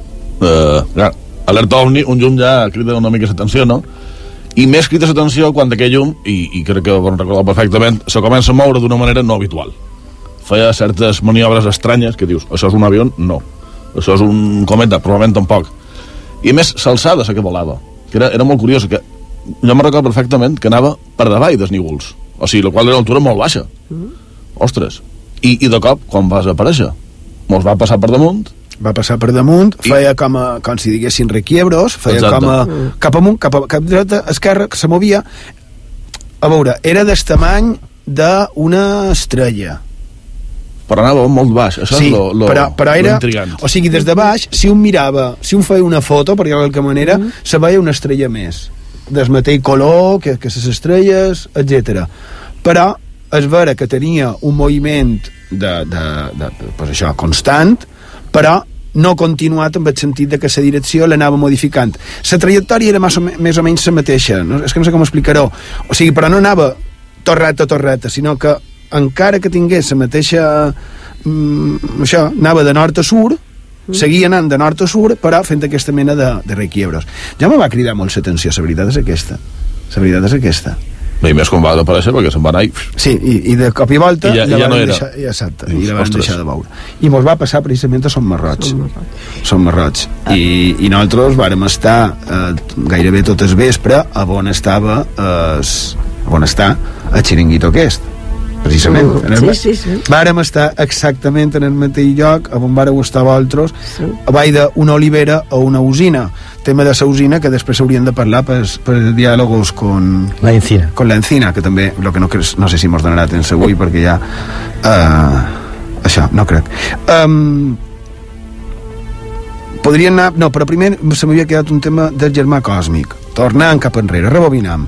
Alerta ovni, un llum ja crida una mica l'atenció, no? I més crida l'atenció quan aquell llum, i crec que ho recordar perfectament, se comença a moure d'una manera no habitual. Feia certes maniobres estranyes que dius, això és un avió? No. Això és un cometa? Probablement tampoc. I a més, l'alçada que volava, que era molt curiós, que jo me'n recordo perfectament que anava per davall dels nívols, o sigui, la qual era una altura molt baixa. Ostres. I de cop, quan vas aparèixer, mos va passar per damunt. Va passar per damunt, feia com si diguessin requiebros, feia cap amunt, cap a dreta, esquerra, que se movia. A veure, era del tamany d'una estrella. Però anava molt baix, això sí, és lo era, intrigant. O sigui, des de baix, si un mirava, si un feia una foto, per dir-ho d'alguna manera, se veia una estrella més, del mateix color que les estrelles, etc. Però és vera que tenia un moviment pues això, constant, però no continuat en el sentit de que la direcció l'anava modificant. La trajectòria era més o menys la mateixa, no? És que no sé com explicar-ho. O sigui, però no anava torreta, sinó que encara que tingués la mateixa... això, anava de nord a sud, seguia anant de nord a sud, però fent aquesta mena de requiebros. Ja me va cridar molt l'atenció, la veritat és aquesta. I més quan va desaparèixer perquè se'n va anar sí, i de cop i volta ja no era exacte, i la van deixar de veure i mos va passar precisament a Som Marroig i nosaltres vàrem estar gairebé tot el vespre on està el xiringuito aquest precisament sí. Vàrem estar exactament en el mateix lloc on vàreu estar vosaltres a vall d'una olivera o una usina, tema de la usina que després s'haurien de parlar per diàlogos con la encina, que també no sé si mos donarà temps avui perquè ja això, no crec podrien anar, no, però primer se m'havia quedat un tema del germà còsmic, tornant cap enrere, rebobinam,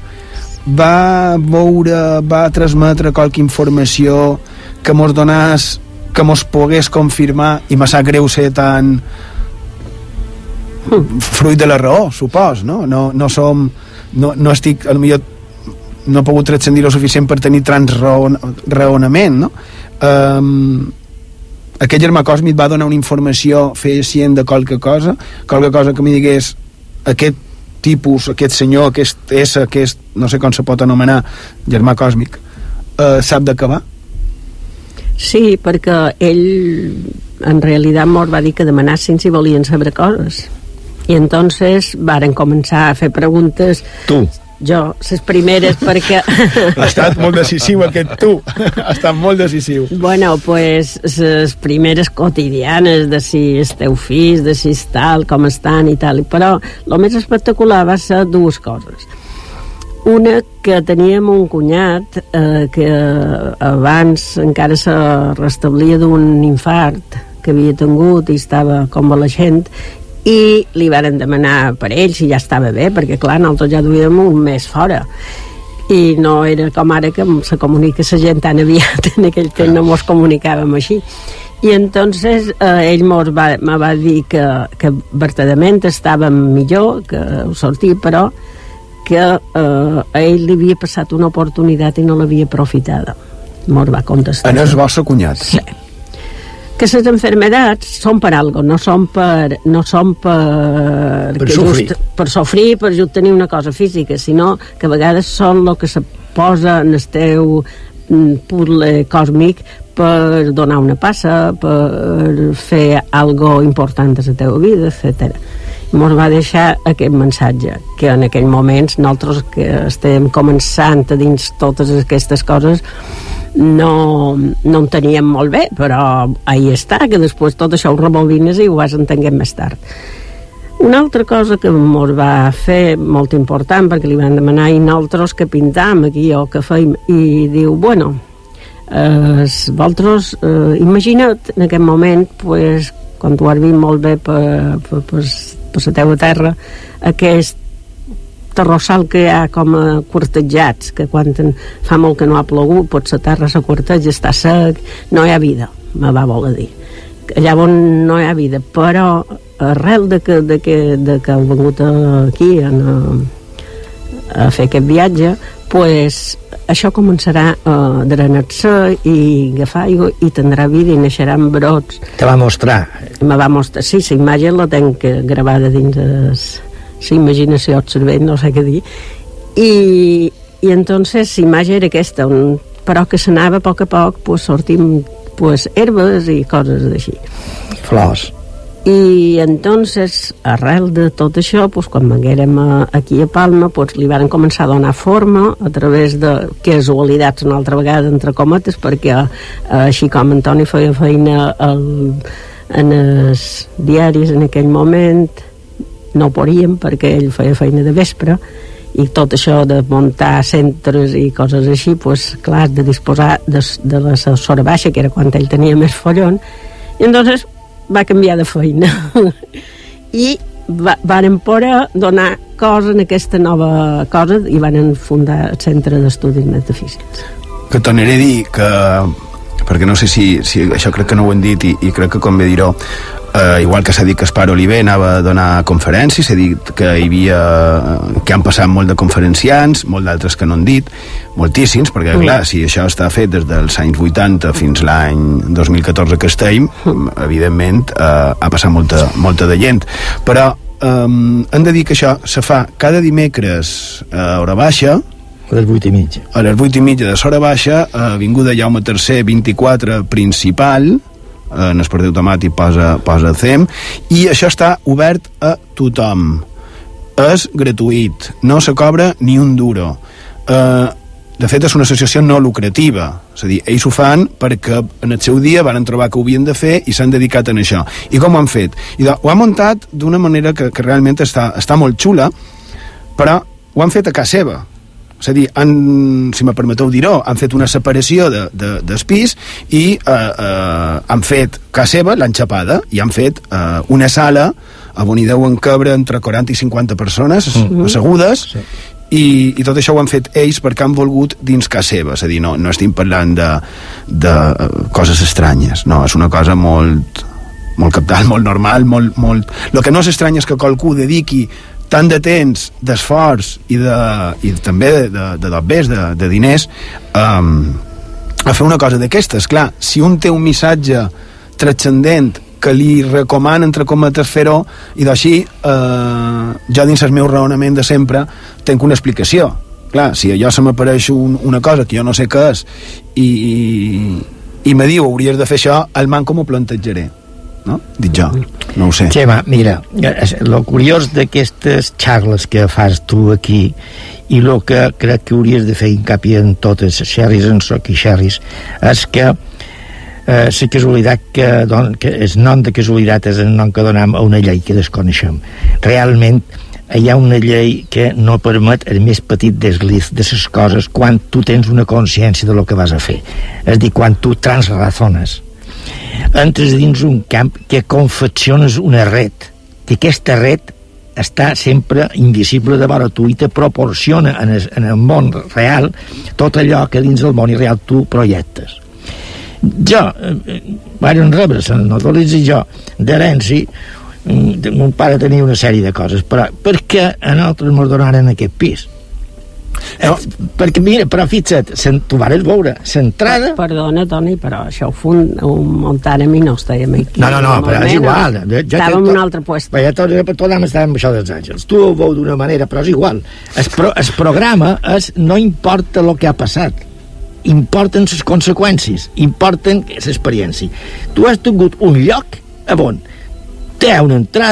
va transmetre qualque informació que mos donàs, que mos pogués confirmar, i me sap greu ser tan fruit de la raó, supos, no? No estic, potser no he pogut transcendir lo suficient per tenir raonament, no? Aquest germà còsmic va donar una informació fehacient de qualque cosa que m'hi digués aquest tipus, aquest senyor, aquest ésser, aquest, no sé com se pot anomenar, germà còsmic, sap de què va? Sí, perquè ell en realitat mos va dir que demanassin si volien saber coses i entonces varen començar a fer preguntes. Tu? Jo, les primeres, perquè... Ha estat molt decisiu aquest tu, ha estat molt decisiu. Bueno, pues les primeres quotidianes de si esteu fills, de si tal, com estan i tal, però el més espectacular va ser dues coses. Una, que teníem un cunyat que abans encara se restablia d'un infart que havia tingut i estava convalescent, i li varen demanar per ell si ja estava bé, perquè clar, nosaltres ja duíem un mes fora i no era com ara que se comunica la gent tan aviat, en aquell temps no mos comunicàvem així, i entonces ell me va dir que vertadament estàvem millor, que ho sortia, però que a ell li havia passat una oportunitat i no l'havia aprofitada. Mos va contestar. En el vostre cunyat? Sí. Que les enfermedats són per algo, no són per sofrir. Per sofrir, per just tenir una cosa física, sinó que a vegades són el que se posa en el teu puzzle còsmic per donar una passa, per fer algo important a la teva vida, etc. mos va deixar aquest missatge, que en aquell moments nosaltres que estem començant a dins totes aquestes coses no en teníem molt bé, però ahí està, que després tot això ho rebobines i ho vas entenguent més tard. Una altra cosa que mos va fer molt important, perquè li van demanar i nosaltres que pintam aquí o que feim, i diu, bueno, vosaltres imagina't en aquest moment, pues, quan tu has vist molt bé per la teva terra, aquest terrossal que hi ha com a quartejats, que quan fa molt que no ha plogut, pot la terra se quarteja, està sec, no hi ha vida, me va voler dir. Llavors no hi ha vida, però arrel de que heu vengut aquí a fer aquest viatge, pues, això començarà a drenar-se i agafar aigua i tindrà vida i naixeran brots. Te va mostrar? Me va mostrar, sí, la imatge la tenc gravada dins la imaginació, el cervell, no sé què dir, i entonces la imatge era aquesta, però que s'anava a poc a poc pues, sortint pues, herbes i coses d'així. Flors. I entonces, arrel de tot això, pues, quan venguérem aquí a Palma, pues, li van començar a donar forma a través de casualitats una altra vegada, entre cometes, perquè així com Antoni feia feina en els diaris en aquell moment, no ho podíem perquè ell feia feina de vespre, i tot això de muntar centres i coses així, pues, clar, de disposar de la sora baixa, que era quan ell tenia més follon, i entonces va canviar de feina i varen poder donar cosa en aquesta nova cosa i van fundar el Centre d'Estudis Metafísics. Que tornaré a dir que, perquè no sé si això crec que no ho hem dit i crec que convé dir-ho, igual que s'ha dit que Espar Oliver anava a donar conferències, s'ha dit que que han passat molt de conferenciants, molt d'altres que no han dit, moltíssims, perquè clar, si això està fet des dels anys 80 fins l'any 2014 que estem, evidentment ha passat molta de gent, però hem de dir que això se fa cada dimecres a hora baixa, a les 8:30. A les 8:30 de l'hora baixa, avinguda Jaume III 24 principal, en el porter automàtic posa CEM, i això està obert a tothom. És gratuït, no se cobra ni un duro. De fet, és una associació no lucrativa, és a dir, ells ho fan perquè en el seu dia van trobar que ho havien de fer i s'han dedicat a això. I com ho han fet? Ho han muntat d'una manera que realment està molt xula, però ho han fet a casa seva. És a dir, si me permeteu dir-ho, han fet una separació del pis i han fet casa seva, l'han xapada, i han fet una sala on hi deuen cabre entre 40 i 50 persones assegudes, i tot això ho han fet ells perquè han volgut dins casa seva. És a dir, no estem parlant de coses estranyes, no, és una cosa molt capdal, molt normal, molt... El que no és estrany és que qualcú dediqui tant de temps, d'esforç i també de dobbers, de diners, a fer una cosa d'aquestes. Clar, si un té un missatge transcendent que li recomana, entre cometes, fer-ho, i d'així, jo dins el meu raonament de sempre tenc una explicació. Clar, si allò se m'apareix una cosa que jo no sé què és i me diu hauries de fer això, al manco m'ho plantejaré. No? Dic jo, no ho sé. Xema, mira, el curiós d'aquestes xarles que fas tu aquí i el que crec que hauries de fer hincapié en totes les xerris en soc i xerris és que la casualitat que el nom de casualitat és el nom que donem a una llei que desconeixem. Realment hi ha una llei que no permet el més petit desliz de les coses quan tu tens una consciència de lo que vas a fer. És a dir, quan tu transrazones, entres dins un camp que confecciones una red, que aquesta red està sempre invisible de vora tu i te proporciona en el món real tot allò que dins del món real tu projectes. Jo vaig rebre Sant Notolits i jo d'herència, mon pare tenia una sèrie de coses, però per què a nosaltres ens donaren aquest pis? Perquè mira, però fixa't, tu vas veure l'entrada... Perdona, Toni, però això ho muntàrem i no estàvem aquí. No, però és igual. Estàvem en un altre puesto. Tothom estàvem amb això dels àngels. Tu ho veu d'una manera, però és igual. El programa no importa el que ha passat, importen les conseqüències, importen l'experiència. Tu has tingut un lloc on té una entrada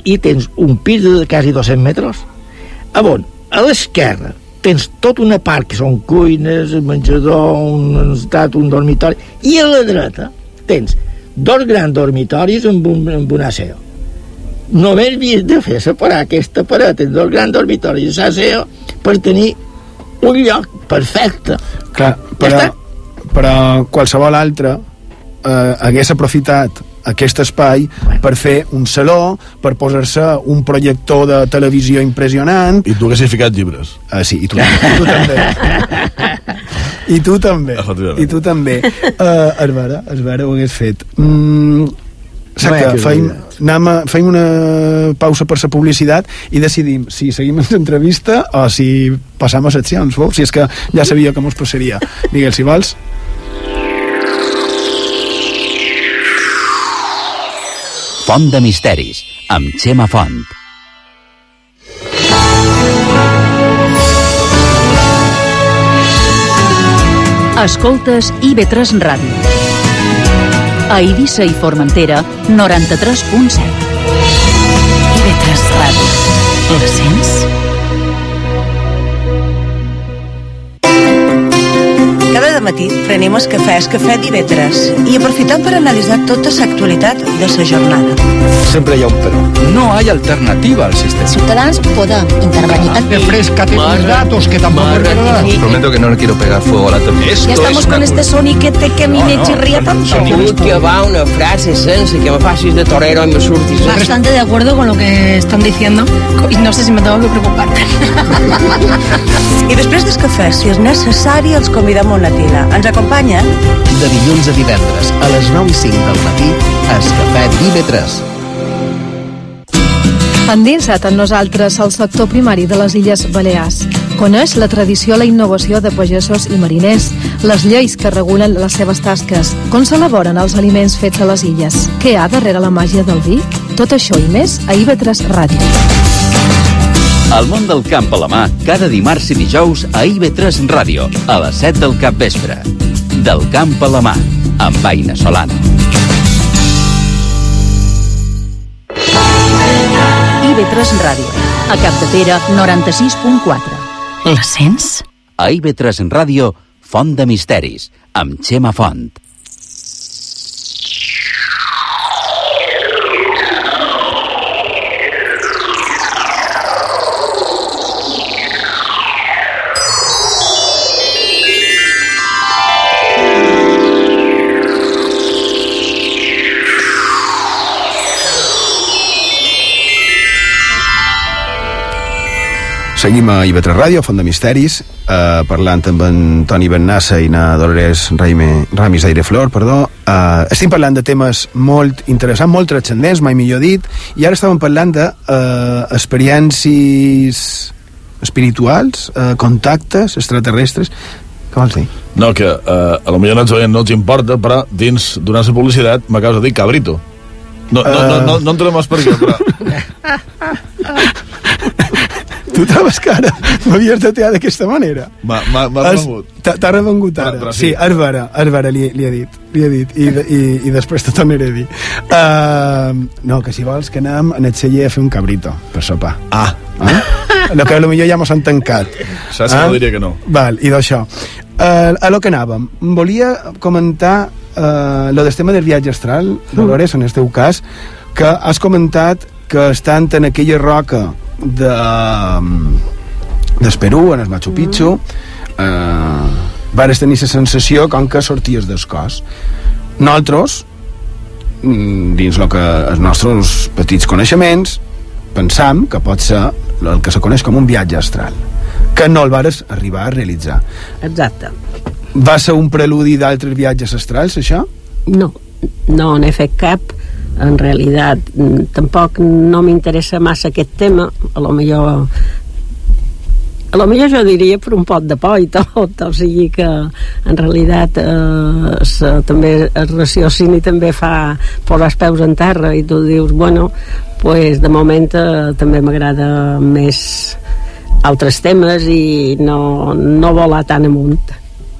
i tens un pis de quasi 200 metres, on a l'esquerra tens tota una part que són cuines, menjador, un dormitori, i a la dreta tens 2 grans dormitoris amb un aseo. Només havies de fer separar aquesta paret en 2 grans dormitoris i l'aseo per tenir un lloc perfecte. Clar, però qualsevol altre hagués aprofitat aquest espai per fer un saló, per posar-se un projector de televisió impressionant. I tu haguessis ficat llibres. Sí, i tu també. I tu també. Es vera, ho hagués fet. Feim una pausa per la publicitat i decidim si seguim amb l'entrevista o si passam a seccions, si és que ja sabia com us passaria. Miguel, si vols. Font de misteris, amb Xema Font. Escoltes IB3 Ràdio. A Eivissa i Formentera, 93.7. IB3 Ràdio. La sents? Cada matí prenem el cafè d'IB3 i aprofitem per analitzar tota l'actualitat de la jornada. Siempre hay un pero. No hay alternativa al sistema. Ciutadans podem intervenir. Refrescate tus datos, que tampoco es verdad. Prometo que no le quiero pegar fuego a la televisión. Ya estamos con este soniquete que a mí me chirría tanto. Que va una frase sense que me facis de torero y me surtis. Bastante de acuerdo con lo que están diciendo y no sé si me tengo que preocupar. I després del cafè, si és necessari, els convidem a una tila. Ens acompanya? De dilluns a divendres, a les 9:05 del matí, al Cafè d'IB3. Endinsa't en nosaltres al sector primari de les Illes Balears. Coneix la tradició, la innovació de pagesos i mariners, les lleis que regulen les seves tasques, com s'elaboren els aliments fets a les illes, què hi ha darrere la màgia del vi? Tot això i més a IB3 Ràdio. El món del camp a la mà, cada dimarts i dijous a IB3 Ràdio, a les 7 del capvespre. Del camp a la mà, amb Aina Solano. IB3 Ràdio. A Capdepera, 96.4. La sents? A IB3 Ràdio, Font de misteris, amb Xema Font. Seguim a IB3 Ràdio, Font de Misteris, parlant amb en Toni Bennassa i na Dolores Ramis d'Aireflor, estem parlant de temes molt interessants, molt transcendents, mai millor dit, i ara estàvem parlant d'experiències espirituals, contactes extraterrestres. Què vols dir? No, que a lo millor no ens importa, però dins, durant la publicitat, m'acabes de dir cabrito. No entrem més per aquí, però... Tu trobes que ara m'havies de tear d'aquesta manera? M'ha revengut. T'ha revengut ara? Sí, és vera, li he dit, i després te tornaré a dir. No, que si vols que anem a Netxeller a fer un cabrito per sopar. Lo que potser ja mos han tancat. Saps que no diria que no. Val, i d'això. A lo que anàvem, volia comentar lo del tema del viatge astral, Dolores, en el teu cas, que has comentat que estant en aquella roca del Perú, en el Machu Picchu, vares tenir la sensació com que sorties del cos. Nosaltres, dins el que els nostres petits coneixements, pensam que pot ser el que se coneix com un viatge astral, que no el vares arribar a realitzar. Exacte. Va ser un preludi d'altres viatges astrals, això? No n'he fet cap. En realitat tampoc no m'interessa massa aquest tema, a lo millor jo diria per un pot de por i tot, o sigui que en realitat també el raciocini també fa posar els peus en terra i tu dius, bueno, pues de moment també m'agrada més altres temes i no volar tan amunt.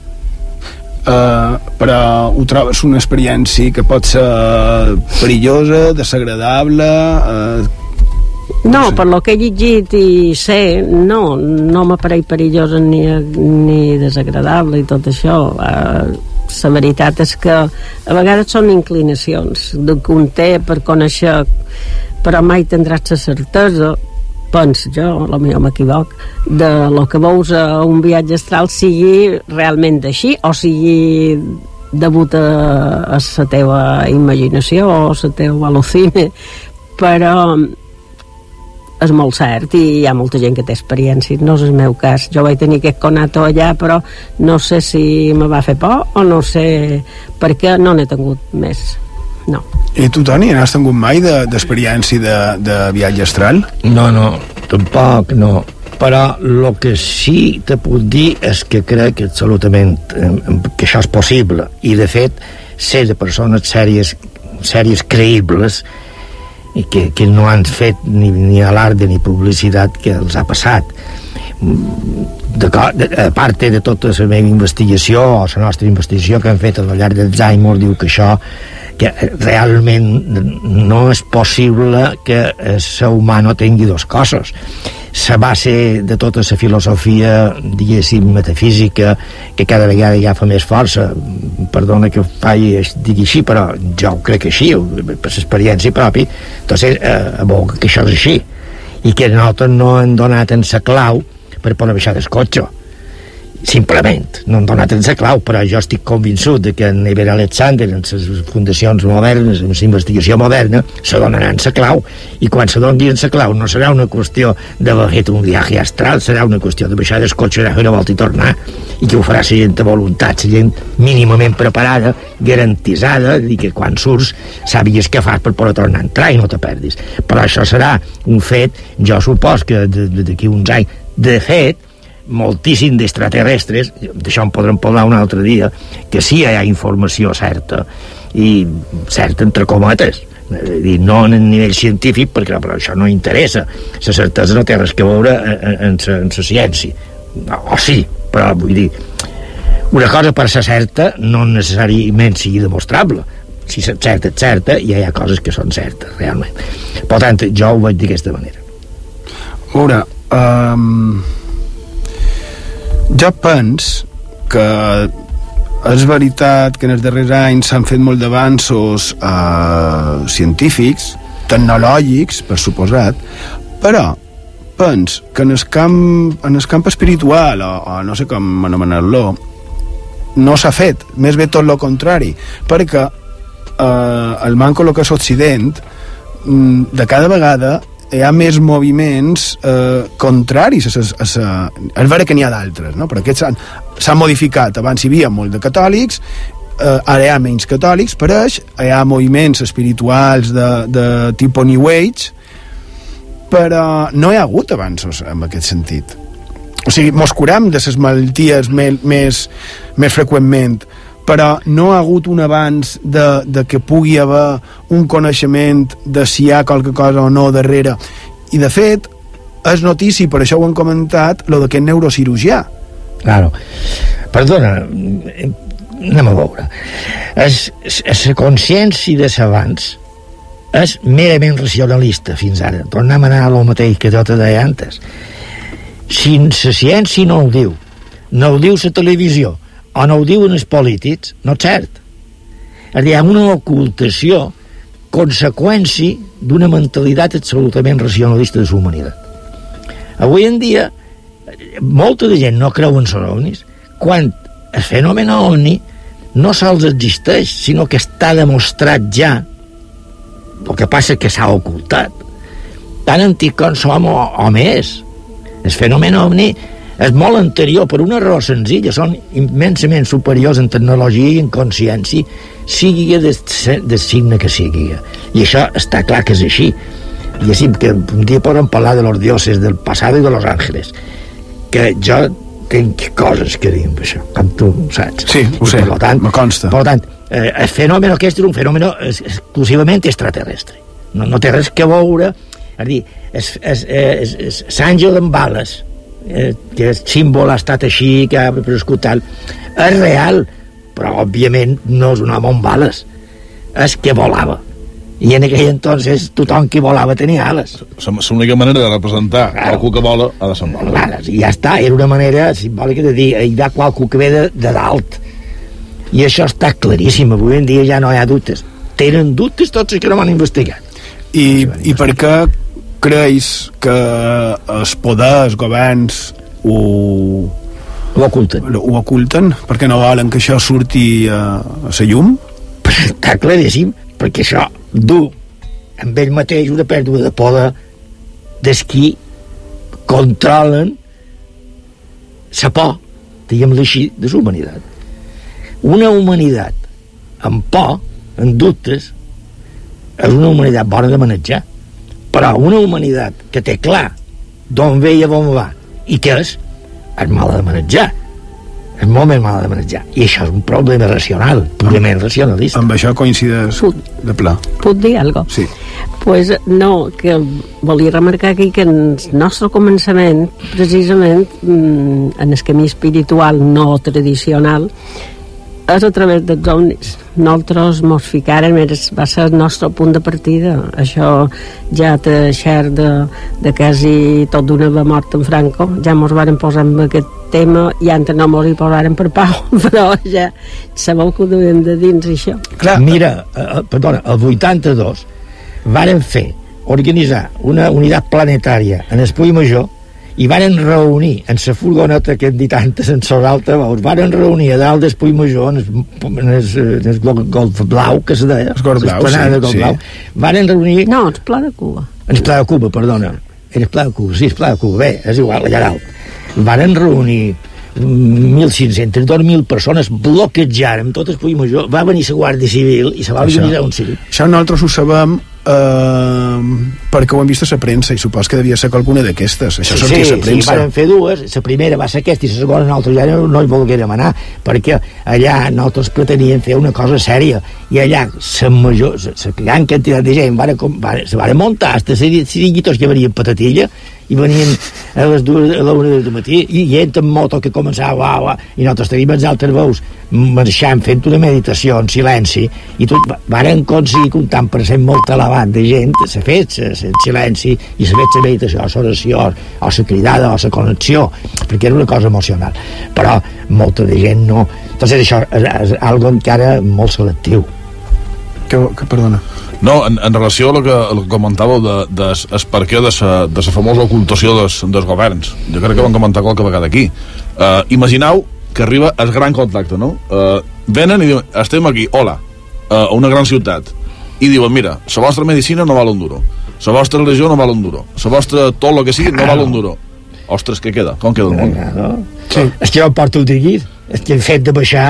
Però ho trobes una experiència que pot ser perillosa, desagradable, No, per lo que he llegit i sé, no m'apareix perillosa ni desagradable i tot això. La veritat és que a vegades són inclinacions que un té per conèixer, però mai tindràs la certesa, penso jo, potser m'equivoc, de lo que veus a un viatge astral sigui realment així o sigui degut a la teva imaginació o a la teva al·lucine, però és molt cert i hi ha molta gent que té experiències. No és el meu cas, jo vaig tenir aquest conato allà, però no sé si me va fer por o no sé, perquè no n'he tingut més. No. I tu, Toni, n'has tingut mai d'experiència de viatge astral? No, tampoc no, però el que sí te puc dir és que crec absolutament que això és possible, i de fet sé de persones sèries creïbles i que no han fet ni alarde ni publicitat que els ha passat. A part de tota la meva investigació o la nostra investigació que han fet al llarg dels anys, diu que això que realment no és possible que el ser humà no tingui dos cossos. La base de tota la filosofia, diguéssim, metafísica, que cada vegada ja fa més força, perdona que digui així, però jo ho crec així, per l'experiència pròpia, entonces aboga que això és així, i que nosaltres no hem donat en la clau per poder baixar del cotxe. Simplement, no hem donat en la clau, però jo estic convençut de que en Iber Alexander, en les fundacions modernes, en la investigació moderna, se donaran la clau, i quan se doni en la clau no serà una qüestió d'haver fet un viatge astral, serà una qüestió de baixar del cotxe, anar a fer una volta i tornar, i que ho farà la gent a voluntat, la gent mínimament preparada, garantitzada, i que quan surts sàpigues què fas per poder tornar a entrar i no te perdis. Però això serà un fet, jo supos que d'aquí uns anys, de fet, moltíssim d'extraterrestres, d'això en podrem parlar un altre dia, que sí hi ha informació certa, i certa entre cometes, i no en el nivell científic, perquè però això no interessa, la certesa no té res que veure en la ciència, o sí, però vull dir, una cosa per ser certa no necessàriament sigui demostrable. Si és certa, i hi ha coses que són certes realment. Per tant, jo ho veig d'aquesta manera. A veure, jo penso que és veritat que en els darrers anys s'han fet molt d'avanços científics, tecnològics, per suposat, però penso que en el camp espiritual, o no sé com anomenar-lo, no s'ha fet, més bé tot el contrari, perquè el manco el que és Occident, de cada vegada hi ha més moviments contraris és vera que n'hi ha d'altres, no? Però aquests s'han modificat. Abans hi havia molt de catòlics, ara hi ha menys catòlics, però hi ha moviments espirituals de tipus New Age, però no hi ha hagut avanços en aquest sentit. O sigui, mos curem de les malalties més freqüentment, però no ha hagut un avanç de que pugui haver un coneixement de si hi ha qualque cosa o no darrere. I de fet és notícia, per això ho han comentat, lo d'aquest neurocirurgià. Claro. Perdona, anem a veure. La consciència de l'abans és merament racionalista fins ara. Tornem a anar a lo mateix que tot deia antes. Si la ciència no ho diu, no ho diu la televisió, o no ho diuen els polítics, no és cert. És a dir, hi ha una ocultació conseqüència d'una mentalitat absolutament racionalista de la humanitat. Avui en dia, molta de gent no creu en els ovnis, quan el fenomen ovni no sols existeix, sinó que està demostrat ja. El que passa és que s'ha ocultat. Tan antic com som o més. El fenomen ovni és molt anterior, per una raó senzilla, són immensament superiors en tecnologia i en consciència, sigui de signe que sigui. I això està clar que és així. I així que un dia podem parlar de los dioses del passat i de los àngeles, que jo tinc coses que dir amb això, com tu saps. Sí, ho sé, me consta. Per tant, el fenomen aquest és un fenomen exclusivament extraterrestre. No té res que veure, és a dir, l'àngel amb bales, que el símbol ha estat així, que ha prescut tal, és real, però òbviament no és un home amb bales, és que volava, I en aquell entonces tothom que volava tenia ales. L'única manera de representar qualcú que vola ha de ser amb ales. I ja està, era una manera simbòlica de dir hi ha qualcú que ve de dalt. I això està claríssim, avui en dia ja no hi ha dubtes. Tenen dubtes tots els que no m'han investigat. I per què creus que els poders, governs ho oculten? Perquè no volen que això surti a la llum? Està claríssim, perquè això du amb ell mateix una pèrdua de poder des qui controlen la por, diguem-li així, de la humanitat. Una humanitat amb por, amb dubtes, és una humanitat bona de manejar, però una humanitat que té clar d'on ve i a on va i què és mala de manejar, és molt més mala de manejar, i això és un problema racional, purament racionalista. Amb això coincides de pla. Puc dir alguna cosa? Sí. Pues no, que volia remarcar aquí que en el nostre començament, precisament en el camí espiritual no tradicional, és a través dels ovnis. Nosaltres mos ficàrem, va ser el nostre punt de partida. Això ja té xert de quasi tot d'una va mort en Franco, ja mos varen posar en aquest tema i antes no mos hi posaren per pau, però ja sabeu que ho duem de dins, això. Clar, mira, perdona, el 82 varen organitzar una unitat planetària en el Puig Major i varen reunir en la furgoneta que hem dit antes en Sos Altaveus, varen reunir a dalt del Puig Major en el Golf Blau, que se deia, el Golf Blau, sí. Varen reunir... No, el Pla de Cuba. El Pla de Cuba, perdona. Era el Pla de Cuba, sí, el Pla de Cuba, bé, és igual, allà dalt. Varen reunir 1.500, 2.000 persones, bloquejaren tot el Puig Major, va venir la Guàrdia Civil i se va organitzar un circ. Això nosaltres ho sabem perquè ho hem vist a la premsa i supos que devia ser alguna d'aquestes. Això sortia a la premsa. Sí, van fer dues, la primera va ser aquesta i la segona nosaltres ja no hi volguérem anar perquè allà nosaltres preteníem fer una cosa sèria i allà la gran quantitat de gent se van muntar hasta ciringuitos que venien patatilla i venien a les 2 a la 1 del matí i gent amb moto que començava i nosaltres tenim els altres veus marxant fent una meditació en silenci i tot varen aconseguir que un tant per cent molt elevat de gent s'ha fet en silenci i s'ha fet la meditació o l'oració o la cridada o la connexió perquè era una cosa emocional però molta de gent no. Entonces això és algo encara molt selectiu. Perdona. No, en relació a el que comentàveu del perquè de la famosa ocultació dels governs, jo crec que vam comentar qualque vegada aquí. Imagineu que arriba el gran contacte, no? Venen i diuen, estem aquí, hola, a una gran ciutat, i diuen, mira, la vostra medicina no val un duro, la vostra religió no val un duro, la vostra tot el que sigui no val un duro. Ostres, què queda? Com queda el món? Sí. És que no porto un diguit, és que el fet de baixar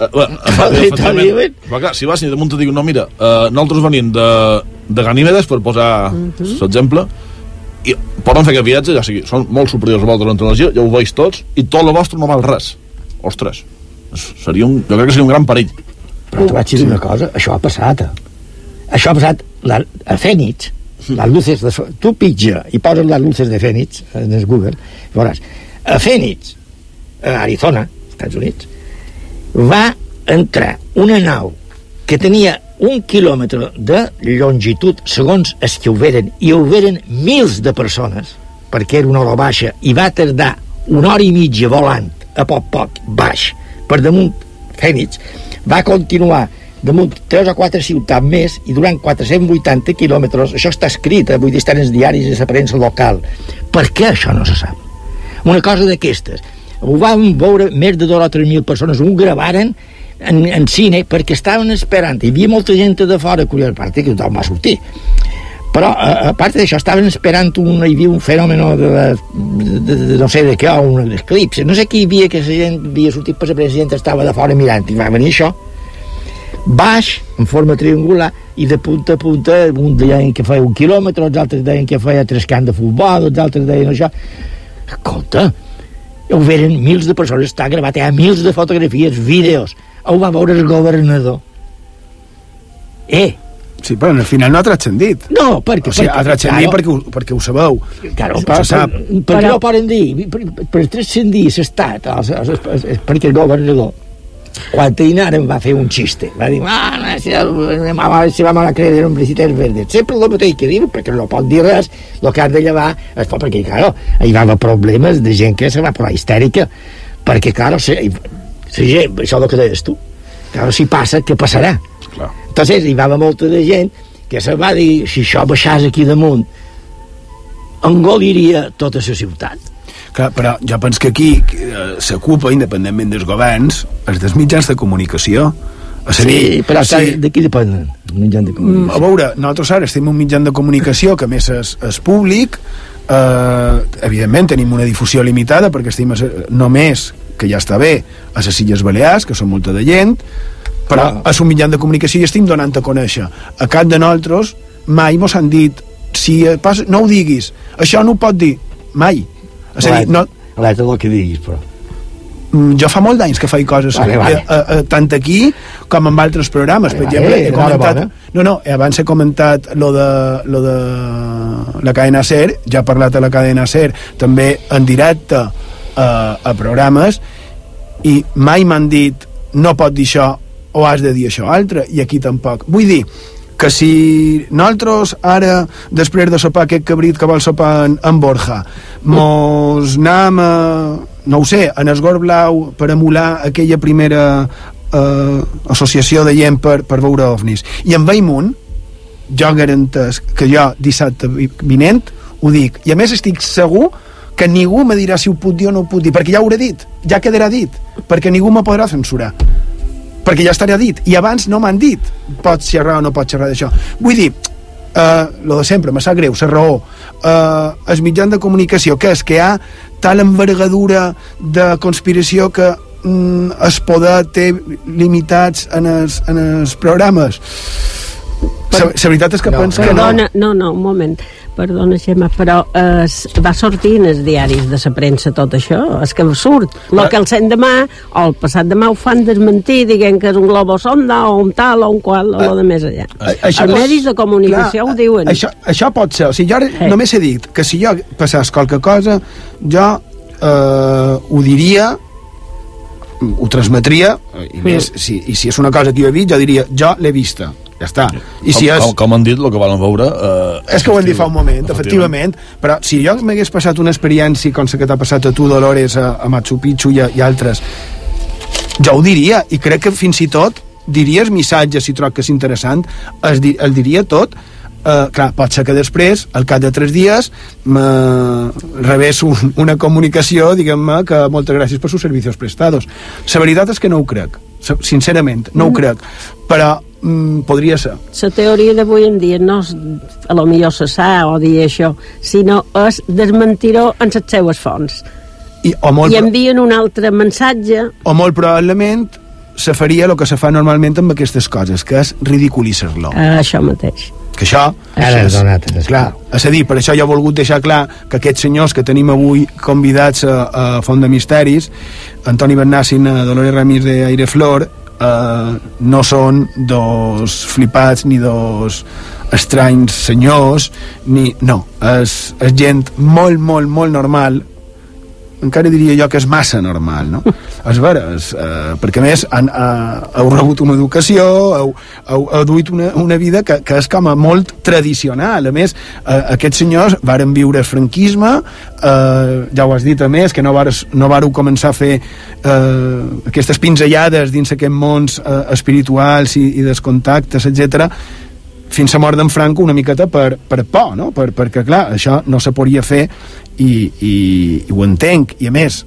si vas i damunt te diuen no, mira, nosaltres venim de Ganímedes, per posar l'exemple, i poden fer aquest viatge, ja sigui, són molt superiors a vosaltres en energia, ja ho veus tots, i tot el vostre no val res. Ostres, jo crec que seria un gran perill. Però te vaig dir una cosa, això ha passat a Fènix, les luces de... tu pitja i poses les luces de Fènix en el Google, veuràs, a Fènix, a Arizona, Estats Units, va entrar una nau que tenia 1 quilòmetre de longitud segons els que ho veren, i ho veren mils de persones perquè era una hora baixa i va tardar 1 hora i mitja volant a poc baix per damunt Fènix, va continuar damunt 3 o 4 ciutats més i durant 480 quilòmetres, això està escrit, vull dir, està en els diaris de la premsa local. Per què això no se sap? Una cosa d'aquestes ho van veure més de 2 o 3.000 persones, ho gravaren en cine perquè estaven esperant, hi havia molta gent de fora, curiós, a part que tothom va sortir, però a part d'això estaven esperant hi havia un fenomen de no sé de què, un eclipse, no sé què hi havia, que la gent havia sortit per la premsa, estava de fora mirant, i va venir això baix, en forma triangular, i de punta a punta, un deien que feia 1 quilòmetre, els altres deien que feia 3 camps de futbol, els altres deien això. Escolta, ho veren mils de persones, està gravat, hi ha mils de fotografies, vídeos, ho va veure el governador. Sí, però al final no ha transcendit. No, perquè... ha transcendit perquè ho sabeu. Claro, perquè no poden dir, per transcendir l'estat, perquè el governador quan Tina em va fer un xiste, va dir, si vam a la creu eren bricites verdes, sempre el mateix que diu, perquè no pot dir res, el que has de llevar és perquè, claro, hi va haver problemes de gent que se va posar histèrica, perquè, claro, gent, això és el que deies tu, claro, si passa, què passarà? Clar. Entonces hi va haver molta de gent que se va dir, si això baixàs aquí damunt, engoliria tota la ciutat. Clar, però jo penso que aquí s'ocupa, independentment dels governs, els dels mitjans de comunicació. Sí, però d'aquí depèn el mitjan de comunicació. A veure, nosaltres ara estem en un mitjan de comunicació que més és públic, evidentment tenim una difusió limitada perquè estem només, que ja està bé, a les Illes Balears, que són molta de gent, però és un mitjan de comunicació i estem donant a conèixer. A cap de nosaltres mai mos han dit, si no ho diguis, això no ho pot dir, mai. És a dir, no... Aleta el que diguis, però... Jo fa molt d'anys que faig coses tant aquí com en altres programes. Per exemple, he comentat... Abans he comentat lo de la cadena SER, ja he parlat a la cadena SER, també en directe a programes, i mai m'han dit no pot dir això o has de dir això altre, i aquí tampoc. Vull dir que si nosaltres ara, després de sopar aquest cabrit que vol sopar en Borja, mos anem a, no ho sé, en Esgor Blau per emular aquella primera associació de gent per veure ovnis, i en veiem un, jo garanteix que jo dissabte vinent ho dic, i a més estic segur que ningú me dirà si ho puc dir o no ho puc dir, perquè ja ho hauré dit, ja quedarà dit, perquè ningú me podrà censurar, perquè ja estarà dit, i abans no m'han dit pots xerrar o no pots xerrar d'això. Vull dir, lo de sempre, me sap greu, la raó, els mitjans de comunicació, que és que hi ha tal envergadura de conspiració que es poder té limitats en els programes. La veritat és que penso que no. No, un moment, perdona, Gemma, però va sortir en els diaris de la premsa tot això, és que surt el que el sent demà o el passat demà ho fan desmentir, diguem que és un globosonda o un tal o un qual o de més allà. Els medis de comunicació ho diuen. Això pot ser, o sigui, jo només he dit que si jo passés qualque cosa jo ho diria, ho transmetria, i més, i si és una cosa que jo he vist, jo diria, jo l'he vista, ja està. I si com han dit, el que volen veure és que ho han dit fa un moment, efectivament, però si jo m'hagués passat una experiència com la que t'ha passat a tu, Dolores, a Machu Picchu i altres, jo ho diria, i crec que fins i tot diria el missatge, si trob que és interessant, el diria tot. Clar, pot ser que després, al cap de 3 dies rebés una comunicació, diguem-me, que moltes gràcies per sus servicios prestados. La veritat és que no ho crec, sincerament, no ho crec, però podria ser. La teoria d'avui en dia no és a lo millor cessar o dir això, sinó és desmentir-ho en les seues fonts i envien un altre missatge, o molt probablement se faria el que se fa normalment amb aquestes coses, que és ridiculitzar-lo. Això mateix. Que això és clar, és a dir, per això jo he volgut deixar clar que aquests senyors que tenim avui convidats a Font de Misteris, Antoni Bernassin, Dolores Ramírez de Aireflor, no són dos flipats ni dos estranys senyors, no, és gent molt, molt, molt normal, encara diria jo que és massa normal, no? És veres, perquè a més heu rebut una educació, heu duit una vida que és com a molt tradicional. A més, aquests senyors varen viure el franquisme, ja ho has dit a més, que no vareu començar a fer aquestes pinzellades dins aquests mons espirituals i dels contactes, etc., fins a mort d'en Franco una miqueta per por, no? Perquè clar, això no se podria fer i ho entenc, i a més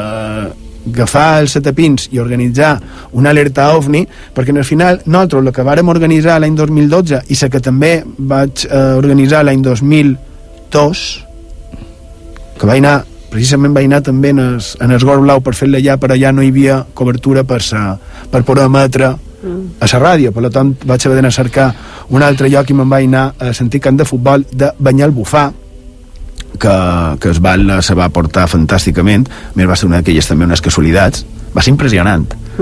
agafar els setapins i organitzar una alerta OVNI, perquè al final nosaltres el que vàrem organitzar l'any 2012 i la que també vaig organitzar l'any 2002, que precisament vaig anar també en Esgor Blau per fer-la allà, però allà no hi havia cobertura per poder emetre a la ràdio, per tant vaig haver d'anar a cercar un altre lloc i me'n vaig anar a sentir cant de futbol de Banyalbufar, que es se va portar fantàsticament. A més va ser una d'aquelles també unes casualitats, va ser impressionant,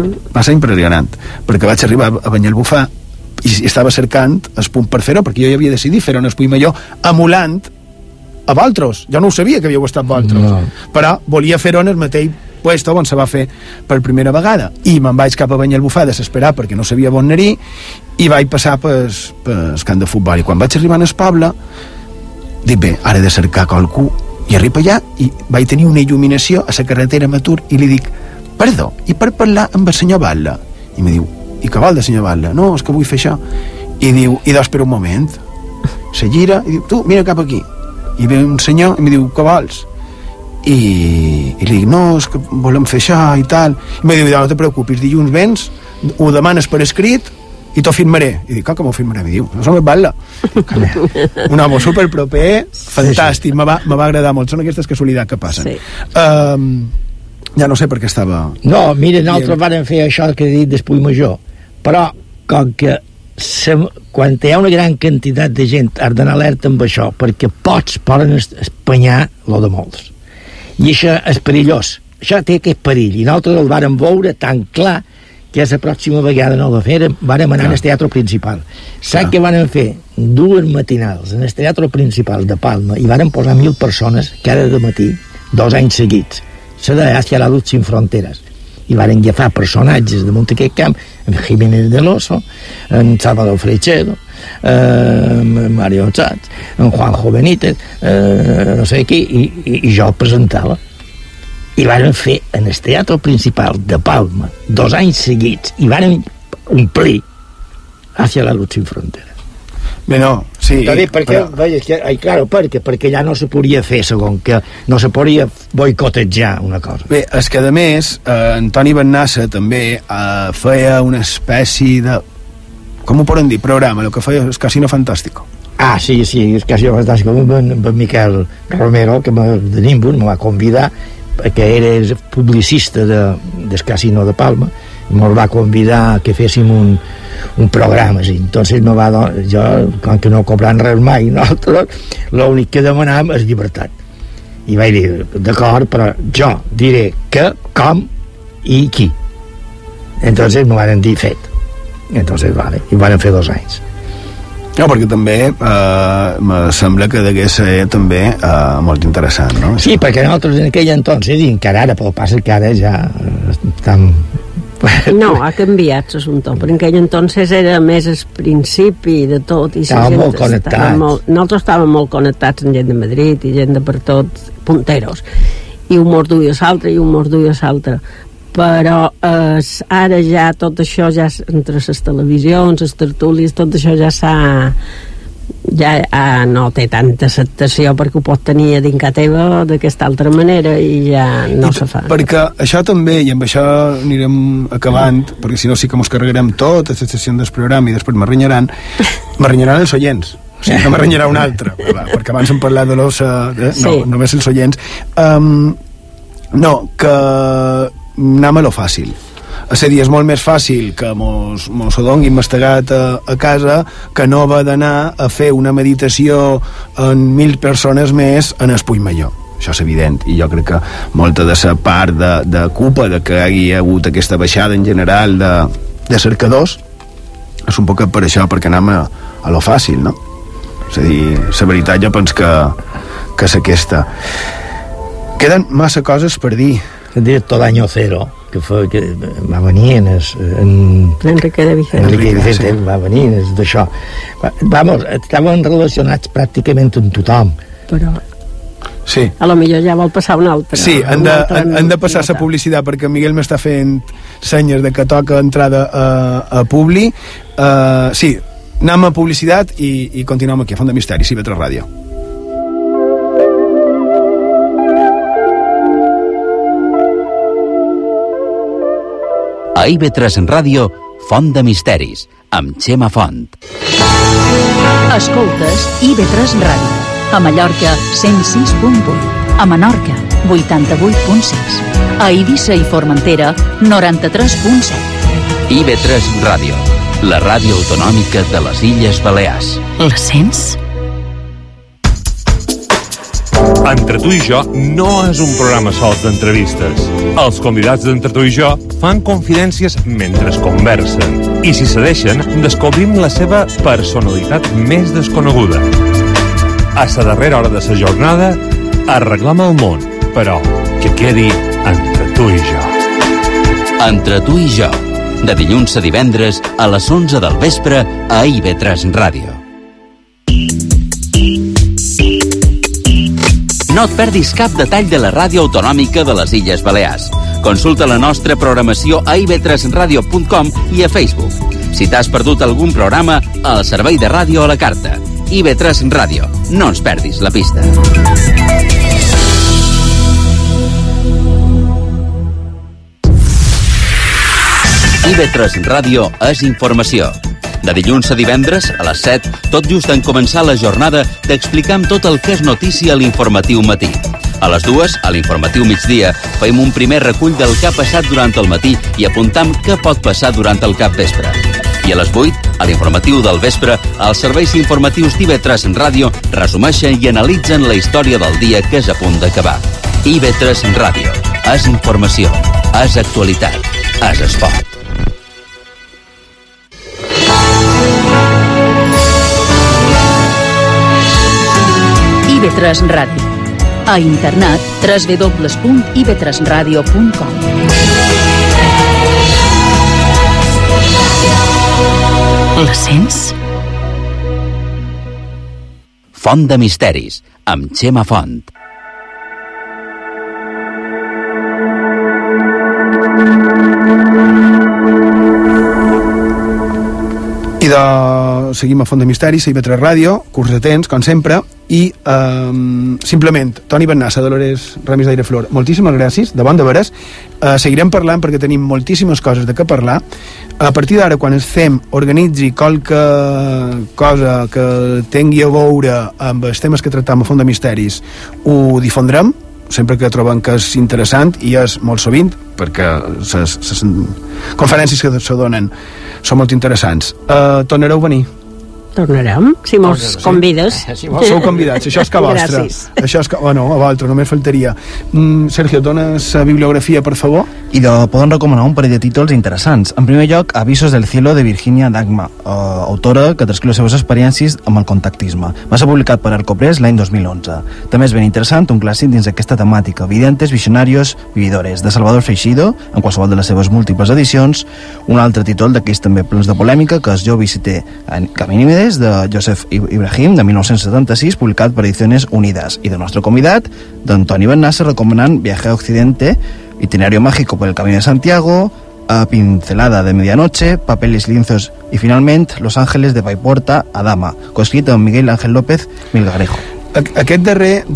perquè vaig arribar a Banyalbufar i estava cercant el punt per fer-ho, perquè jo ja havia decidit fer-ho en Espull Major emulant a vosaltres, jo no ho sabia que havíeu estat vosaltres, però volia fer-ho en el mateix puesto on se va fer per primera vegada, i me'n vaig cap a Banyalbufar desesperat perquè no sabia on anar-hi, i vaig passar pel camp de futbol, i quan vaig arribar al poble dic, bé, ara he de cercar qualcú, i arribo allà i vaig tenir una il·luminació a la carretera Matur, i li dic, perdó, i per parlar amb el senyor Batlle? I me diu, i què vol de senyor Batlle? No, és que vull fer això. I diu, i espera un moment, se gira i diu, tu, mira cap aquí, i ve un senyor i me diu, què vols? I li dic, no, és que volem fer això i tal, i me diu, no te preocupis, dilluns vens, ho demanes per escrit i t'ho firmaré. I dic, com ho firmaré? I diu, no som el Batlle. Un home superproper, fantàstic, me va agradar molt, són aquestes casualitats que passen. Ja no sé per què estava... No, mira, nosaltres vam fer això que he dit després major, però com que quan hi ha una gran quantitat de gent has d'anar alerta amb això, perquè poden espanyar lo de molts, i això és perillós, això té aquest perill, i nosaltres el vàrem veure tan clar que la pròxima vegada no la fèrem, vàrem anar al teatre principal. Saps que vàrem fer 2 matinals en el teatre principal de Palma i vàrem posar 1.000 persones cada matí 2 anys seguits, se de Hacia la Luz sin Fronteras, i varen agafar personatges de aquest camp, en Jiménez del Oso, en Salvador Frechedo, Mario Chats, en Juanjo Benítez, no sé qui, i jo el presentava. I varen fer en el teatre principal de Palma 2 anys seguits, i varen omplir Hacia la Luz sin Fronteras. Bé, no, sí. Perquè ja no se podia fer, segon que no se podia boicotejar una cosa. Bé, és que a més Antoni Bennassa també feia una espècie de, com ho poden dir, programa, el que feia el Casino Fantástico. Ah, sí, el Casino Fantástico amb Miquel Romero, que de Nimbus me va convidar, que era publicista del Casino de Palma, i me'l va convidar que féssim un programa així. Entonces jo, com que no cobrant res mai, nosaltres l'únic que demanàvem és llibertat, i vaig dir, d'acord, però jo diré que, com i qui. Entonces m'ho van dir fet. Entonces, vale, i van fer 2 anys. No, perquè també me sembla que degué ser també molt interessant, no? Sí, perquè nosaltres en aquell entonces, i encara ara, però passa que ara ja estan... No, ha canviat l'assumpte, però en aquell entonces era més el principi de tot, i estava molt connectat. Nosaltres estàvem molt connectats amb gent de Madrid i gent de per tot, punteros, i un mos duia l'altre i un mos duia l'altre, però ara ja tot això, ja entre les televisions, les tertúlies, tot això ja no té tanta acceptació perquè ho pot tenir a dintre teva d'aquesta altra manera, i ja no se fa. Perquè això també, i amb això anirem acabant, perquè si no sí que mos carregarem tota la sessió del programa i després m'arrenyaran els oients. O sigui, no m'arrenyarà un altre, perquè abans hem parlat de l'os, no, només els oients. No, que anem a lo fàcil. És a dir, és molt més fàcil que mos ho donguin mastegat a casa que no haver d'anar a fer una meditació en 1.000 persones més en el Puigmajor. Això és evident, i jo crec que molta de la part de culpa de que hi ha hagut aquesta baixada en general de cercadors és un poc per això, perquè anem a lo fàcil, no? És a dir, la veritat jo penso que és aquesta. Queden massa coses per dir. El director d'Año Cero, que va venir Enrique de Vicente, va venir d'això. Vamos, estaven relacionats pràcticament amb tothom. Però sí. A lo millor ja vol passar un altre. Sí, han de passar la publicitat, perquè Miguel m'està fent senyes de que toca entrada a Publi. Sí, anem a publicitat i continuem aquí a Font de Misteris, IB3 Ràdio. A IB3 Ràdio, Font de Misteris, amb Xema Font. Escoltes IB3 Ràdio. A Mallorca, 106.8. A Menorca, 88.6. A Eivissa i Formentera, 93.7. IB3 Ràdio, la ràdio autonòmica de les Illes Balears. La sents? Entre tu i jo no és un programa sols d'entrevistes. Els convidats d'Entre tu i jo fan confidències mentre es conversen. I si se deixen, descobrim la seva personalitat més desconeguda. A la darrera hora de la jornada, arreglem el món, però que quedi entre tu tu i jo. Entre tu i jo, de dilluns a divendres a les 11 del vespre a IB3 Ràdio. No et perdis cap detall de la ràdio autonòmica de les Illes Balears. Consulta la nostra programació a ib3radio.com i a Facebook. Si t'has perdut algun programa, al servei de ràdio a la carta. IB3 Ràdio. No ens perdis la pista. IB3 Ràdio és informació. De dilluns a divendres, a les 7, tot just en començar la jornada, t'explicam tot el que és notícia a l'informatiu matí. A les 2, a l'informatiu migdia, fem un primer recull del que ha passat durant el matí i apuntam què pot passar durant el capvespre. I a les 8, a l'informatiu del vespre, els serveis informatius d'IB3 Ràdio resumeixen i analitzen la història del dia que és a punt d'acabar. IB3 Ràdio. És informació. És actualitat. És esport. IB3 Ràdio. A internet www.ib3radio.com. La sents? Font de misteris, amb Xema Font. I seguim a Font de Misteris, a IB3 Ràdio, curs de temps, com sempre, i simplement, Toni Bennassa, Dolores Ramis d'Aire Flor, moltíssimes gràcies, de bon de veres. Seguirem parlant perquè tenim moltíssimes coses de què parlar. A partir d'ara, quan es fem, organitzi qualque cosa que tingui a veure amb els temes que tractam a Font de Misteris, ho difondrem, sempre que trobem que és interessant, i és molt sovint, perquè les conferències que se donen són molt interessants. Tornareu a venir? Tornarem, si mos convides. Sou convidats, això és que vostre. Això és que, bueno, a vosaltres, només faltaria. Sergio, dones la bibliografia, per favor? I poden recomanar un parell de títols interessants. En primer lloc, Avisos del cielo, de Virginia Dagma, autora que descriu les seves experiències amb el contactisme. Va ser publicat per Arcopress l'any 2011. També és ben interessant un clàssic dins d'aquesta temàtica, Videntes, Visionarios, Vividores, de Salvador Freixido, en qualsevol de les seves múltiples edicions. Un altre títol d'aquells també plens de polèmica, que és Jo visité Caminímedes, de Joseph Ibrahim, de 1976, publicat per Ediciones Unidas. I del nostre convidat, d'Antoni Bennassa, recomanant Viaje a Occidente, Itinerario mágico por el Camino de Santiago, Pincelada de Medianoche, Papeles, Lienzos i finalment Los Ángeles de Paiporta a Dama, coescrit amb Miguel Ángel López Milgarejo. Aquest darrer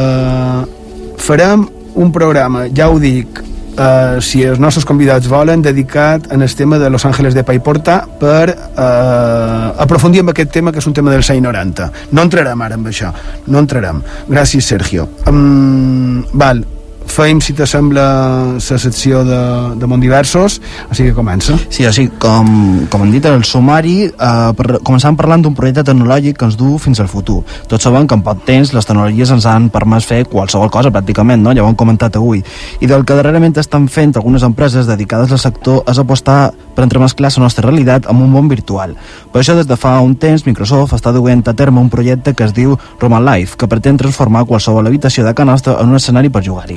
farem un programa, ja ho dic, si els nostres convidats volen, dedicat en el tema de Los Ángeles de Paiporta per aprofundir en aquest tema, que és un tema dels anys 90. No entrarem ara en això, no entrarem. Gràcies, Sergio. Val, fem, si t'assembla, la secció de Montdiversos, així que comença. Sí, així, com hem dit el sumari, començàvem parlant d'un projecte tecnològic que ens du fins al futur. Tots sabem que en poc temps les tecnologies ens han permès fer qualsevol cosa, pràcticament, no? Ja ho hem comentat avui. I del que darrerament estan fent algunes empreses dedicades al sector és apostar per entremesclar la nostra realitat amb un món virtual. Per això, des de fa un temps, Microsoft està duent a terme un projecte que es diu Roman Life, que pretén transformar qualsevol habitació de casa nostra en un escenari per jugar-hi.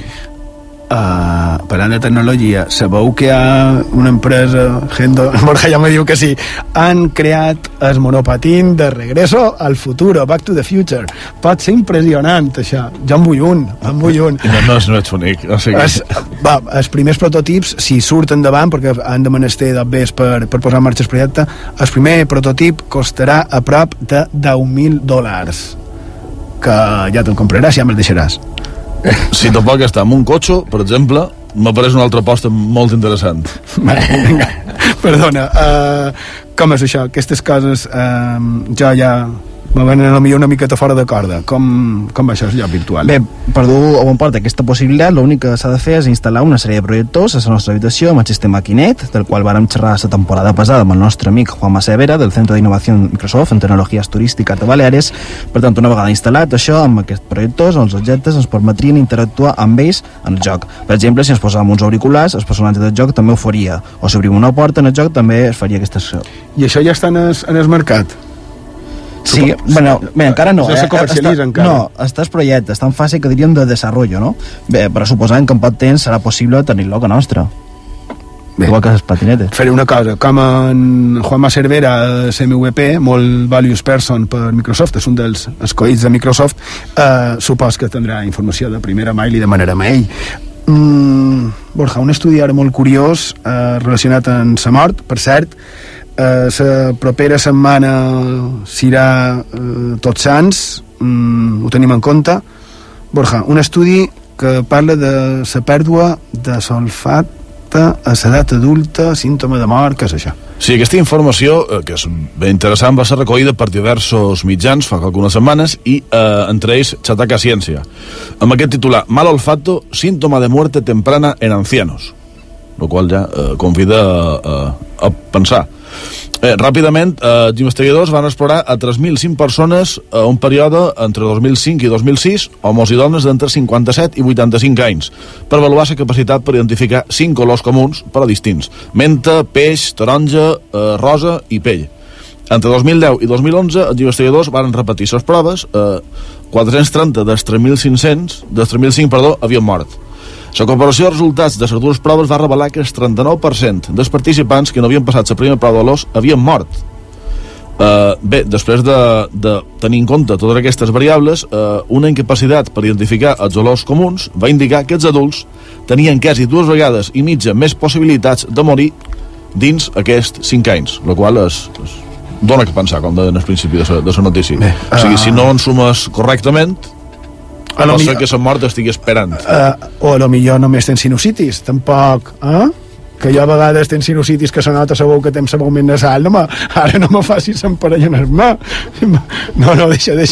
Parlant de tecnologia, sabeu que hi ha una empresa, Borja ja me diu que sí, han creat el monopatín de Regreso al Futuro, Back to the Future. Pot ser impressionant, això. Jo en vull un. No ets bonic. O sigui... Els primers prototips, si surten endavant, perquè han de menester d'obvés per posar en marxa el projecte, el primer prototip costarà a prop de $10.000, que ja te'l compraràs i ja me'l deixaràs. Si tampoc està en un cotxe, per exemple, m'apareix una altra aposta molt interessant. Perdona, com és això? Aquestes coses jo ja me venen una miqueta fora de corda. Com va això, el lloc virtual? Bé, per dur a bon port aquesta possibilitat, l'únic que s'ha de fer és instal·lar una sèrie de projectors a la nostra habitació amb el sistema Kinect, del qual vàrem xerrar la temporada passada amb el nostre amic Juan Masevera, del Centre d'Innovació Microsoft en Tecnologies Turístiques de Baleares. Per tant, una vegada instal·lat això, amb aquests projectors, els objectes ens permetrien interactuar amb ells en el joc. Per exemple, si ens posàvem uns auriculars, el personatge del joc també ho faria, o si obrim una porta en el joc també es faria aquesta acció. I això ja està en el mercat? Sí, bueno, encara no. No se comercialitza encara. No, està el projecte, està en fase que diríem de desenvolupament, no? Bé, però suposant que en poc temps serà possible tenir-lo a nostra. Bé. Igual que les patinetes. Faré una cosa, com en Juanma Cervera, CMVP, molt values person per Microsoft, és un dels escollits de Microsoft, supos que tindrà informació de primera mà i li demanarem a ell. Borja, un estudi ara molt curiós relacionat amb la mort, per cert, la propera setmana serà Tots Sants, ho tenim en compte. Borja, un estudi que parla de la pèrdua de solfat a l'edat adulta, símptoma de mort, què és això? Sí, aquesta informació, que és ben interessant, va ser recollida per diversos mitjans fa algunes setmanes i entre ells Chataca Ciència, amb aquest titular: Mal olfato, síntoma de muerte temprana en ancianos, el qual ja convida a pensar. Ràpidament, els investigadors van explorar a 3.005 persones a un període entre 2005 i 2006, homes i dones d'entre 57 i 85 anys, per avaluar la capacitat per identificar 5 olors comuns però distints: menta, peix, taronja, rosa i pell. Entre 2010 i 2011, els investigadors van repetir les proves, 430 dels 3.500 havien mort. La comparació de resultats de les dues proves va revelar que el 39% dels participants que no havien passat la primera prova d'olors havien mort. Bé, després de tenir en compte totes aquestes variables, una incapacitat per identificar els olors comuns va indicar que els adults tenien quasi 2 vegades i mitja més possibilitats de morir dins aquests 5 anys, el qual dona que pensar, com deien al principi de la notícia. Bé, o sigui, si no en sumes correctament, pot ser que la mort estigui esperant. O a lo millor només tens sinusitis, tampoc, que jo a vegades tens sinusitis que se nota segur que tens sabor més nasal, ara no me facis emparellar-me. No,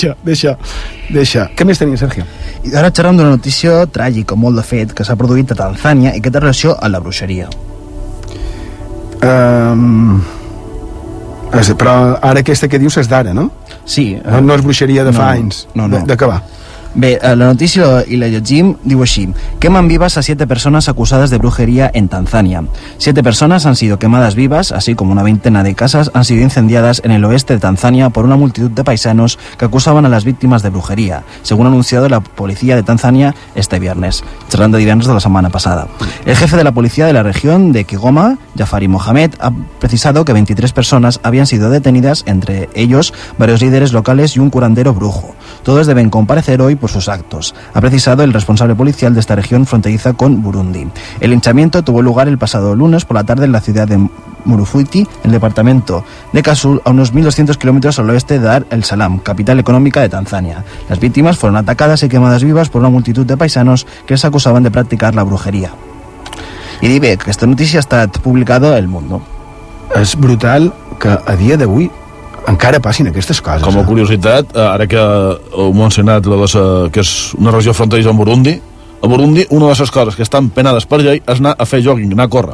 deixa. Què més tenia, Sergio? I ara xerrem d'una notícia tràgica, molt de fet, que s'ha produït a Tanzània i que té relació amb la bruixeria. Però ara aquesta que dius és d'ara, no? Sí. No és bruixeria de fa anys. No. De què va? Bé, la noticia y la llegim diu així: queman vivas a 7 personas acusadas de brujería en Tanzania. 7 personas han sido quemadas vivas, así como una veintena de casas han sido incendiadas en el oeste de Tanzania por una multitud de paisanos que acusaban a las víctimas de brujería, según ha anunciado la policía de Tanzania este viernes, charlando de viernes de la semana pasada. El jefe de la policía de la región de Kigoma, Jafari Mohamed, ha precisado que 23 personas habían sido detenidas, entre ellos varios líderes locales y un curandero brujo. Todos deben comparecer hoy por sus actos, ha precisado el responsable policial de esta región fronteriza con Burundi. El linchamiento tuvo lugar el pasado lunes por la tarde en la ciudad de Murufuiti, en el departamento de Kasul, a unos 1.200 kilómetros al oeste de Dar el Salam, capital económica de Tanzania. Las víctimas fueron atacadas y quemadas vivas por una multitud de paisanos que les acusaban de practicar la brujería. I dir bé, que aquesta notícia ha estat publicada al Mundo. És brutal que a dia d'avui encara passin aquestes coses. Com a curiositat, ara que heu mencionat que és una regió fronterissa amb Burundi, a Burundi una de les coses que estan penades per llei és anar a fer jogging, anar a córrer.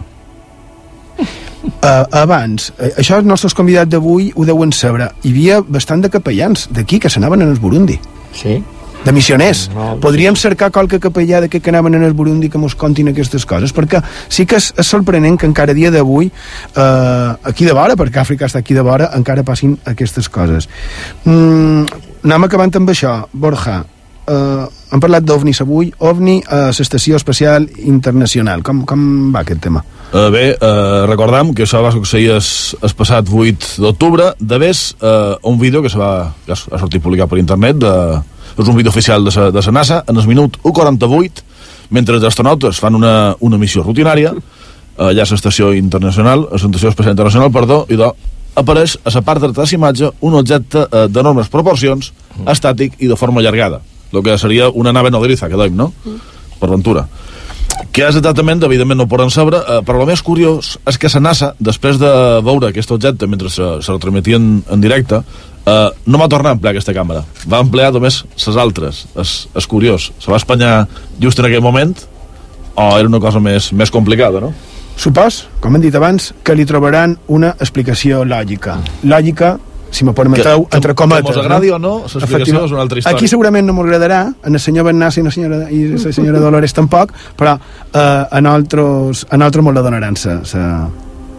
Abans, això els nostres convidats d'avui ho deuen saber, hi havia bastant de capellans d'aquí que s'anaven en el Burundi. Sí? De missioners. Podríem cercar qualque capellà d'aquest que anaven en el Burundi que mos contin aquestes coses, perquè sí que és sorprenent que encara a dia d'avui aquí de vora, perquè Àfrica està aquí de vora, encara passin aquestes coses. Anem acabant amb això. Borja, hem parlat d'OVNIs avui. OVNI a l'Estació Espacial Internacional. Com va aquest tema? Bé, recordam que això va succeir el passat 8 d'octubre, d'haver un vídeo que ha sortit publicat per internet és un vídeo oficial de la NASA en el minut 1:48, mentre els astronautes fan una missió rutinària allà a l'Estació Espacial Internacional, i apareix a la part dreta de l'imatge un objecte d'enormes proporcions, estàtic i de forma allargada, el que seria una nave nodriza, que dèiem, no? Per ventura. Què és exactament, evidentment no ho poden saber, però el més curiós és que la NASA, després de veure aquest objecte mentre se retransmetien en directe, no va tornar a emplear aquesta càmera, va emplear només les altres. És curiós, se va espanyar just en aquell moment, o era una cosa més complicada, no? Supos, com hem dit abans, que li trobaran una explicació lògica, si me permeteu, entre cometes. Que mos agradi o no, l'explicació és una altra història. Aquí segurament no m'agradarà, en el senyor Bernassi i la senyora Dolores tampoc, però a nosaltres mos la donaran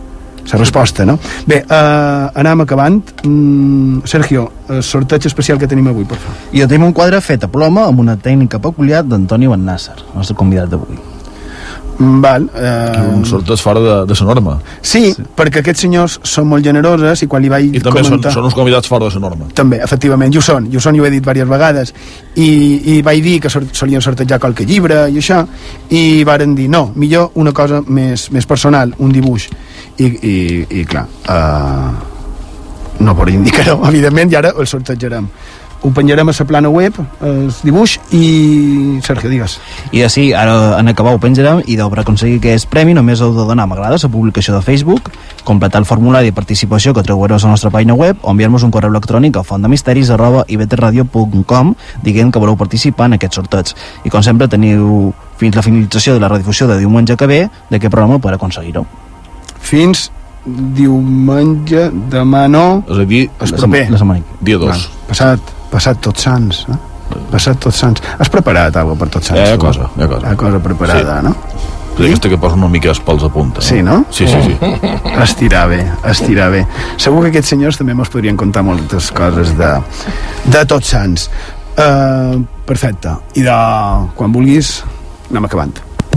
la resposta, no? Bé, anem acabant. Sergio, el sorteig especial que tenim avui, per favor. I tenim un quadre fet a ploma amb una tècnica peculiar d'Antoni Bennàsser, el nostre convidat d'avui. Val, un sorteig fora de la norma. Sí, perquè aquests senyors són molt generosos i quan li vaig I també comentar... són uns convidats fora de la norma. També, efectivament, i ho són, i ho he dit diverses vegades, i vaig dir que solien sortejar qualque llibre i això, i varen dir, no, millor una cosa més personal, un dibuix, i clar, no podem indicar-ho, evidentment, i ara el sortejarem. Ho penjarem a la plana web, el dibuix, i Sergio, digues. I així, ara en acabar ho penjarem, i per aconseguir aquest premi només heu de donar m'agrada a la publicació de Facebook, completar el formulari de participació que trobareu a la nostra pàgina web o enviar-nos un correu electrònic a fontdemisteris@ivetradio.com dient que voleu participar en aquest sorteig. I com sempre teniu fins la finalització de la redifusió de diumenge que ve d'aquest programa per aconseguir-ho. Fins diumenge, demà no, és a dir, el proper dia 2. Passat Tots Sants, passat Tots Sants. Has preparat alguna cosa per Tots Sants? Hi ha cosa preparada, sí. No? Aquesta que posa una mica els pèls a punta. Sí, no? Sí. Estirar bé. Segur que aquests senyors també mos podrien contar moltes coses de Tots Sants. Perfecte. I quan vulguis, anem acabant.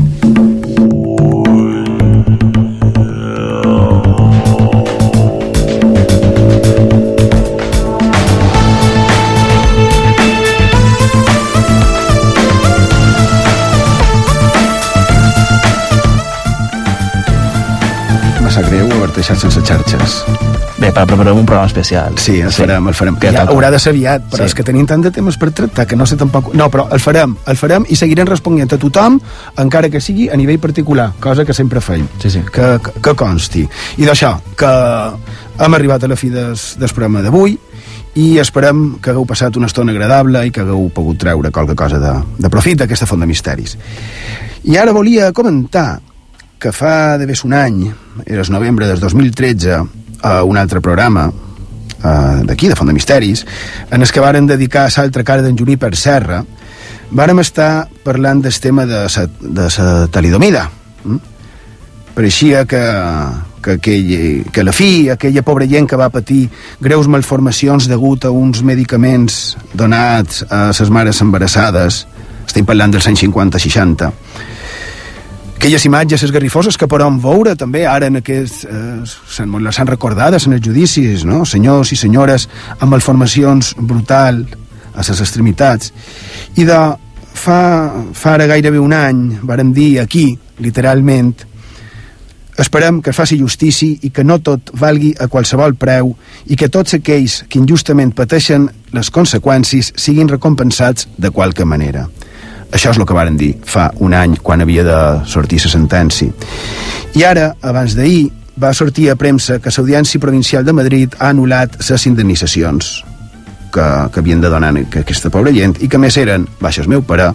Deixat sense xarxes. Bé, però preparem un programa especial. Sí, el farem. Ja haurà de ser aviat, però és que tenim tant de temes per tractar que no sé tampoc... No, però el farem i seguirem responent a tothom, encara que sigui a nivell particular, cosa que sempre feim. Sí. Que consti. I d'això, que hem arribat a la fi del programa d'avui i esperem que hagueu passat una estona agradable i que hagueu pogut treure qualque cosa de profit d'aquesta font de misteris. I ara volia comentar que fa d'haver un any, era el novembre del 2013, a un altre programa d'aquí, de Font de Misteris, en el que varen dedicar a l'altra cara d'en Juníper Serra, vàrem estar parlant del tema de la talidomida. Pareixia que a la fi, aquella pobra gent que va patir greus malformacions degut a uns medicaments donats a les mares embarassades, estem parlant dels anys 50-60, aquelles imatges esgarrifoses que podem veure també ara en aquests les han recordades en els judicis, no? Senyors i senyores amb malformacions brutal a les extremitats, i fa ara gairebé un any vàrem dir aquí, literalment, esperem que es faci justícia i que no tot valgui a qualsevol preu i que tots aquells que injustament pateixen les conseqüències siguin recompensats de qualque manera. Això és el que varen dir fa un any quan havia de sortir la sentència. I ara, abans d'ahir, va sortir a premsa que l'Audiència Provincial de Madrid ha anul·lat les indemnitzacions que havien de donar a aquesta pobra gent i que més eren, baixes meu parer,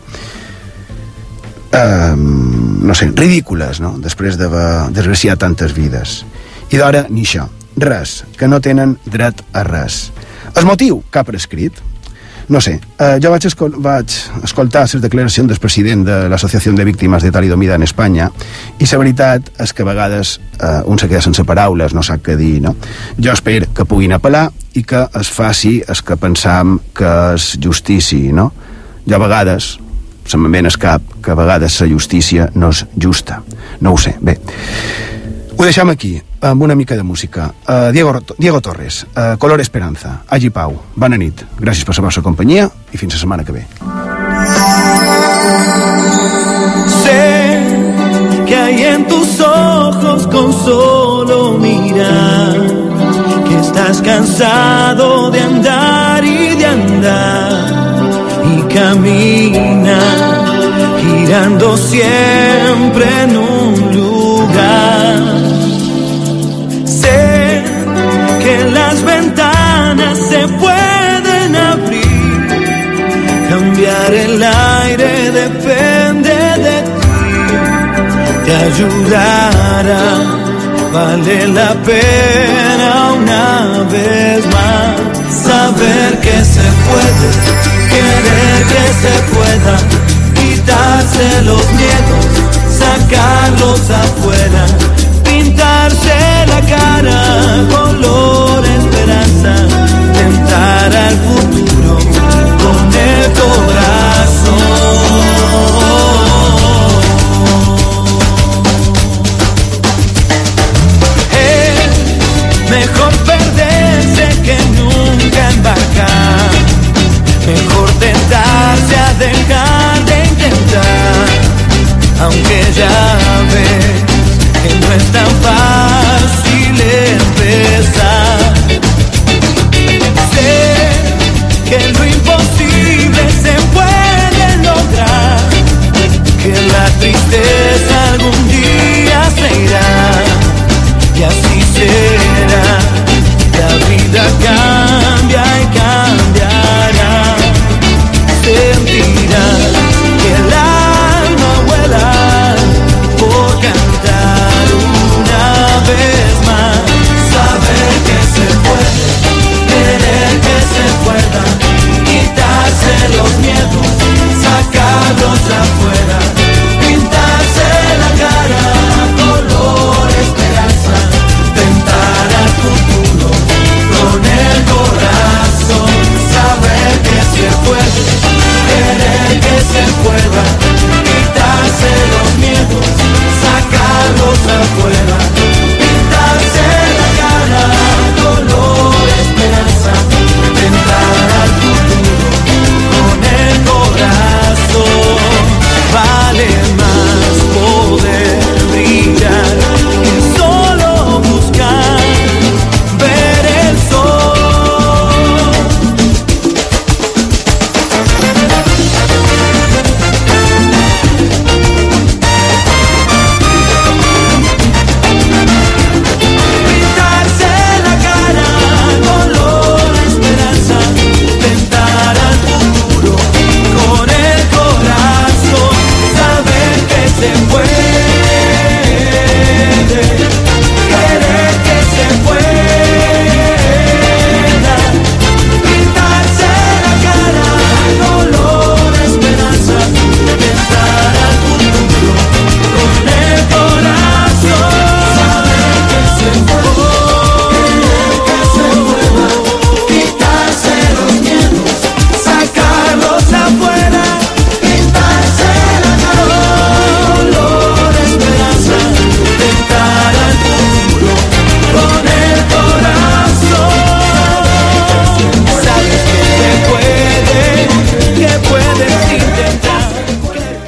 no sé, ridícules, no? Després d'haver desgraciat tantes vides. I d'ara ni això, res, que no tenen dret a res. El motiu que ha prescrit, no sé, jo vaig escoltar les declaracions del president de l'Associació de Víctimes de Talidomida en Espanya i la veritat és que a vegades un se queda sense paraules, no sap què dir, no? Jo espero que puguin apel·lar i que es faci el que pensam que és justícia, no? Jo a vegades se me'n ve al cap que a vegades la justícia no és justa. No ho sé, bé. Ho deixem aquí, amb una mica de música. Diego Torres, Color Esperanza, Hagi Pau, bona nit. Gràcies per la vostra companyia i fins la setmana que ve. Sé que hay en tus ojos con solo mirar que estás cansado de andar y de andar y camina girando siempre en un lugar. Sé que las ventanas se pueden abrir, cambiar el aire depende de ti, te ayudará, vale la pena una vez más saber que se puede, querer que se pueda, quitarse los miedos, sacarlos afuera, pintarse la cara. sabes que no es tan fácil.